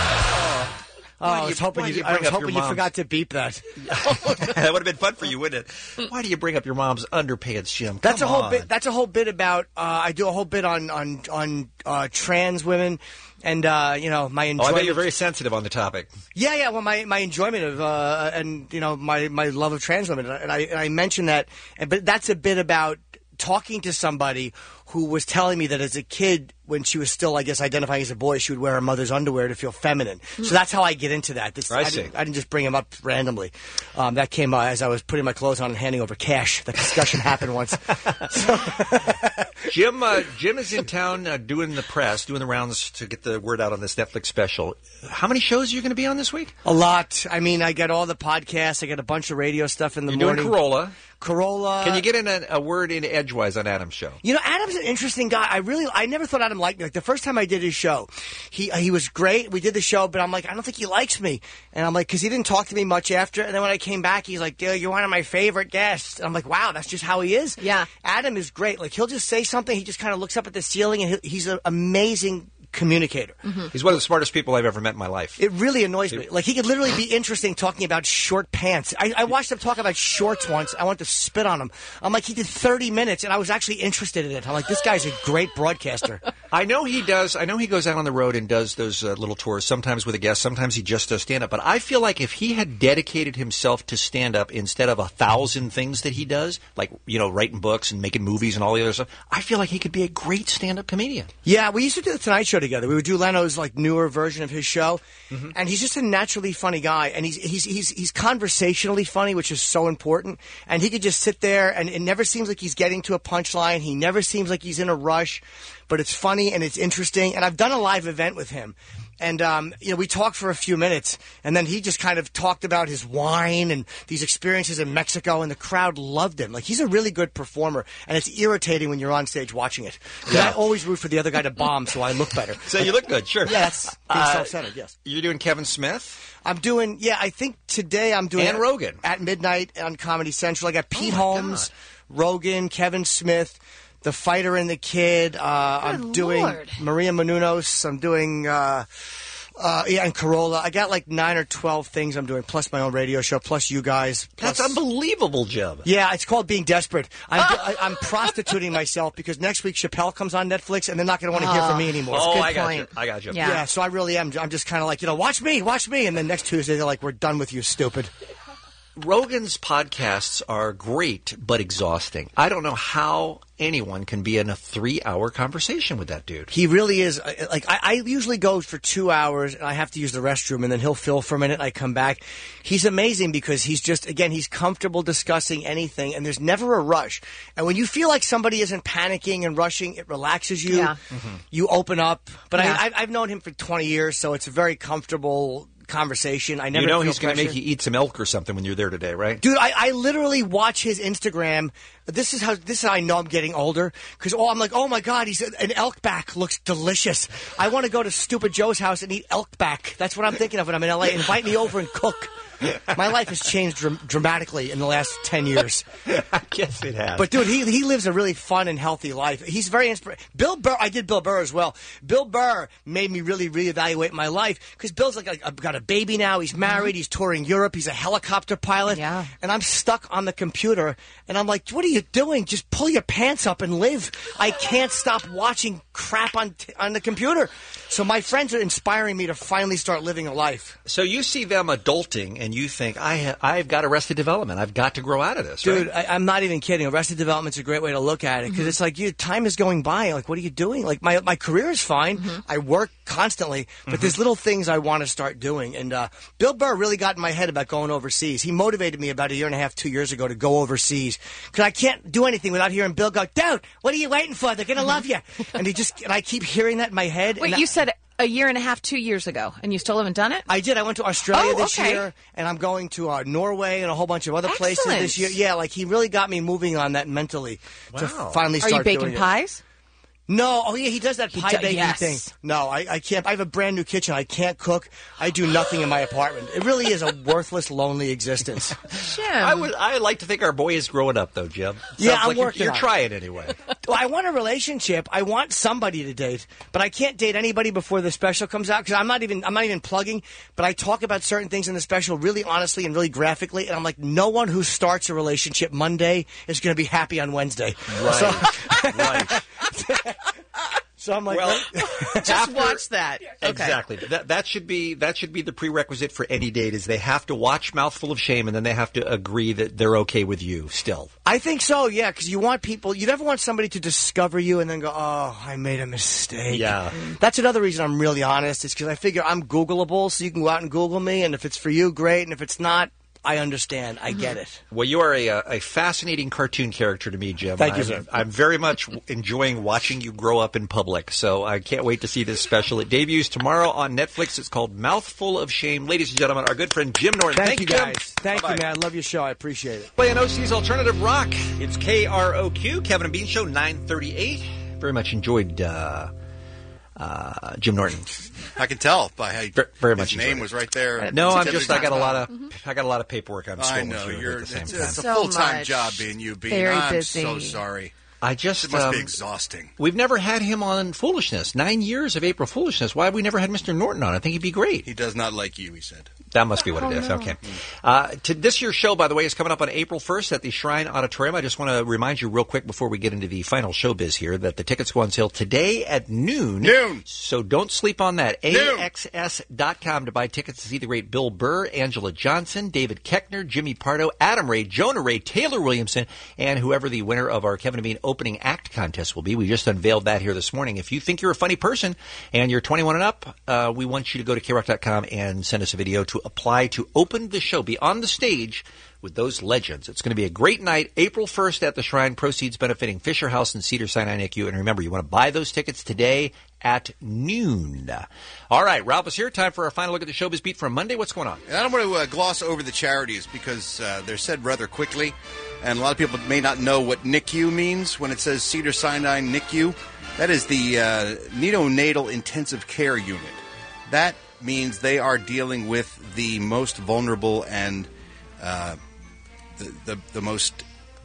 I was hoping you forgot to beep that. That would have been fun for you, wouldn't it? Why do you bring up your mom's underpants, Jim? That's a whole bit about. I do a whole bit on trans women, and my enjoyment. I bet you're very sensitive on the topic. Yeah. Well, my enjoyment of my love of trans women, and I mentioned that, but that's a bit about talking to somebody who was telling me that as a kid, when she was still, I guess, identifying as a boy, she would wear her mother's underwear to feel feminine. So that's how I get into that. I didn't just bring him up randomly. That came as I was putting my clothes on and handing over cash. That discussion happened once. Jim is in town doing the rounds to get the word out on this Netflix special. How many shows are you going to be on this week? A lot. I mean, I got all the podcasts. I got a bunch of radio stuff in the morning. You're doing Corolla. Can you get in a word in edgewise on Adam's show? Adam's an interesting guy. I never thought Adam liked me. Like the first time I did his show, he was great. We did the show, but I'm like, I don't think he likes me. And I'm like, because he didn't talk to me much after. And then when I came back, he's like, dude, you're one of my favorite guests. And I'm like, wow, that's just how he is. Yeah. Adam is great. Like he'll just say something. He just kind of looks up at the ceiling, and he's an amazing communicator. Mm-hmm. He's one of the smartest people I've ever met in my life. It really annoys me. Like he could literally be interesting talking about short pants. I watched him talk about shorts once. I wanted to spit on him. I'm like, he did 30 minutes, and I was actually interested in it. I'm like, this guy's a great broadcaster. I know he does. I know he goes out on the road and does those little tours, sometimes with a guest, sometimes he just does stand-up. But I feel like if he had dedicated himself to stand-up instead of 1,000 things that he does, like, writing books and making movies and all the other stuff, I feel like he could be a great stand-up comedian. Yeah, we used to do the Tonight Show together. We would do Leno's newer version of his show, and he's just a naturally funny guy, and he's conversationally funny, which is so important. And he could just sit there, and it never seems like he's getting to a punchline. He never seems like he's in a rush, but it's funny and it's interesting. And I've done a live event with him. And, we talked for a few minutes, and then he just kind of talked about his wine and these experiences in Mexico, and the crowd loved him. He's a really good performer, and it's irritating when you're on stage watching it. Yeah. I always root for the other guy to bomb so I look better. So you look good, sure. Yeah, that's being self-centered, yes. You're doing Kevin Smith? I'm doing, I think today I'm doing... And Rogan. At midnight on Comedy Central. I got Pete Holmes, Rogan, Kevin Smith... The Fighter and the Kid. I'm doing Maria Menounos. I'm doing, and Corolla. I got 9 or 12 things I'm doing, plus my own radio show, plus you guys. That's unbelievable, Jeb. Yeah, it's called being desperate. I'm prostituting myself because next week Chappelle comes on Netflix, and they're not going to want to hear from me anymore. I got you. Yeah, so I really am. I'm just kind of watch me. And then next Tuesday they're like, we're done with you, stupid. Rogan's podcasts are great, but exhausting. I don't know how anyone can be in a 3-hour conversation with that dude. He really is. I usually go for 2 hours, and I have to use the restroom, and then he'll fill for a minute, and I come back. He's amazing because he's just, again, he's comfortable discussing anything, and there's never a rush. And when you feel like somebody isn't panicking and rushing, it relaxes you. Yeah. You open up. But I've known him for 20 years, so it's a very comfortable conversation. I never he's going to make you eat some elk or something when you're there today, right? Dude, I literally watch his Instagram. This is how I know I'm getting older because I'm like, oh my God, an elk back looks delicious. I want to go to Stupid Joe's house and eat elk back. That's what I'm thinking of when I'm in LA. Invite me over and cook. My life has changed dramatically in the last 10 years. I guess it has. But, dude, he lives a really fun and healthy life. He's very inspirational. Bill Burr, I did Bill Burr as well. Bill Burr made me really reevaluate my life because Bill's I've got a baby now. He's married. He's touring Europe. He's a helicopter pilot. Yeah. And I'm stuck on the computer. And I'm like, what are you doing? Just pull your pants up and live. I can't stop watching crap on the computer. So my friends are inspiring me to finally start living a life. So you see them adulting and you think, I've got Arrested Development. I've got to grow out of this. Dude, right? I'm not even kidding. Arrested Development's a great way to look at it because it's like time is going by. What are you doing? My career is fine. I work constantly, but there's little things I want to start doing. And Bill Burr really got in my head about going overseas. He motivated me about 1.5 years, 2 years ago to go overseas because I can't do anything without hearing Bill go, dude, what are you waiting for? They're going to love you. And I keep hearing that in my head. Wait, you said 1.5 years, 2 years ago, and you still haven't done it? I did. I went to Australia this year, and I'm going to Norway and a whole bunch of other places this year. Yeah, he really got me moving on that mentally to finally start doing it. Are you baking pies? No. Oh, yeah, he does that pie baking thing. No, I can't. I have a brand new kitchen. I can't cook. I do nothing in my apartment. It really is a worthless, lonely existence. Jim. I like to think our boy is growing up, though, Jim. Yeah, I'm working You're trying anyway. Well, I want a relationship. I want somebody to date, but I can't date anybody before the special comes out because I'm not even plugging. But I talk about certain things in the special really honestly and really graphically, and I'm like, no one who starts a relationship Monday is going to be happy on Wednesday. Right. Right. So I'm like, just watch that. Okay. Exactly. That should be the prerequisite for any date is they have to watch Mouthful of Shame and then they have to agree that they're okay with you still. I think so, yeah, because you never want somebody to discover you and then go, oh, I made a mistake. Yeah. That's another reason I'm really honest is because I figure I'm Googleable, so you can go out and Google me, and if it's for you, great, and if it's not, I understand. I get it. Well, you are a fascinating cartoon character to me, Jim. Thank you, sir. I'm very much enjoying watching you grow up in public, so I can't wait to see this special. It debuts tomorrow on Netflix. It's called Mouthful of Shame. Ladies and gentlemen, our good friend Jim Norton. Thank you, guys. Jim. Thank you, man. I love your show. I appreciate it. Playing OC's Alternative Rock. It's KROQ, Kevin and Bean Show, 938. Very much enjoyed Jim Norton. I can tell by how very much his name was right there. No, I got a lot of paperwork I'm scrolling through at the same time. It's a full-time job being you, Bean. I'm busy. so sorry. It must be exhausting. We've never had him on Foolishness. 9 years of April Foolishness. Why have we never had Mr. Norton on? I think he'd be great. He does not like you, he said. That must be what it is. no. Okay. To this year's show, by the way, is coming up on April 1st at the Shrine Auditorium. I just want to remind you real quick before we get into the final showbiz here that the tickets go on sale today at noon. So don't sleep on that. AXS.com to buy tickets to see the great Bill Burr, Angela Johnson, David Koechner, Jimmy Pardo, Adam Ray, Jonah Ray, Taylor Williamson, and whoever the winner of our Kevin and Bean opening act contest will be. We just unveiled that here this morning. If you think you're a funny person and you're 21 and up, we want you to go to KROC.com and send us a video to apply to open the show, be on the stage with those legends. It's going to be a great night, April 1st at the Shrine, proceeds benefiting Fisher House and Cedars-Sinai NICU. And remember, you want to buy those tickets today at noon. All right, Ralph is here. Time for our final look at the Showbiz Beat from Monday. What's going on? And I don't want to gloss over the charities because they're said rather quickly, and a lot of people may not know what NICU means when it says Cedars-Sinai NICU. That is the Neonatal Intensive Care Unit. That means they are dealing with the most vulnerable and the most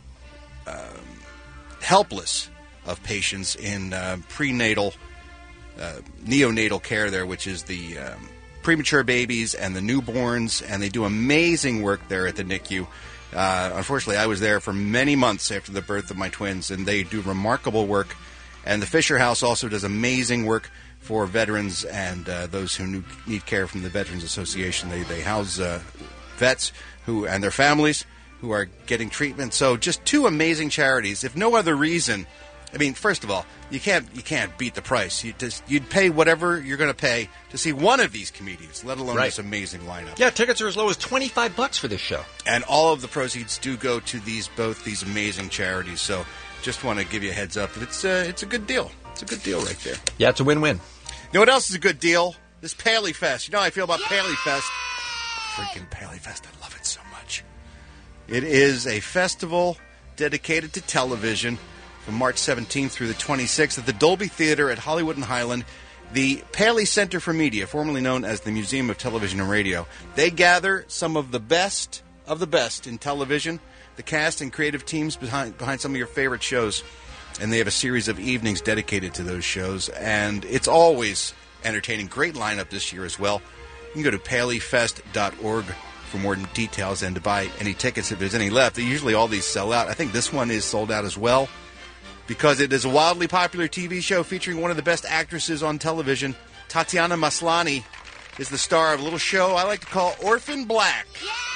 helpless of patients in prenatal, neonatal care there, which is the premature babies and the newborns, and they do amazing work there at the NICU. Unfortunately, I was there for many months after the birth of my twins, and they do remarkable work. And the Fisher House also does amazing work for veterans and those who need care from the Veterans Association. They house vets and their families who are getting treatment. So just two amazing charities. If no other reason, I mean, first of all, you can't beat the price. You'd pay whatever you're going to pay to see one of these comedians, let alone this amazing lineup. Yeah, tickets are as low as $25 for this show, and all of the proceeds do go to both these amazing charities. So just want to give you a heads up that it's a good deal. It's a good deal right there. Yeah, it's a win-win. You know what else is a good deal? This Paley Fest. You know how I feel about Paley Fest. Freaking Paley Fest. I love it so much. It is a festival dedicated to television from March 17th through the 26th at the Dolby Theater at Hollywood and Highland. The Paley Center for Media, formerly known as the Museum of Television and Radio, they gather some of the best in television, the cast and creative teams behind some of your favorite shows. And they have a series of evenings dedicated to those shows. And it's always entertaining. Great lineup this year as well. You can go to paleyfest.org for more details and to buy any tickets if there's any left. Usually all these sell out. I think this one is sold out as well because it is a wildly popular TV show featuring one of the best actresses on television. Tatiana Maslany is the star of a little show I like to call Orphan Black.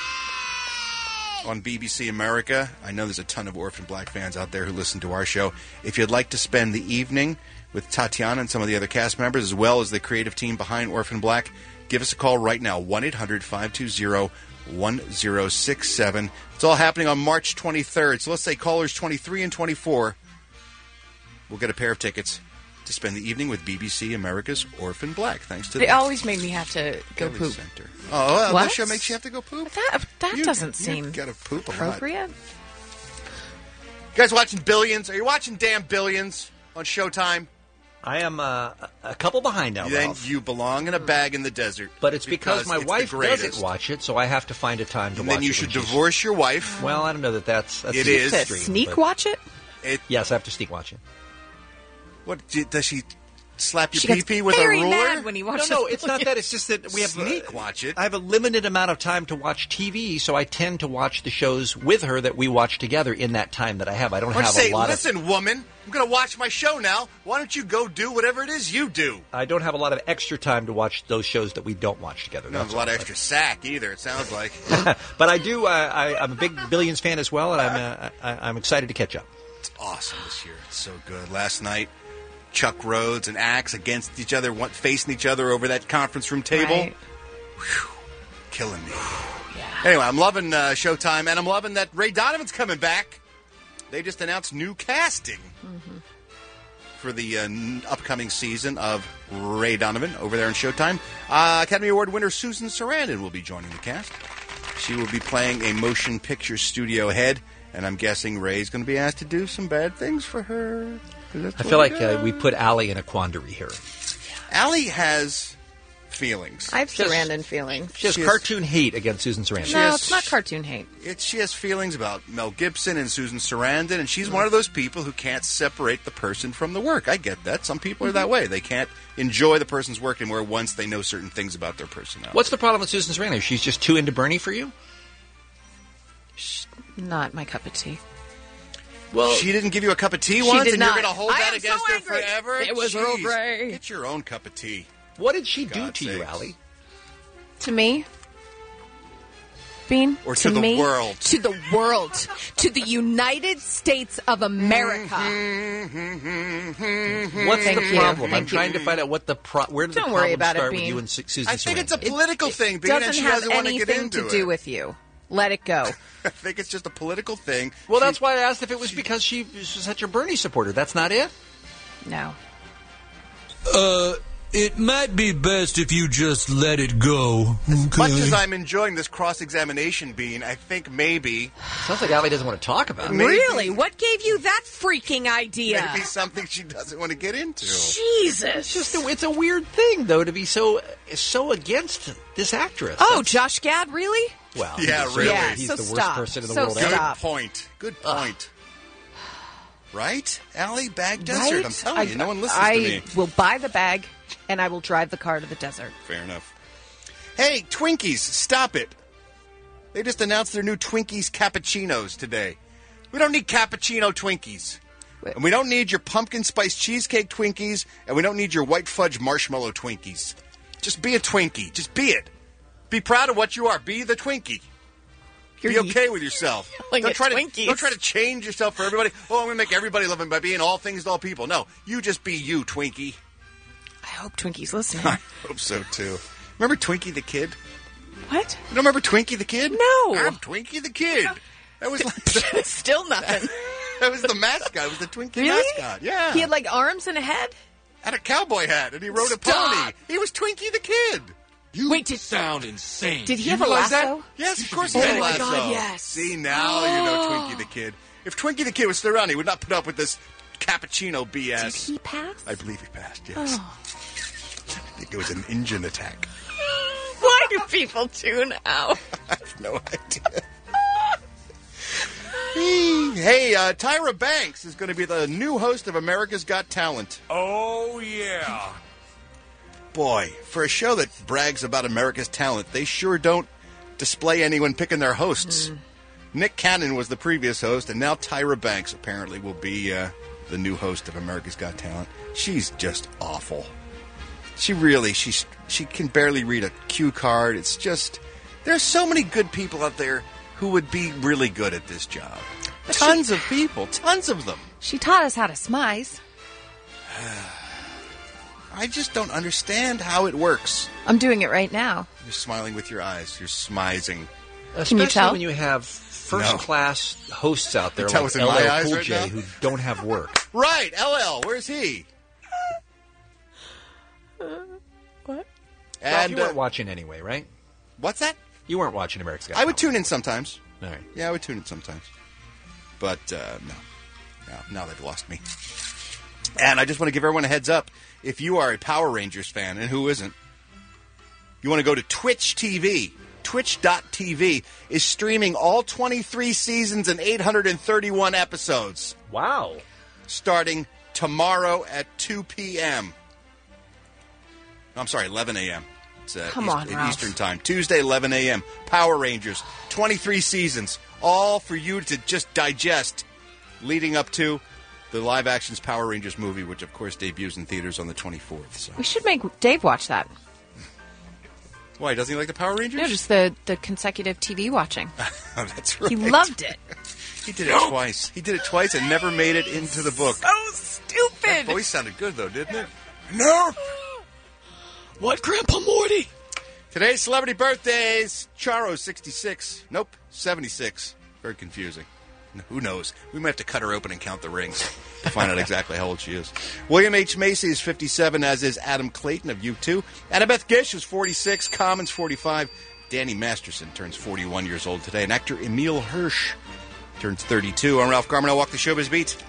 On BBC America. I know there's a ton of Orphan Black fans out there who listen to our show. If you'd like to spend the evening with Tatiana and some of the other cast members, as well as the creative team behind Orphan Black, give us a call right now, 1-800-520-1067. It's all happening on March 23rd. So let's say callers 23 and 24 will get a pair of tickets to spend the evening with BBC America's Orphan Black, thanks to They always make me have to go poop. Center. Oh, What? that show makes you have to go poop? That doesn't seem you gotta poop a lot. appropriate. You guys watching Billions? Are you watching damn Billions on Showtime? I am a couple behind now, Then Ralph. you belong in a bag in the desert. But it's because my it's the wife greatest. doesn't watch it, so I have to find a time to And watch it. then you should divorce your wife. Well, I don't know that's It is. extreme, Sneak but- watch it? Yes, I have to sneak watch it. What does she slap your She gets pee-pee with a very ruler? mad when he watches No, it's not that. It's just that we have Sneak watch it. I have a limited amount of time to watch TV, so I tend to watch the shows with her that we watch together in that time that I have. I don't Why have don't you say, a lot listen, woman, I'm going to watch my show now. Why don't you go do whatever it is you do? I don't have a lot of extra time to watch those shows that we don't watch together. You don't have a lot of extra sack either, it sounds like. But I do. I'm a big Billions fan as well, and I'm excited to catch up. It's awesome this year. It's so good. Last night, Chuck Rhodes and Axe against each other, facing each other over that conference room table. Right. Whew, killing me. Anyway, I'm loving Showtime, and I'm loving that Ray Donovan's coming back. They just announced new casting for the upcoming season of Ray Donovan over there on Showtime. Academy Award winner Susan Sarandon will be joining the cast. She will be playing a motion picture studio head, and I'm guessing Ray's going to be asked to do some bad things for her. I feel like we put Allie in a quandary here. Allie has feelings. I have Sarandon feelings. She has cartoon hate against Susan Sarandon. No, it's not cartoon hate. She has feelings about Mel Gibson and Susan Sarandon, and she's one of those people who can't separate the person from the work. I get that. Some people are that way. They can't enjoy the person's work anymore once they know certain things about their personality. What's the problem with Susan Sarandon? She's just too into Bernie for you? Not my cup of tea. Well, she didn't give you a cup of tea She once, did and not. you're going to hold I that am against so her angry. forever? It was Jeez. Earl Grey. Get your own cup of tea. What did she do God to you, sakes. Allie? To me? Bean? Or to the me? world. To the world. To the United States of America. What's the Thank you. problem? I'm Thank trying you. to find out what the where did the Don't problem worry about it, start with Bean. you and Susan I think it's a Sarandon? political thing, Bean, and Doesn't she have doesn't want to get anything into to it. do with you. Let it go. I think it's just a political thing. Well, that's why I asked if it was because she was such a Bernie supporter. That's not it? No. It might be best if you just let it go. As much as I'm enjoying this cross-examination, Bean, I think maybe... Sounds like Allie doesn't want to talk about it. Really? What gave you that freaking idea? Maybe something she doesn't want to get into. Jesus. It's a weird thing, though, to be so against this actress. Oh, Josh Gad, really? Well, Yeah, he's, really. He's so the worst stop. person in the So world Good ever. point. Good point. Right? Allie, bag desert. Right? I'm telling you, no one listens to me. I will buy the bag, and I will drive the car to the desert. Fair enough. Hey, Twinkies, stop it. They just announced their new Twinkies cappuccinos today. We don't need cappuccino Twinkies. And we don't need your pumpkin spice cheesecake Twinkies, and we don't need your white fudge marshmallow Twinkies. Just be a Twinkie. Just be it. Be proud of what you are. Be the Twinkie. Be okay with yourself. Don't try to change yourself for everybody. Oh, I'm going to make everybody love me by being all things to all people. No, you just be you, Twinkie. I hope Twinkie's listening. I hope so, too. Remember Twinkie the Kid? What? You don't remember Twinkie the Kid? No. I'm Twinkie the Kid. That was like Still nothing. that was the mascot. It was the Twinkie Really? mascot. Yeah. He had like arms and a head? Had a cowboy hat, and he rode Stop. a pony. He was Twinkie the Kid. You sound insane. Did he You have a realize lasso? that? Yes, of course he Oh had a my lasso. God, yes. See, now you know Twinkie the Kid. If Twinkie the Kid was still around, he would not put up with this cappuccino BS. Did he pass? I believe he passed, yes. Oh. I think it was an engine attack. Why do people tune out? I have no idea. Hey, Tyra Banks is going to be the new host of America's Got Talent. Oh, yeah. Boy, for a show that brags about America's talent, they sure don't display anyone picking their hosts. Nick Cannon was the previous host, and now Tyra Banks apparently will be the new host of America's Got Talent. She's just awful. She can barely read a cue card. It's just, there's so many good people out there who would be really good at this job. Tons of people, tons of them. She taught us how to smize. I just don't understand how it works. I'm doing it right now. You're smiling with your eyes. You're smizing. Especially tell? when you have first-class hosts out there Tell like us in my LL eyes Cool right J now? who don't have work. Right, LL. Where's he? What? Ralph, you weren't watching anyway, right? What's that? You weren't watching America's Got I would Talent. tune in sometimes. All right. Yeah, I would tune in sometimes. But no. Now they've lost me. And I just want to give everyone a heads up. If you are a Power Rangers fan, and who isn't, you want to go to Twitch TV. Twitch.tv is streaming all 23 seasons and 831 episodes. Wow. Starting tomorrow at 2 p.m. I'm sorry, 11 a.m. It's Come on, Ralph. Eastern Time. Tuesday, 11 a.m. Power Rangers. 23 seasons. All for you to just digest leading up to the live actions Power Rangers movie, which, of course, debuts in theaters on the 24th. So. We should make Dave watch that. Why, doesn't he like the Power Rangers? No, just the consecutive TV watching. Oh, that's right. He loved it. He did it twice. He did it twice and never made it into the book. So stupid. That voice sounded good, though, didn't it? No. What, Grandpa Morty? Today's celebrity birthdays. Charo's 66. Nope, 76. Very confusing. Who knows? We might have to cut her open and count the rings to find out exactly how old she is. William H. Macy is 57, as is Adam Clayton of U2. Annabeth Gish is 46. Common's 45. Danny Masterson turns 41 years old today. And actor Emile Hirsch turns 32. I'm Ralph Garman. I'll walk the showbiz beat.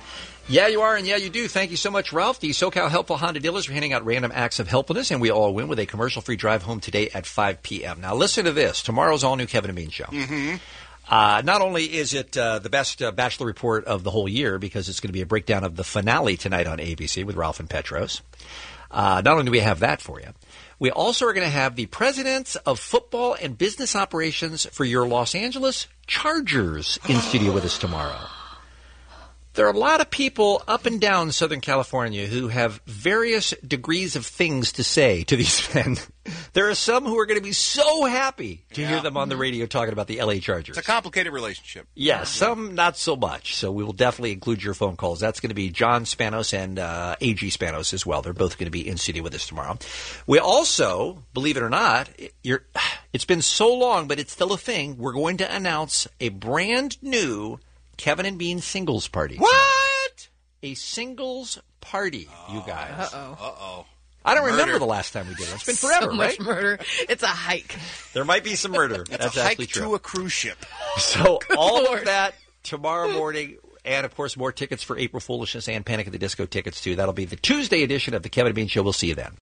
Yeah, you are, and yeah, you do. Thank you so much, Ralph. The SoCal Helpful Honda dealers are handing out random acts of helpfulness, and we all win with a commercial-free drive home today at 5 p.m. Now, listen to this. Tomorrow's all-new Kevin and Bean show. Mm-hmm. Not only is it the best Bachelor report of the whole year, because it's going to be a breakdown of the finale tonight on ABC with Ralph and Petros. Not only do we have that for you, we also are going to have the presidents of football and business operations for your Los Angeles Chargers in studio with us tomorrow. There are a lot of people up and down Southern California who have various degrees of things to say to these men. There are some who are going to be so happy to hear them on the radio talking about the L.A. Chargers. It's a complicated relationship. Yes, some not so much. So we will definitely include your phone calls. That's going to be John Spanos and A.G. Spanos as well. They're both going to be in studio with us tomorrow. We also, believe it or not, it's been so long, but it's still a thing. We're going to announce a brand new Kevin and Bean singles party. What? A singles party, you guys. Uh-oh. I don't remember the last time we did it. It's been forever, so much right? murder. It's a hike. There might be some murder. That's a hike actually true. to a cruise ship. So all of that tomorrow morning, and of course more tickets for April Foolishness and Panic at the Disco tickets too. That'll be the Tuesday edition of the Kevin and Bean Show. We'll see you then.